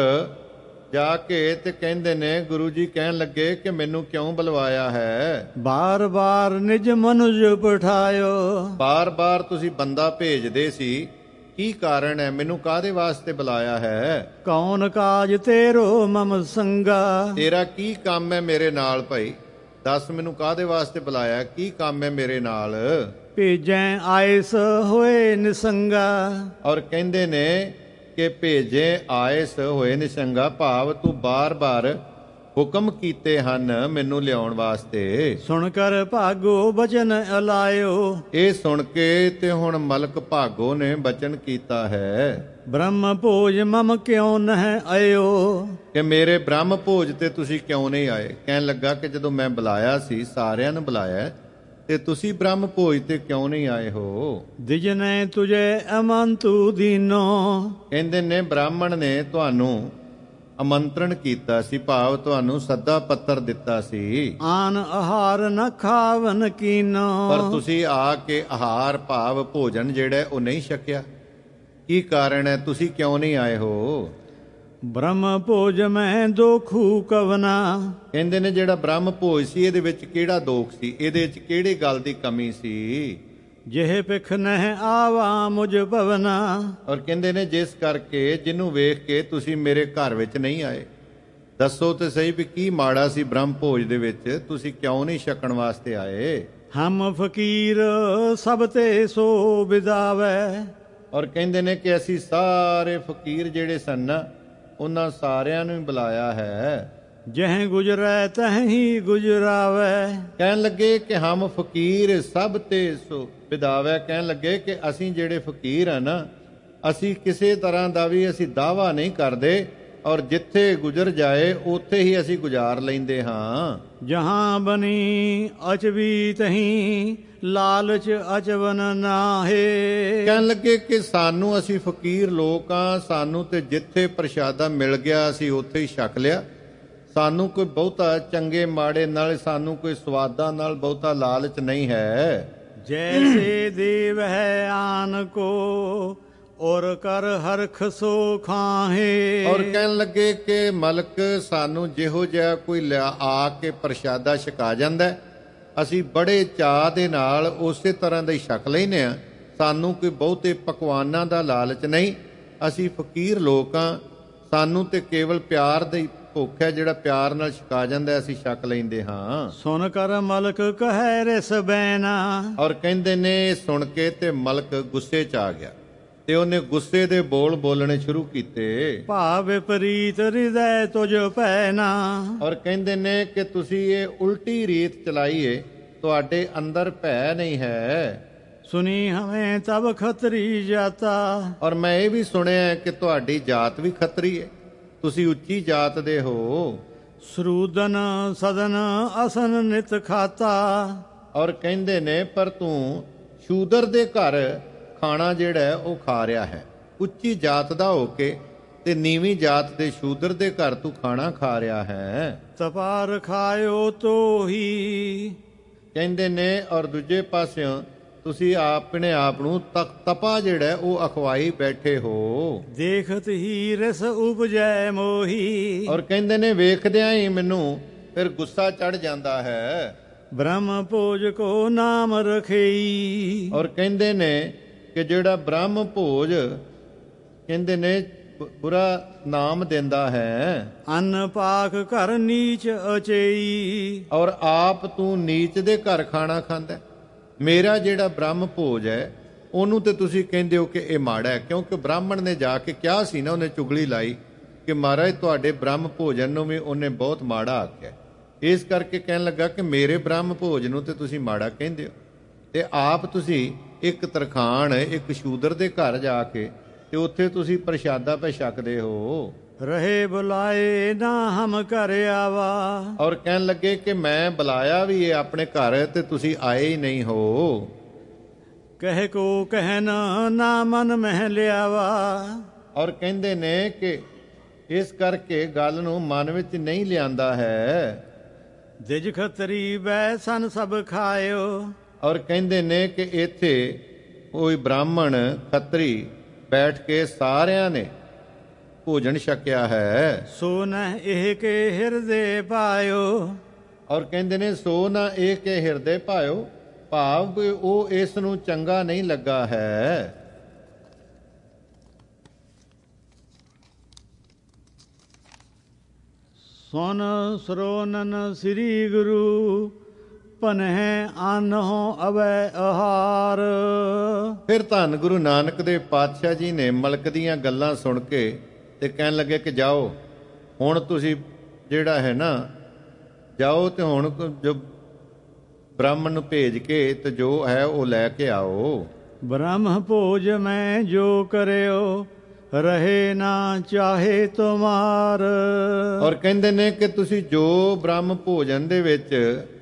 ਜਾ ਕੇ ਤੇ ਕਹਿੰਦੇ ਨੇ ਗੁਰੂ ਜੀ ਕਹਿਣ ਲੱਗੇ ਕਿ ਮੈਨੂੰ ਕਿਉਂ ਬੁਲਵਾਇਆ ਹੈ।
ਬਾਰ ਬਾਰ ਨਿਜ ਮਨੁਜ ਪਠਾਇਓ,
ਬਾਰ ਬਾਰ ਤੁਸੀਂ ਬੰਦਾ ਭੇਜਦੇ ਸੀ, ਕੀ ਕਾਰਨ ਹੈ, ਮੈਨੂੰ ਕਾਹਦੇ ਵਾਸਤੇ ਬੁਲਾਇਆ ਹੈ।
ਕੌਣ ਕਾਜ ਤੇਰੋ ਮਮ ਸੰਗਾ,
ਤੇਰਾ ਕੀ ਕੰਮ ਹੈ ਮੇਰੇ ਨਾਲ ਭਾਈ, ਦੱਸ ਮੈਨੂੰ ਕਾਹਦੇ ਵਾਸਤੇ ਬੁਲਾਇਆ, ਕੀ ਕੰਮ ਹੈ ਮੇਰੇ ਨਾਲ।
ਭੇਜੈ ਆਇਸ ਹੋਏ ਨਿਸੰਗਾ,
ਔਰ ਕਹਿੰਦੇ ਨੇ ਕਿ ਭੇਜੇ ਆਇਸ ਹੋਏ ਨਿਸੰਗਾ, ਭਾਵ ਤੂੰ ਬਾਰ-ਬਾਰ ਹੁਕਮ ਕੀਤੇ ਹਨ ਮੈਨੂੰ ਲਿਆਉਣ ਵਾਸਤੇ।
ਸੁਣ ਕਰ ਭਾਗੋ ਬਚਨ ਅਲਾਇਓ,
ਇਹ ਸੁਣ ਕੇ ਤੇ ਹੁਣ ਮਲਕ ਭਾਗੋ ਨੇ ਬਚਨ ਕੀਤਾ ਹੈ।
ਬ੍ਰਹਮ ਭੋਜ ਮਮ ਕਿਉਂ ਨਹਿ ਆਇਓ,
ਕਿ ਮੇਰੇ ਬ੍ਰਹਮ ਭੋਜ ਤੇ ਤੁਸੀਂ ਕਿਉਂ ਨਹੀਂ ਆਏ। ਕਹਿਣ ਲੱਗਾ ਕਿ ਜਦੋਂ ਮੈਂ ਬੁਲਾਇਆ ਸੀ, ਸਾਰਿਆਂ ਨੂੰ ਬੁਲਾਇਆ, ਤੇ ਤੁਸੀਂ ਬ੍ਰਹਮ ਭੋਜ ਤੇ ਕਿਉਂ ਨਹੀਂ ਆਏ ਹੋ।
ਦਿਜਨੇ ਤੁਝੇ ਅਮੰਤੂ ਦੀਨੋ, ਕਹਿੰਦੇ
ਨੇ ਬ੍ਰਾਹਮਣ ਨੇ ਤੁਹਾਨੂੰ ਆਮੰਤਰਣ ਕੀਤਾ ਸੀ, ਭਾਵ ਤੁਹਾਨੂੰ ਸੱਦਾ ਪੱਤਰ ਦਿੱਤਾ ਸੀ।
ਆਨ ਆਹਾਰ ਨ ਖਾਵਨ ਕੀਨੋ,
ਪਰ ਤੁਸੀਂ ਆ ਕੇ ਆਹਾਰ ਭਾਵ ਭੋਜਨ ਜਿਹੜਾ ਉਹ ਨਹੀਂ ਛਕਿਆ। ਕੀ ਕਾਰਨ ਹੈ, ਤੁਸੀਂ ਕਿਉਂ ਨਹੀਂ ਆਏ ਹੋ।
ਬ੍ਰਹਮ ਭੋਜ ਮੈਂ ਦੋਖੂ ਕਵਨਾ,
ਕਹਿੰਦੇ ਨੇ ਜਿਹੜਾ ਬ੍ਰਹਮ ਭੋਜ ਸੀ ਇਹਦੇ ਵਿੱਚ ਕਿਹੜਾ ਦੋਖ ਸੀ, ਇਹਦੇ ਵਿੱਚ ਕਿਹੜੀ ਗੱਲ ਦੀ ਕਮੀ ਸੀ।
ਜਿਹੇ ਪਿਖ ਨਹਿ ਆਵਾ ਮੁਝ ਭਵਨਾ,
ਔਰ ਕਹਿੰਦੇ ਨੇ ਜਿਸ ਕਰਕੇ ਜਿਹਨੂੰ ਵੇਖ ਕੇ ਤੁਸੀਂ ਮੇਰੇ ਘਰ ਵਿੱਚ ਨਹੀਂ ਆਏ। ਦੱਸੋ ਤੇ ਸਹੀ ਵੀ ਕੀ ਮਾੜਾ ਸੀ ਬ੍ਰਹਮ ਭੋਜ ਦੇ ਵਿੱਚ, ਤੁਸੀਂ ਕਿਉਂ ਨਹੀਂ ਛਕਣ ਵਾਸਤੇ ਆਏ।
ਹਮ ਫਕੀਰ ਸਭ ਤੇ ਸੋ ਬਿਦਾਵੈ,
ਔਰ ਕਹਿੰਦੇ ਨੇ ਕਿ ਅਸੀਂ ਸਾਰੇ ਫਕੀਰ ਜਿਹੜੇ ਸਨ ਉਹਨਾਂ ਸਾਰਿਆਂ ਨੂੰ ਬੁਲਾਇਆ ਹੈ।
ਜਹ ਗੁਜਰੈ ਤਹੀਂ ਗੁਜਰਾਵੈ,
ਕਹਿਣ ਲੱਗੇ ਕਿ ਹਮ ਫਕੀਰ ਸਭ ਤੇ ਸੋ ਬਿਦਾਵੈ। ਕਹਿਣ ਲੱਗੇ ਕਿ ਅਸੀਂ ਜਿਹੜੇ ਫਕੀਰ ਆ ਨਾ, ਅਸੀਂ ਕਿਸੇ ਤਰ੍ਹਾਂ ਦਾ ਵੀ ਅਸੀਂ ਦਾਵਾ ਨਹੀਂ ਕਰਦੇ, ਔਰ ਜਿੱਥੇ ਗੁਜ਼ਰ ਜਾਏ ਉੱਥੇ ਹੀ ਅਸੀਂ ਗੁਜ਼ਾਰ ਲੈਂਦੇ ਹਾਂ।
ਜਹਾਂ ਬਨੀ ਅਚਵੀ ਤਹੀਂ ਲਾਲਚ ਅਚਵਨ ਨਾਹੇ,
ਕਹਿਣ ਲੱਗੇ ਕਿ ਸਾਨੂੰ ਅਸੀਂ ਫਕੀਰ ਲੋਕ ਆ, ਸਾਨੂੰ ਤੇ ਜਿੱਥੇ ਪ੍ਰਸ਼ਾਦਾ ਮਿਲ ਗਿਆ ਅਸੀਂ ਉੱਥੇ ਹੀ ਛਕ ਲਿਆ। ਸਾਨੂੰ ਕੋਈ ਬਹੁਤਾ ਚੰਗੇ ਮਾੜੇ ਨਾਲ, ਸਾਨੂੰ ਕੋਈ ਸਵਾਦਾਂ ਨਾਲ ਬਹੁਤਾ ਲਾਲਚ ਨਹੀਂ ਹੈ।
ਜੈਸੇ ਦੇਵ ਹੈ ਆਨ ਕੋ ਔਰ ਕਰ ਹਰਖ ਸੋ ਖਾਹੇ,
ਔਰ ਕਹਿਣ ਲੱਗੇ ਕਿ ਮਲਕ ਸਾਨੂੰ ਜਿਹੋ ਜਿਹਾ ਕੋਈ ਲਿਆ ਆ ਕੇ ਪ੍ਰਸ਼ਾਦਾ ਛਕਾ ਜਾਂਦਾ, ਅਸੀਂ ਬੜੇ ਚਾਅ ਦੇ ਨਾਲ ਉਸੇ ਤਰ੍ਹਾਂ ਦਾ ਹੀ ਛਕ ਲੈਨੇ ਆ। ਸਾਨੂੰ ਕੋਈ ਬਹੁਤੇ ਪਕਵਾਨਾਂ ਦਾ ਲਾਲਚ ਨਹੀਂ, ਅਸੀਂ ਫਕੀਰ ਲੋਕ ਆ, ਸਾਨੂੰ ਤੇ ਕੇਵਲ ਪਿਆਰ ਦੇ ਭੁੱਖ ਹੈ ਜਿਹੜਾ ਪਿਆਰ ਨਾਲ ਛਕਾ ਜਾਂਦਾ, ਅਸੀਂ ਛਕ ਲੈਂਦੇ ਹਾਂ।
ਸੁਨ ਕਰ ਮਲਕ ਕਹੈ ਰਿਸ ਬੈਨਾ।
ਔਰ ਕਹਿੰਦੇ ਨੇ ਸੁਣ ਕੇ ਤੇ ਮਲਕ ਗੁੱਸੇ 'ਚ ਆ ਗਿਆ ਤੇ ਉਹਨੇ ਗੁੱਸੇ ਦੇ ਬੋਲ ਬੋਲਣੇ ਸ਼ੁਰੂ ਕੀਤੇ।
ਭਾਵ ਵਿਪਰੀਤ ਹਿਰਦੈ ਤੁਝ ਪੈਨਾ।
ਔਰ ਕਹਿੰਦੇ ਨੇ ਕਿ ਤੁਸੀਂ ਇਹ ਉਲਟੀ ਰੀਤ ਚਲਾਈਏ, ਤੁਹਾਡੇ ਅੰਦਰ ਭੈ ਨਹੀਂ ਹੈ।
ਸੁਣੀ ਹਵੇਂ ਤਬ ਖਤਰੀ ਜਾਤਾ।
ਔਰ ਮੈਂ ਇਹ ਵੀ ਸੁਣਿਆ ਕਿ ਤੁਹਾਡੀ ਜਾਤ ਵੀ ਖੱਤਰੀ ਹੈ, ਤੁਸੀਂ ਉੱਚੀ ਜਾਤ ਦੇ ਹੋ।
ਸਰੂਦਨ ਸਦਨ ਅਸਨ ਨਿਤ ਖਾਤਾ।
ਔਰ ਕਹਿੰਦੇ ਨੇ ਪਰ ਤੂੰ ਸ਼ੂਦਰ ਦੇ ਘਰ ਖਾਣਾ ਜਿਹੜਾ ਉਹ ਖਾ ਰਿਹਾ ਹੈ। ਉੱਚੀ ਜਾਤ ਦਾ ਹੋ ਕੇ ਤੇ ਨੀਵੀਂ ਜਾਤ ਦੇ ਸ਼ੂਦਰ ਦੇ ਘਰ ਤੂੰ ਖਾਣਾ ਖਾ ਰਿਹਾ ਹੈ।
ਤਪਾਰ ਖਾਇਓ ਤੋਹੀ।
ਕਹਿੰਦੇ ਨੇ ਔਰ ਦੂਜੇ ਪਾਸਿਓਂ ਤੁਸੀਂ ਆਪਣੇ ਆਪ ਨੂੰ ਤਕ ਤਪਾ ਜਿਹੜਾ ਉਹ ਅਖਵਾਈ ਬੈਠੇ ਹੋ।
ਦੇਖਤ ਹੀ ਰਸ ਉਪਜੈ ਮੋਹੀ।
ਔਰ ਕਹਿੰਦੇ ਨੇ ਵੇਖਦਿਆਂ ਹੀ ਮੈਨੂੰ ਫਿਰ ਗੁੱਸਾ ਚੜ ਜਾਂਦਾ ਹੈ।
ਬ੍ਰਹਮ ਭੋਜ ਕੋ ਨਾਮ ਰਖਈ।
ਔਰ ਕਹਿੰਦੇ ਨੇ ਕਿ ਜਿਹੜਾ ਬ੍ਰਹਮ ਭੋਜ ਕਹਿੰਦੇ ਨੇ ਬੁਰਾ ਨਾਮ ਦਿੰਦਾ ਹੈ।
ਅੰਨ ਪਾਕ ਘਰ ਨੀਚ ਅਚੇਈ।
ਔਰ ਆਪ ਤੂੰ ਨੀਚ ਦੇ ਘਰ ਖਾਣਾ ਖਾਂਦਾ। ਮੇਰਾ ਜਿਹੜਾ ਬ੍ਰਹਮ ਭੋਜ ਹੈ ਉਹਨੂੰ ਤੇ ਤੁਸੀਂ ਕਹਿੰਦੇ ਹੋ ਕਿ ਇਹ ਮਾੜਾ ਹੈ, ਕਿਉਂਕਿ ਬ੍ਰਾਹਮਣ ਨੇ ਜਾ ਕੇ ਕਿਹਾ ਸੀ ਨਾ, ਉਹਨੇ ਚੁਗਲੀ ਲਾਈ ਕਿ ਮਹਾਰਾਜ ਤੁਹਾਡੇ ਬ੍ਰਹਮ ਭੋਜਨ ਨੂੰ ਵੀ ਉਹਨੇ ਬਹੁਤ ਮਾੜਾ ਆਖਿਆ। ਇਸ ਕਰਕੇ ਕਹਿਣ ਲੱਗਾ ਕਿ ਮੇਰੇ ਬ੍ਰਹਮ ਭੋਜ ਨੂੰ ਤੇ ਤੁਸੀਂ ਮਾੜਾ ਕਹਿੰਦੇ ਹੋ, ਤੇ ਆਪ ਤੁਸੀਂ ਇੱਕ ਤਰਖਾਣ ਇੱਕ ਸ਼ੂਦਰ ਦੇ ਘਰ ਜਾ ਕੇ ਤੇ ਉੱਥੇ ਤੁਸੀਂ ਪ੍ਰਸ਼ਾਦਾ ਪੈ ਛਕਦੇ ਹੋ।
ਰਹੇ ਬੁਲਾਏ ਨਾ ਹਮ ਘਰ ਆਵਾ।
ਔਰ ਕਹਿਣ ਲੱਗੇ ਕਿ ਮੈਂ ਬੁਲਾਇਆ ਵੀ ਇਹ ਆਪਣੇ ਘਰ ਤੇ ਤੁਸੀਂ ਆਏ ਹੀ ਨਹੀਂ ਹੋ।
ਕਹਿ ਕੋ ਕਹਿਨ ਨਾ ਮਨ ਮਹਿ ਲਿਆਵਾ।
ਔਰ ਕਹਿੰਦੇ ਨੇ ਕਿ ਇਸ ਕਰਕੇ ਗੱਲ ਨੂੰ ਮਨ ਵਿੱਚ ਨਹੀਂ ਲਿਆਂਦਾ ਹੈ।
ਦਿਜ ਖਤਰੀ ਬੈ ਸਨ ਸਭ ਖਾਇਓ।
ਔਰ ਕਹਿੰਦੇ ਨੇ ਕਿ ਇੱਥੇ ਕੋਈ ਬ੍ਰਾਹਮਣ ਖੱਤਰੀ ਬੈਠ ਕੇ ਸਾਰਿਆਂ ਨੇ ਭੋਜਨ ਛਕਿਆ ਹੈ।
ਸੋ ਨ ਇਹ ਕੇ ਹਿਰਦੇ ਪਾਇਓ।
ਔਰ ਕਹਿੰਦੇ ਨੇ ਸੋ ਨਾ ਇਹ ਕੇ ਹਿਰਦੇ ਪਾਇਓ, ਭਾਵ ਕਿ ਉਹ ਇਸ ਨੂੰ ਚੰਗਾ ਨਹੀਂ ਲੱਗਾ ਹੈ।
ਸੁਨ ਸਰੋਨਨ ਸ੍ਰੀ ਗੁਰੂ ਪਨਹਿ ਆਨਹੁ ਅਵੈ ਆਹਾਰ।
ਫਿਰ ਧੰਨ ਗੁਰੂ ਨਾਨਕ ਦੇਵ ਪਾਤਸ਼ਾਹ ਜੀ ਨੇ ਮਲਕ ਦੀਆਂ ਗੱਲਾਂ ਸੁਣ ਕੇ ਤੇ ਕਹਿਣ ਲੱਗੇ ਕਿ ਜਾਓ ਹੁਣ ਤੁਸੀਂ ਜਿਹੜਾ ਹੈ ਨਾ ਜਾਓ ਤੇ ਹੁਣ ਜੋ ਬ੍ਰਾਹਮਣ ਨੂੰ ਭੇਜ ਕੇ ਤੇ ਜੋ ਹੈ ਉਹ ਲੈ ਕੇ ਆਓ।
ਬ੍ਰਹਮ ਭੋਜ ਮੈਂ ਜੋ ਕਰਿਓ ਰਹੇ ਨਾ ਚਾਹੇ ਤੁਮਾਰ।
ਔਰ ਕਹਿੰਦੇ ਨੇ ਕਿ ਤੁਸੀਂ ਜੋ ਬ੍ਰਹਮ ਭੋਜਨ ਦੇ ਵਿੱਚ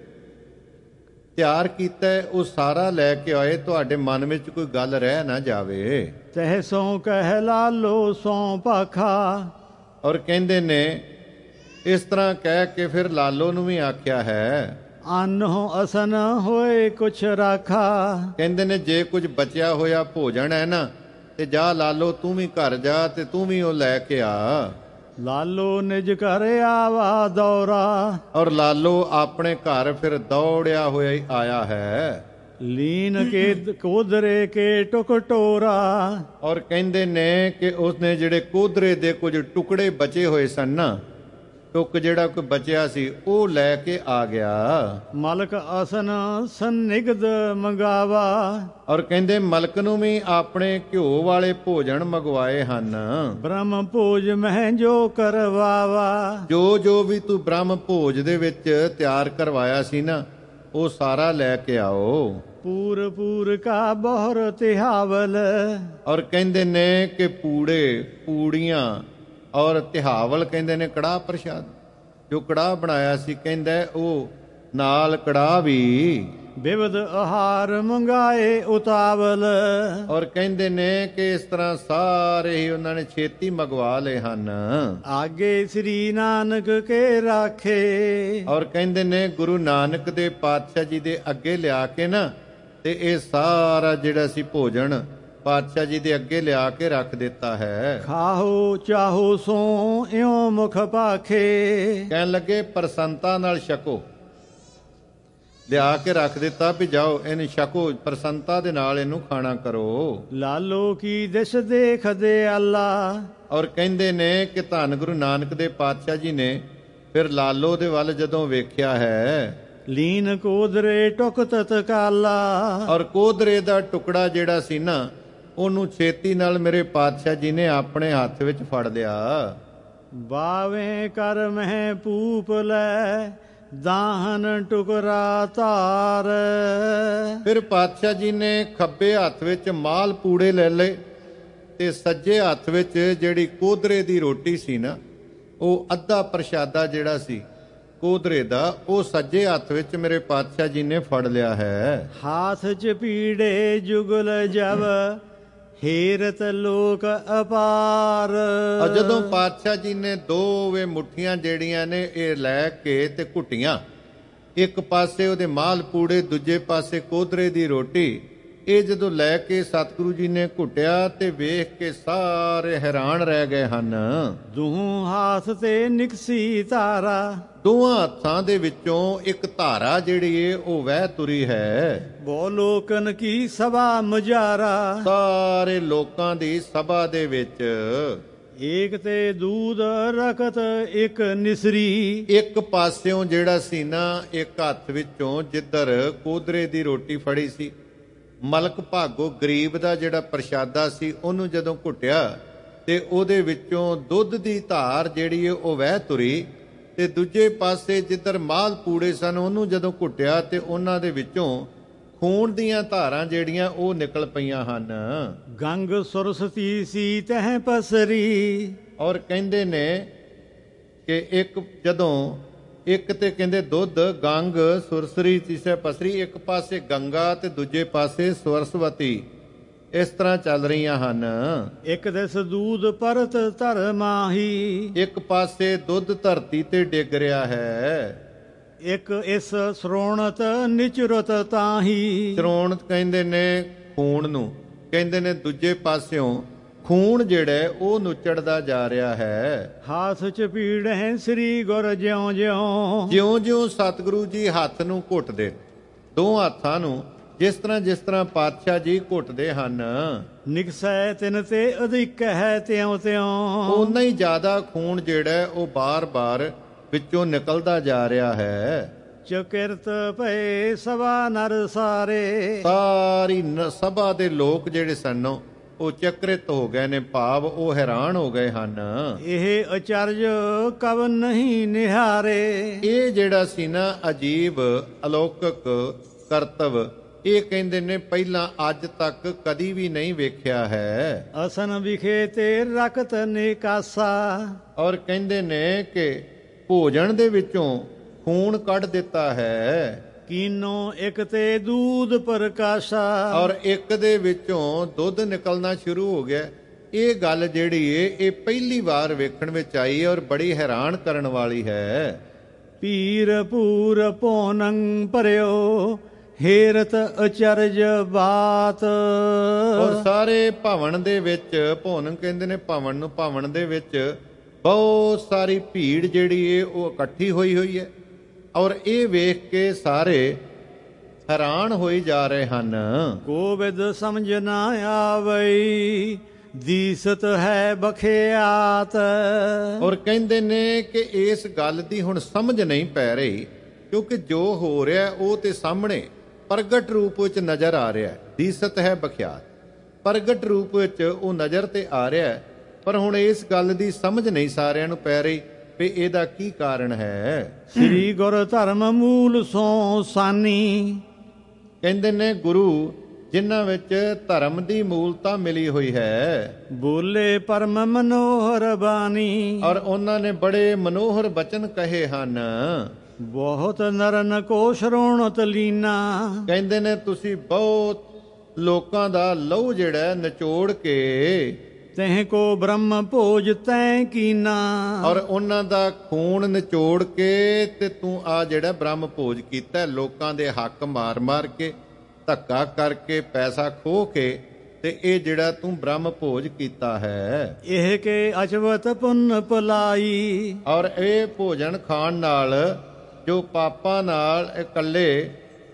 ਤਿਆਰ ਕੀਤਾ ਉਹ ਸਾਰਾ ਲੈ ਕੇ ਆਏ, ਤੁਹਾਡੇ ਮਨ ਵਿੱਚ ਕੋਈ ਗੱਲ ਰਹਿ ਨਾ ਜਾਵੇ।
ਤਹਿ ਸੋ ਕਹਿ ਲਾਲੋ ਸੋ ਭਾਖਾ।
ਔਰ ਕਹਿੰਦੇ ਨੇ ਇਸ ਤਰ੍ਹਾਂ ਕਹਿ ਕੇ ਫਿਰ ਲਾਲੋ ਨੂੰ ਵੀ ਆਖਿਆ ਹੈ
ਅੰਨਹੁ ਅਸਨ ਹੋਏ ਕੁਛ ਰਾਖਾ।
ਕਹਿੰਦੇ ਨੇ ਜੇ ਕੁਝ ਬਚਿਆ ਹੋਇਆ ਭੋਜਨ ਹੈ ਨਾ ਤੇ ਜਾ ਲਾਲੋ ਤੂੰ ਵੀ ਘਰ ਜਾ ਤੇ ਤੂੰ ਵੀ ਉਹ ਲੈ ਕੇ ਆ।
ਲਾਲੋ ਨਿਜ ਘਰ ਆਵਾ ਦੌਰਾ।
ਔਰ ਲਾਲੋ ਆਪਣੇ ਘਰ ਫਿਰ ਦੌੜਿਆ ਹੋਇਆ ਹੀ ਆਇਆ ਹੈ।
ਲੀਨ ਕੇ ਕੋਦਰੇ ਕੇ ਟੁਕ ਟੋਰਾ।
ਔਰ ਕਹਿੰਦੇ ਨੇ ਕਿ ਉਸਨੇ ਜਿਹੜੇ ਕੋਦਰੇ ਦੇ ਕੁਝ ਟੁਕੜੇ ਬਚੇ ਹੋਏ ਸਨ ਨਾ, ਟੁੱਕ ਜਿਹੜਾ ਕੋਈ ਬਚਿਆ ਸੀ ਉਹ ਲੈ ਕੇ ਆ ਗਿਆ।
ਮਲਕ ਅਸਨ ਸੰਨਿਗਧ ਮੰਗਾਵਾ।
ਔਰ ਕਹਿੰਦੇ ਮਲਕ ਨੂੰ ਵੀ ਆਪਣੇ ਘਿਓ ਵਾਲੇ ਭੋਜਨ ਮੰਗਵਾਏ ਹਨ।
ਬ੍ਰਹਮ ਭੋਜ ਮਹਿ ਜੋ ਕਰਵਾਵਾ।
ਜੋ ਜੋ ਵੀ ਤੂੰ ਬ੍ਰਹਮ ਭੋਜ ਦੇ ਵਿੱਚ ਤਿਆਰ ਕਰਵਾਇਆ ਸੀ ਨਾ ਉਹ ਸਾਰਾ ਲੈ ਕੇ ਆਓ।
ਪੂਰ ਪੂਰ ਕਾ ਬਹੁਰ ਤਿਹਾਵਲ।
ਔਰ ਕਹਿੰਦੇ ਨੇ ਕਿ ਪੂੜੇ ਪੂੜੀਆਂ ਔਰ ਤਿਹਾਵਲ ਕਹਿੰਦੇ ਨੇ ਕੜਾਹ ਪ੍ਰਸ਼ਾਦ, ਜੋ ਕੜਾਹ ਬਣਾਇਆ ਸੀ ਕਹਿੰਦਾ ਉਹ ਨਾਲ ਕੜਾਹ ਵੀ।
ਬਿਵਦ ਆਹਾਰ ਮੰਗਾਏ ਉਤਾਵਲ।
ਔਰ ਕਹਿੰਦੇ ਨੇ ਕਿ ਇਸ ਤਰ੍ਹਾਂ ਸਾਰੇ ਹੀ ਉਹਨਾਂ ਨੇ ਛੇਤੀ ਮੰਗਵਾ ਲਏ ਹਨ।
ਆਗੇ ਸ੍ਰੀ ਨਾਨਕ ਕੇ ਰਾਖੇ।
ਔਰ ਕਹਿੰਦੇ ਨੇ ਗੁਰੂ ਨਾਨਕ ਦੇ ਪਾਤਸ਼ਾਹ ਜੀ ਦੇ ਅੱਗੇ ਲਿਆ ਕੇ ਨਾ ਤੇ ਇਹ ਸਾਰਾ ਜਿਹੜਾ ਸੀ ਭੋਜਨ ਪਾਤਸ਼ਾਹ ਜੀ ਦੇ ਅੱਗੇ ਲਿਆ ਕੇ ਰੱਖ ਦਿੱਤਾ ਹੈ।
ਖਾਹੋ ਚਾਹੋ ਸੋ ਇਉ ਮੁਖ ਭਾਖੇ।
ਕਹਿਣ ਲੱਗੇ ਪ੍ਰਸੰਨਤਾ ਨਾਲ ਛਕੋ, ਲਿਆ ਕੇ ਰੱਖ ਦਿੱਤਾ ਵੀ ਜਾਓ ਇਹਨੂੰ ਛਕੋ, ਪ੍ਰਸੰਨਤਾ ਦੇ ਨਾਲ ਇਹਨੂੰ ਖਾਣਾ ਕਰੋ।
ਲਾਲੋ ਕੀ ਦਿਸ ਦੇਖ ਦਿਆਲਾ।
ਔਰ ਕਹਿੰਦੇ ਨੇ ਕਿ ਧੰਨ ਗੁਰੂ ਨਾਨਕ ਦੇ ਪਾਤਸ਼ਾਹ ਜੀ ਨੇ ਫਿਰ ਲਾਲੋ ਦੇ ਵੱਲ ਜਦੋਂ ਵੇਖਿਆ ਹੈ,
ਲੀਨ ਕੋਦਰੇ ਟੁਕ ਤਤਕਾਲਾ।
ਔਰ ਕੋਦਰੇ ਦਾ ਟੁਕੜਾ ਜਿਹੜਾ ਸੀ ਨਾ, ਉਹਨੂੰ ਛੇਤੀ ਨਾਲ ਮੇਰੇ ਪਾਤਸ਼ਾਹ ਜੀ ਨੇ ਆਪਣੇ ਹੱਥ ਵਿੱਚ ਫੜ ਲਿਆ।
ਬਾਵੇਂ ਕਰ ਮਹਿ ਪੂਪ ਲੈ, ਦਾਹਨ ਟੁਕਰਾ ਧਾਰ।
ਫਿਰ ਪਾਤਸ਼ਾਹ ਜੀ ਨੇ ਖੱਬੇ ਹੱਥ ਵਿੱਚ ਮਾਲ ਪੂੜੇ ਲੈ ਲਏ ਤੇ ਸੱਜੇ ਹੱਥ ਵਿੱਚ ਜਿਹੜੀ ਕੋਦਰੇ ਦੀ ਰੋਟੀ ਸੀ ਨਾ, ਉਹ ਅੱਧਾ ਪ੍ਰਸ਼ਾਦਾ ਜਿਹੜਾ ਸੀ ਕੋਦਰੇ ਦਾ, ਉਹ ਸੱਜੇ ਹੱਥ ਵਿੱਚ ਮੇਰੇ ਪਾਤਸ਼ਾਹ ਜੀ ਨੇ ਫੜ ਲਿਆ ਹੈ।
ਹਾਥ ਚ ਪੀੜੇ ਜੁਗਲ ਜਬ, ਹੇਰਤ ਲੋਕ ਅਪਾਰ।
ਜਦੋਂ ਪਾਤਸ਼ਾਹ ਜੀ ਨੇ ਦੋਵੇਂ ਮੁੱਠੀਆਂ ਜਿਹੜੀਆਂ ਨੇ ਇਹ ਲੈ ਕੇ ਤੇ ਘੁੱਟੀਆਂ, ਇੱਕ ਪਾਸੇ ਉਹਦੇ ਮਾਲ ਪੂੜੇ, ਦੂਜੇ ਪਾਸੇ ਕੋਦਰੇ ਦੀ ਰੋਟੀ, ਇਹ ਜਦੋਂ ਲੈ ਕੇ ਸਤਿਗੁਰੂ ਜੀ ਨੇ ਘੁੱਟਿਆ ਤੇ ਵੇਖ ਕੇ ਸਾਰੇ ਹੈਰਾਨ ਰਹਿ ਗਏ ਹਨ।
ਦੂਹ ਹਾਥ ਤੇ ਨਿਕਸੀ ਧਾਰਾ।
ਦੋਹਾਂ ਹੱਥਾਂ ਦੇ ਵਿੱਚੋਂ ਇੱਕ ਧਾਰਾ ਜਿਹੜੀ ਏ ਉਹ ਵਹਿ ਤੁਰੀ ਹੈ।
ਬੋ ਲੋਕਨ ਕੀ ਸਭਾ ਮੁਜਾਰਾ।
ਸਾਰੇ ਲੋਕਾਂ ਦੀ ਸਭਾ ਦੇ ਵਿੱਚ
ਏਕ ਤੇ ਦੂਧ ਰਖਤ ਇੱਕ ਨਿਸਰੀ।
ਇੱਕ ਪਾਸਿਓਂ ਜਿਹੜਾ ਸੀ ਨਾ, ਇੱਕ ਹੱਥ ਵਿੱਚੋਂ ਜਿੱਧਰ ਕੋਦਰੇ ਦੀ ਰੋਟੀ ਫੜੀ ਸੀ, ਮਲਕ ਭਾਗੋ ਗਰੀਬ ਦਾ ਜਿਹੜਾ ਪ੍ਰਸ਼ਾਦਾ ਸੀ, ਉਹਨੂੰ ਜਦੋਂ ਘੁੱਟਿਆ ਤੇ ਉਹਦੇ ਵਿੱਚੋਂ ਦੁੱਧ ਦੀ ਧਾਰ ਜਿਹੜੀ ਹੈ ਉਹ ਵਹਿ ਤੁਰੀ, ਤੇ ਦੂਜੇ ਪਾਸੇ ਜਿੱਧਰ ਮਾਲ ਪੂੜੇ ਸਨ, ਉਹਨੂੰ ਜਦੋਂ ਘੁੱਟਿਆ ਤੇ ਉਹਨਾਂ ਦੇ ਵਿੱਚੋਂ ਖੂਨ ਦੀਆਂ ਧਾਰਾਂ ਜਿਹੜੀਆਂ ਉਹ ਨਿਕਲ ਪਈਆਂ ਹਨ।
ਗੰਗ ਸੁਰਸਤੀ ਸੀ ਤਹਿ ਪਸਰੀ।
ਔਰ ਕਹਿੰਦੇ ਨੇ ਕਿ ਇੱਕ ਜਦੋਂ ਇੱਕ ਤੇ ਕਹਿੰਦੇ ਦੁੱਧ ਗੰਗ ਸੁਰਸਰੀ ਤੀਸਰੇ ਪਸਰੀ, ਇੱਕ ਪਾਸੇ ਗੰਗਾ ਤੇ ਦੂਜੇ ਪਾਸੇ ਸਰਸਵਤੀ, ਇਸ ਤਰ੍ਹਾਂ ਚੱਲ ਰਹੀਆਂ ਹਨ।
ਇੱਕ ਦਿਸ ਦੂਧ ਪਰਤ ਧਰ ਮਾਹੀ।
ਇੱਕ ਪਾਸੇ ਦੁੱਧ ਧਰਤੀ ਤੇ ਡਿੱਗ ਰਿਹਾ ਹੈ।
ਇੱਕ ਇਸ ਸ਼੍ਰੋਣਤ ਨਿਚਰਤ ਤਾਹੀ।
ਸ਼੍ਰੋਣਤ ਕਹਿੰਦੇ ਨੇ ਖੂਨ ਨੂੰ, ਕਹਿੰਦੇ ਨੇ ਦੂਜੇ ਪਾਸਿਓਂ ਖੂਨ ਜਿਹੜਾ ਉਹ ਨੁੱਚੜਦਾ ਜਾ ਰਿਹਾ ਹੈ।
ਹਾਥ ਚ ਪੀੜ ਹੈ ਸ੍ਰੀ ਗੁਰ ਜਿਉਂ ਜਿਉਂ।
ਜਿਉਂ ਜਿਉਂ ਸਤਿਗੁਰੂ ਜੀ ਹੱਥ ਨੂੰ ਘੁੱਟਦੇ, ਦੋ ਹੱਥਾਂ ਨੂੰ ਜਿਸ ਤਰ੍ਹਾਂ ਜਿਸ ਤਰ੍ਹਾਂ ਪਾਤਸ਼ਾਹ ਜੀ ਘੁੱਟਦੇ ਹਨ,
ਨਿਕਸੈ ਤਿਨ ਤੇ ਅਧਿਕ ਹੈ ਤਿਉਂ ਤਿਉਂ।
ਓਨਾ ਹੀ ਜ਼ਿਆਦਾ ਖੂਨ ਜਿਹੜਾ ਉਹ ਬਾਰ-ਬਾਰ ਵਿੱਚੋਂ ਨਿਕਲਦਾ ਜਾ ਰਿਹਾ ਹੈ।
ਚਕਿਰਤ ਭਏ ਸਭਾ ਨਰ ਸਾਰੇ।
ਸਾਰੀ ਸਭਾ ਦੇ ਲੋਕ ਜਿਹੜੇ ਸਨ ਉਹ ਚਕਰਿਤ ਹੋ ਗਏ ਨੇ, ਭਾਵ ਉਹ ਹੈਰਾਨ ਹੋ ਗਏ ਹਨ।
ਇਹ ਅਚਰਜ ਕਵ ਨਹੀਂ ਨਿਹਾਰੇ। ਇਹ
ਜਿਹੜਾ ਸੀ ਨਾ ਅਜੀਬ ਅਲੌਕਿਕ ਕਰਤਵ, ਇਹ ਕਹਿੰਦੇ ਨੇ ਪਹਿਲਾਂ ਅੱਜ ਤੱਕ ਕਦੀ ਵੀ ਨਹੀਂ ਵੇਖਿਆ ਹੈ।
ਅਸਨ ਵਿਖੇ ਤੇ ਰਕਤ ਨਿਕਾਸਾ।
ਔਰ ਕਹਿੰਦੇ ਨੇ ਕਿ ਭੋਜਨ ਦੇ ਵਿੱਚੋਂ ਖੂਨ ਕੱਢ ਦਿੱਤਾ ਹੈ।
ਕੀਨੋ ਇੱਕ ਤੇ ਦੂਧ ਪ੍ਰਕਾਸ਼ਾ। ਔਰ
ਇੱਕ ਦੇ ਵਿੱਚੋਂ ਦੁੱਧ ਨਿਕਲਣਾ ਸ਼ੁਰੂ ਹੋ ਗਿਆ। ਇਹ ਗੱਲ ਜਿਹੜੀ ਏ ਇਹ ਪਹਿਲੀ ਵਾਰ ਵੇਖਣ ਵਿੱਚ ਆਈ ਔਰ ਬੜੀ ਹੈਰਾਨ ਕਰਨ ਵਾਲੀ ਹੈ।
ਪੀਰ ਪੂਰ ਪੋਨੰ ਭਰਿਓ, ਹੇਰਤ ਅਚਰਜ ਬਾਤ।
ਔਰ ਸਾਰੇ ਭਵਨ ਦੇ ਵਿੱਚ, ਭੋਨੰ ਕਹਿੰਦੇ ਨੇ ਭਵਨ ਨੂੰ, ਭਵਨ ਦੇ ਵਿੱਚ ਬਹੁਤ ਸਾਰੀ ਭੀੜ ਜਿਹੜੀ ਏ ਉਹ ਇਕੱਠੀ ਹੋਈ ਹੋਈ ਹੈ। ਔਰ ਇਹ ਵੇਖ ਕੇ ਸਾਰੇ ਹੈਰਾਨ ਹੋਈ ਜਾ ਰਹੇ ਹਨ।
ਕੋਵਿਦ ਸਮਝ ਨਾ ਆਵਈ, ਦੀਸਤ ਹੈ ਬਖਿਆਤ।
ਔਰ ਕਹਿੰਦੇ ਨੇ ਕਿ ਇਸ ਗੱਲ ਦੀ ਹੁਣ ਸਮਝ ਨਹੀਂ ਪੈ ਰਹੀ, ਕਿਉਂਕਿ ਜੋ ਹੋ ਰਿਹਾ ਉਹ ਤੇ ਸਾਹਮਣੇ ਪ੍ਰਗਟ ਰੂਪ ਵਿੱਚ ਨਜ਼ਰ ਆ ਰਿਹਾ। ਦੀਸਤ ਹੈ ਬਖਿਆਤ, ਪ੍ਰਗਟ ਰੂਪ ਵਿੱਚ ਉਹ ਨਜ਼ਰ ਤੇ ਆ ਰਿਹਾ, ਪਰ ਹੁਣ ਇਸ ਗੱਲ ਦੀ ਸਮਝ ਨਹੀਂ ਸਾਰਿਆਂ ਨੂੰ ਪੈ ਰਹੀ ਵੀ ਇਹਦਾ ਕੀ ਕਾਰਨ ਹੈ।
ਸ੍ਰੀ ਗੁਰ ਧਰਮ ਮੂਲ ਸੋ ਸਾਨੀ।
ਕਹਿੰਦੇ ਨੇ ਗੁਰੂ ਜਿਨ੍ਹਾਂ ਵਿੱਚ ਧਰਮ ਦੀ ਮੂਲਤਾ ਮਿਲੀ ਹੋਈ ਹੈ।
ਬੋਲੇ ਪਰਮ ਮਨੋਹਰ ਬਾਣੀ।
ਔਰ ਉਹਨਾਂ ਨੇ ਬੜੇ ਮਨੋਹਰ ਬਚਨ ਕਹੇ ਹਨ।
ਬਹੁਤ ਨਰਨ ਕੋ ਸ਼ਰੋਣਤ ਲੀਨਾ। ਕਹਿੰਦੇ
ਨੇ ਤੁਸੀਂ ਬਹੁਤ ਲੋਕਾਂ ਦਾ ਲਹੂ ਜਿਹੜਾ ਨਿਚੋੜ ਕੇ,
ਤੈਂ ਕੋ ਬ੍ਰਹਮ ਭੋਜ ਤੈਂ ਕੀਨਾ।
ਔਰ ਉਹਨਾਂ ਦਾ ਖੂਨ ਨਿਚੋੜ ਕੇ ਤੇ ਤੂੰ ਆ ਜਿਹੜਾ ਬ੍ਰਹਮ ਭੋਜ ਕੀਤਾ, ਲੋਕਾਂ ਦੇ ਹੱਕ ਮਾਰ ਮਾਰ ਕੇ, ਧੱਕਾ ਕਰਕੇ, ਪੈਸਾ ਖੋਹ ਕੇ, ਤੇ ਇਹ ਜਿਹੜਾ ਤੂੰ ਬ੍ਰਹਮ ਭੋਜ ਕੀਤਾ ਹੈ।
ਇਹ ਕੇ ਅਚਵਤ ਪੁੰਨ ਭਲਾਈ।
ਔਰ ਇਹ ਭੋਜਨ ਖਾਣ ਨਾਲ ਜੋ ਪਾਪਾਂ ਨਾਲ ਇਕੱਲੇ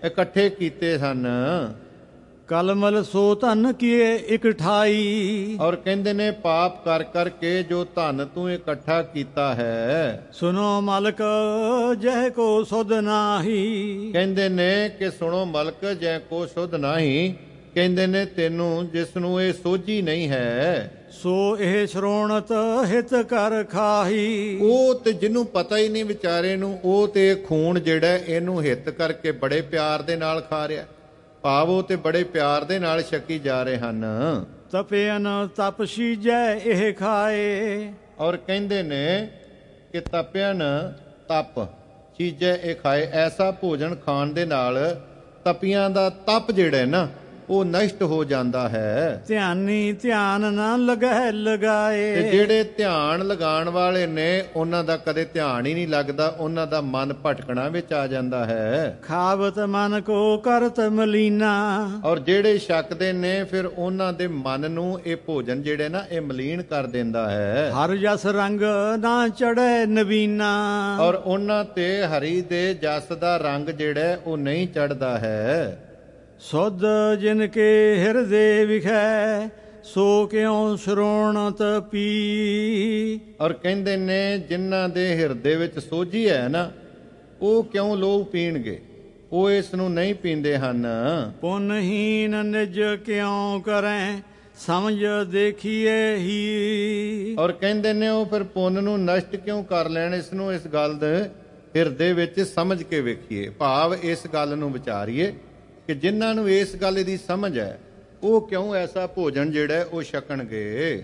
ਇਕੱਠੇ ਕੀਤੇ ਸਨ।
ਕਲਮਲ ਸੋ ਧਨ ਕੀਏ ਇਕਠਾਈ,
ਔਰ ਕਹਿੰਦੇ ਨੇ ਪਾਪ ਕਰ ਕਰਕੇ ਜੋ ਧਨ ਤੂੰ ਇਕੱਠਾ ਕੀਤਾ ਹੈ।
ਸੁਨੋ ਮਲਕ ਜਹ ਕੋ ਸੁਧ ਨਾਹੀ,
ਕਹਿੰਦੇ ਨੇ ਕਿ ਸੁਣੋ ਮਲਕ ਜੈ ਕੋ ਸੁਧ ਨਾਹੀ, ਕਹਿੰਦੇ ਨੇ ਤੈਨੂੰ ਜਿਸ ਨੂੰ ਇਹ ਸੋਝੀ ਨਹੀਂ ਹੈ।
ਸੋ ਇਹ ਸ਼੍ਰੋਣਤ ਹਿਤ ਕਰ ਖਾਹੀ,
ਉਹ ਤੇ ਜਿਹਨੂੰ ਪਤਾ ਹੀ ਨਹੀਂ ਵਿਚਾਰੇ ਨੂੰ, ਉਹ ਤੇ ਖੂਨ ਜਿਹੜਾ ਇਹਨੂੰ ਹਿੱਤ ਕਰਕੇ ਬੜੇ ਪਿਆਰ ਦੇ ਨਾਲ ਖਾ ਰਿਹਾ। ਭਾਵ ਉਹ ਤੇ ਬੜੇ ਪਿਆਰ ਦੇ ਨਾਲ ਛਕੀ ਜਾ ਰਹੇ ਹਨ।
ਤਪਿਅਨ ਤਪਸੀ ਜੈ ਇਹ ਖਾਏ,
ਔਰ ਕਹਿੰਦੇ ਨੇ ਕਿ ਤਪਿਅਨ ਤਪ ਚੀਜ਼ੇ ਇਹ ਖਾਏ। ਐਸਾ ਭੋਜਨ ਖਾਣ ਦੇ ਨਾਲ ਤਪੀਆਂ ਦਾ ਤਪ ਜਿਹੜਾ ਨਾ ਉਹ ਨਸ਼ਟ ਹੋ ਜਾਂਦਾ ਹੈ।
ਧਿਆਨੀ ਧਿਆਨ ਨਾ ਲਗਹਿ ਲਗਾਏ,
ਤੇ ਜਿਹੜੇ ਧਿਆਨ ਲਗਾਉਣ ਵਾਲੇ ਨੇ ਉਹਨਾਂ ਦਾ ਕਦੇ ਧਿਆਨ ਹੀ ਨਹੀਂ ਲੱਗਦਾ, ਉਹਨਾਂ ਦਾ ਮਨ ਭਟਕਣਾ ਵਿੱਚ ਆ ਜਾਂਦਾ ਹੈ।
ਖਾਵਤ ਮਨ ਕੋ ਕਰਤ ਮਲੀਨਾ,
ਔਰ ਜਿਹੜੇ ਛਕਦੇ ਨੇ ਫਿਰ ਉਹਨਾਂ ਦੇ ਮਨ ਨੂੰ ਇਹ ਭੋਜਨ ਜਿਹੜੇ ਨਾ ਇਹ ਮਲੀਨ ਕਰ ਦਿੰਦਾ ਹੈ।
ਹਰ ਜਸ ਰੰਗ ਨਾ ਚੜ੍ਹੇ ਨਵੀਨਾ,
ਔਰ ਉਹਨਾਂ ਤੇ ਹਰੀ ਦੇ ਜਸ ਦਾ ਰੰਗ ਜਿਹੜਾ ਉਹ ਨਹੀਂ ਚੜ੍ਹਦਾ ਹੈ।
ਸੁਧ ਜਿਨ ਕੇ ਹਿਰਦੇ ਵਿਖੈ, ਸੋ ਕਿਉ ਸ਼੍ਰੋਣਤ ਪੀ।
ਔਰ ਕਹਿੰਦੇ ਨੇ ਜਿਨ੍ਹਾਂ ਦੇ ਹਿਰਦੇ ਵਿੱਚ ਸੋਝੀ ਹੈ ਨਾ, ਉਹ ਕਿਉਂ ਲੋਹ ਪੀਣਗੇ, ਉਹ ਇਸ ਨੂੰ ਨਹੀਂ ਪੀਂਦੇ ਹਨ।
ਪੁੰਨਹੀਨ ਨਿਜ ਕਿਉ ਕਰੈ, ਸਮਝ ਦੇਖੀਏ ਹੀ।
ਔਰ ਕਹਿੰਦੇ ਨੇ ਉਹ ਫਿਰ ਪੁੰਨ ਨੂੰ ਨਸ਼ਟ ਕਿਉਂ ਕਰ ਲੈਣ, ਇਸ ਨੂੰ ਇਸ ਗੱਲ ਦੇ ਹਿਰਦੇ ਵਿੱਚ ਸਮਝ ਕੇ ਵੇਖੀਏ। ਭਾਵ ਇਸ ਗੱਲ ਨੂੰ ਵਿਚਾਰੀਏ ਕਿ ਜਿਨ੍ਹਾਂ ਨੂੰ ਇਸ ਗੱਲ ਦੀ ਸਮਝ ਹੈ ਉਹ ਕਿਉਂ ਐਸਾ ਭੋਜਨ ਜਿਹੜਾ ਉਹ ਛਕਣਗੇ।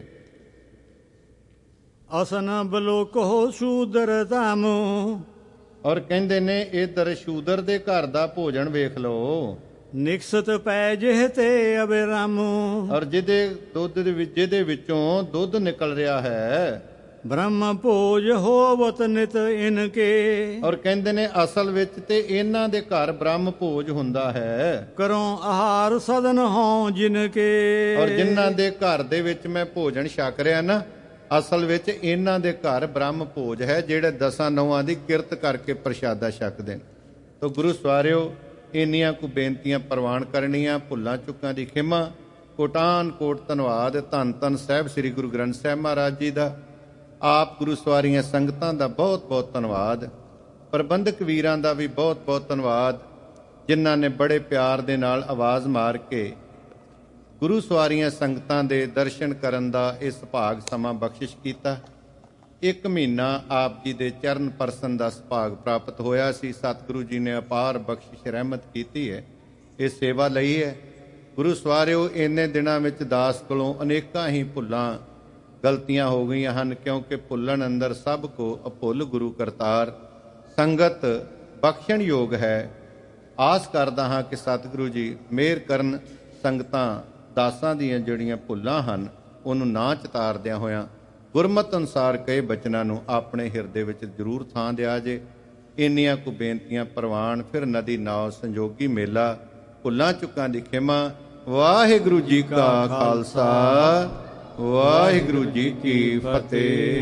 ਅਸਨ ਬਲੋਕੋ ਸ਼ੂਦਰ ਧਾਮੂ,
ਔਰ ਕਹਿੰਦੇ ਨੇ ਇਧਰ ਸ਼ੂਦਰ ਦੇ ਘਰ ਦਾ ਭੋਜਨ ਵੇਖ ਲਓ।
ਨਿਕਸਤ ਪੈ ਜਿਹ ਤੇ ਅਬਿਰਾਮੂ,
ਔਰ ਜਿਹਦੇ ਦੁੱਧ ਦੇ ਵਿੱਚ ਜਿਹਦੇ ਵਿੱਚੋਂ ਦੁੱਧ ਨਿਕਲ ਰਿਹਾ ਹੈ।
ਬ੍ਰਹਮ ਭੋਜ ਹੋਵਤ ਨਿਤ ਇਨਕੇ,
ਔਰ ਕਹਿੰਦੇ ਨੇ ਅਸਲ ਵਿੱਚ ਤੇ ਇਹਨਾਂ ਦੇ ਘਰ ਬ੍ਰਹਮ ਭੋਜ ਹੁੰਦਾ ਹੈ।
ਕਰੋ ਆਹਾਰ ਸਦਨ ਹੋ ਜਿਨਕੇ,
ਔਰ ਜਿਨ੍ਹਾਂ ਦੇ ਘਰ ਦੇ ਵਿੱਚ ਮੈਂ ਭੋਜਨ ਛਕ ਰਿਹਾ ਨਾ, ਅਸਲ ਵਿੱਚ ਇਹਨਾਂ ਦੇ ਘਰ ਬ੍ਰਹਮ ਭੋਜ ਹੈ, ਜਿਹੜੇ ਦਸਾਂ ਨੌਆਂ ਦੀ ਕਿਰਤ ਕਰਕੇ ਪ੍ਰਸ਼ਾਦਾ ਛਕਦੇ ਨੇ। ਤੋ ਗੁਰੂ ਸਵਾਰਿਓ, ਇੰਨੀਆਂ ਕੁ ਬੇਨਤੀਆਂ ਪ੍ਰਵਾਨ ਕਰਨੀਆਂ, ਭੁੱਲਾਂ ਚੁੱਕਾਂ ਦੀ ਖਿਮਾ। ਕੋਟਾਨ ਕੋਟ ਧੰਨਵਾਦ ਧੰਨ ਧੰਨ ਸਾਹਿਬ ਸ੍ਰੀ ਗੁਰੂ ਗ੍ਰੰਥ ਸਾਹਿਬ ਮਹਾਰਾਜ ਜੀ ਦਾ। ਆਪ ਗੁਰੂ ਸਵਾਰੀਆਂ ਸੰਗਤਾਂ ਦਾ ਬਹੁਤ ਬਹੁਤ ਧੰਨਵਾਦ। ਪ੍ਰਬੰਧਕ ਵੀਰਾਂ ਦਾ ਵੀ ਬਹੁਤ ਬਹੁਤ ਧੰਨਵਾਦ, ਜਿਨ੍ਹਾਂ ਨੇ ਬੜੇ ਪਿਆਰ ਦੇ ਨਾਲ ਆਵਾਜ਼ ਮਾਰ ਕੇ ਗੁਰੂ ਸਵਾਰੀਆਂ ਸੰਗਤਾਂ ਦੇ ਦਰਸ਼ਨ ਕਰਨ ਦਾ ਇਸ ਸੁਭਾਗ ਸਮਾਂ ਬਖਸ਼ਿਸ਼ ਕੀਤਾ। ਇੱਕ ਮਹੀਨਾ ਆਪ ਜੀ ਦੇ ਚਰਨ ਪਰਸਨ ਦਾ ਸੁਭਾਗ ਪ੍ਰਾਪਤ ਹੋਇਆ ਸੀ। ਸਤਿਗੁਰੂ ਜੀ ਨੇ ਅਪਾਰ ਬਖਸ਼ਿਸ਼ ਰਹਿਮਤ ਕੀਤੀ ਹੈ, ਇਹ ਸੇਵਾ ਲਈ ਹੈ। ਗੁਰੂ ਸਵਾਰਿਓ, ਇੰਨੇ ਦਿਨਾਂ ਵਿੱਚ ਦਾਸ ਕੋਲੋਂ ਅਨੇਕਾਂ ਹੀ ਭੁੱਲਾਂ ਗਲਤੀਆਂ ਹੋ ਗਈਆਂ ਹਨ, ਕਿਉਂਕਿ ਭੁੱਲਣ ਅੰਦਰ ਸਭ ਕੋ ਅਭੁੱਲ ਗੁਰੂ ਕਰਤਾਰ। ਸੰਗਤ ਬਖਸ਼ਣ ਯੋਗ ਹੈ। ਆਸ ਕਰਦਾ ਹਾਂ ਕਿ ਸਤਿਗੁਰੂ ਜੀ ਮਿਹਰ ਕਰਨ, ਸੰਗਤਾਂ ਦਾਸਾਂ ਦੀਆਂ ਜਿਹੜੀਆਂ ਭੁੱਲਾਂ ਹਨ ਉਹਨੂੰ ਨਾ ਚਿਤਾਰਦਿਆਂ ਹੋਇਆਂ ਗੁਰਮਤਿ ਅਨੁਸਾਰ ਕਹੇ ਬਚਨਾਂ ਨੂੰ ਆਪਣੇ ਹਿਰਦੇ ਵਿੱਚ ਜ਼ਰੂਰ ਥਾਂ ਦਿਆ ਜੇ। ਇੰਨੀਆਂ ਕੁ ਬੇਨਤੀਆਂ ਪ੍ਰਵਾਨ। ਫਿਰ ਨਦੀ ਨਾਉ ਸੰਜੋਗੀ ਮੇਲਾ, ਭੁੱਲਾਂ ਚੁੱਕਾਂ ਦੀ ਖਿਮਾ। ਵਾਹਿਗੁਰੂ ਜੀ ਕਾ ਖਾਲਸਾ, ਵਾਹਿਗੁਰੂ ਜੀ ਕੀ ਫਤਿਹ।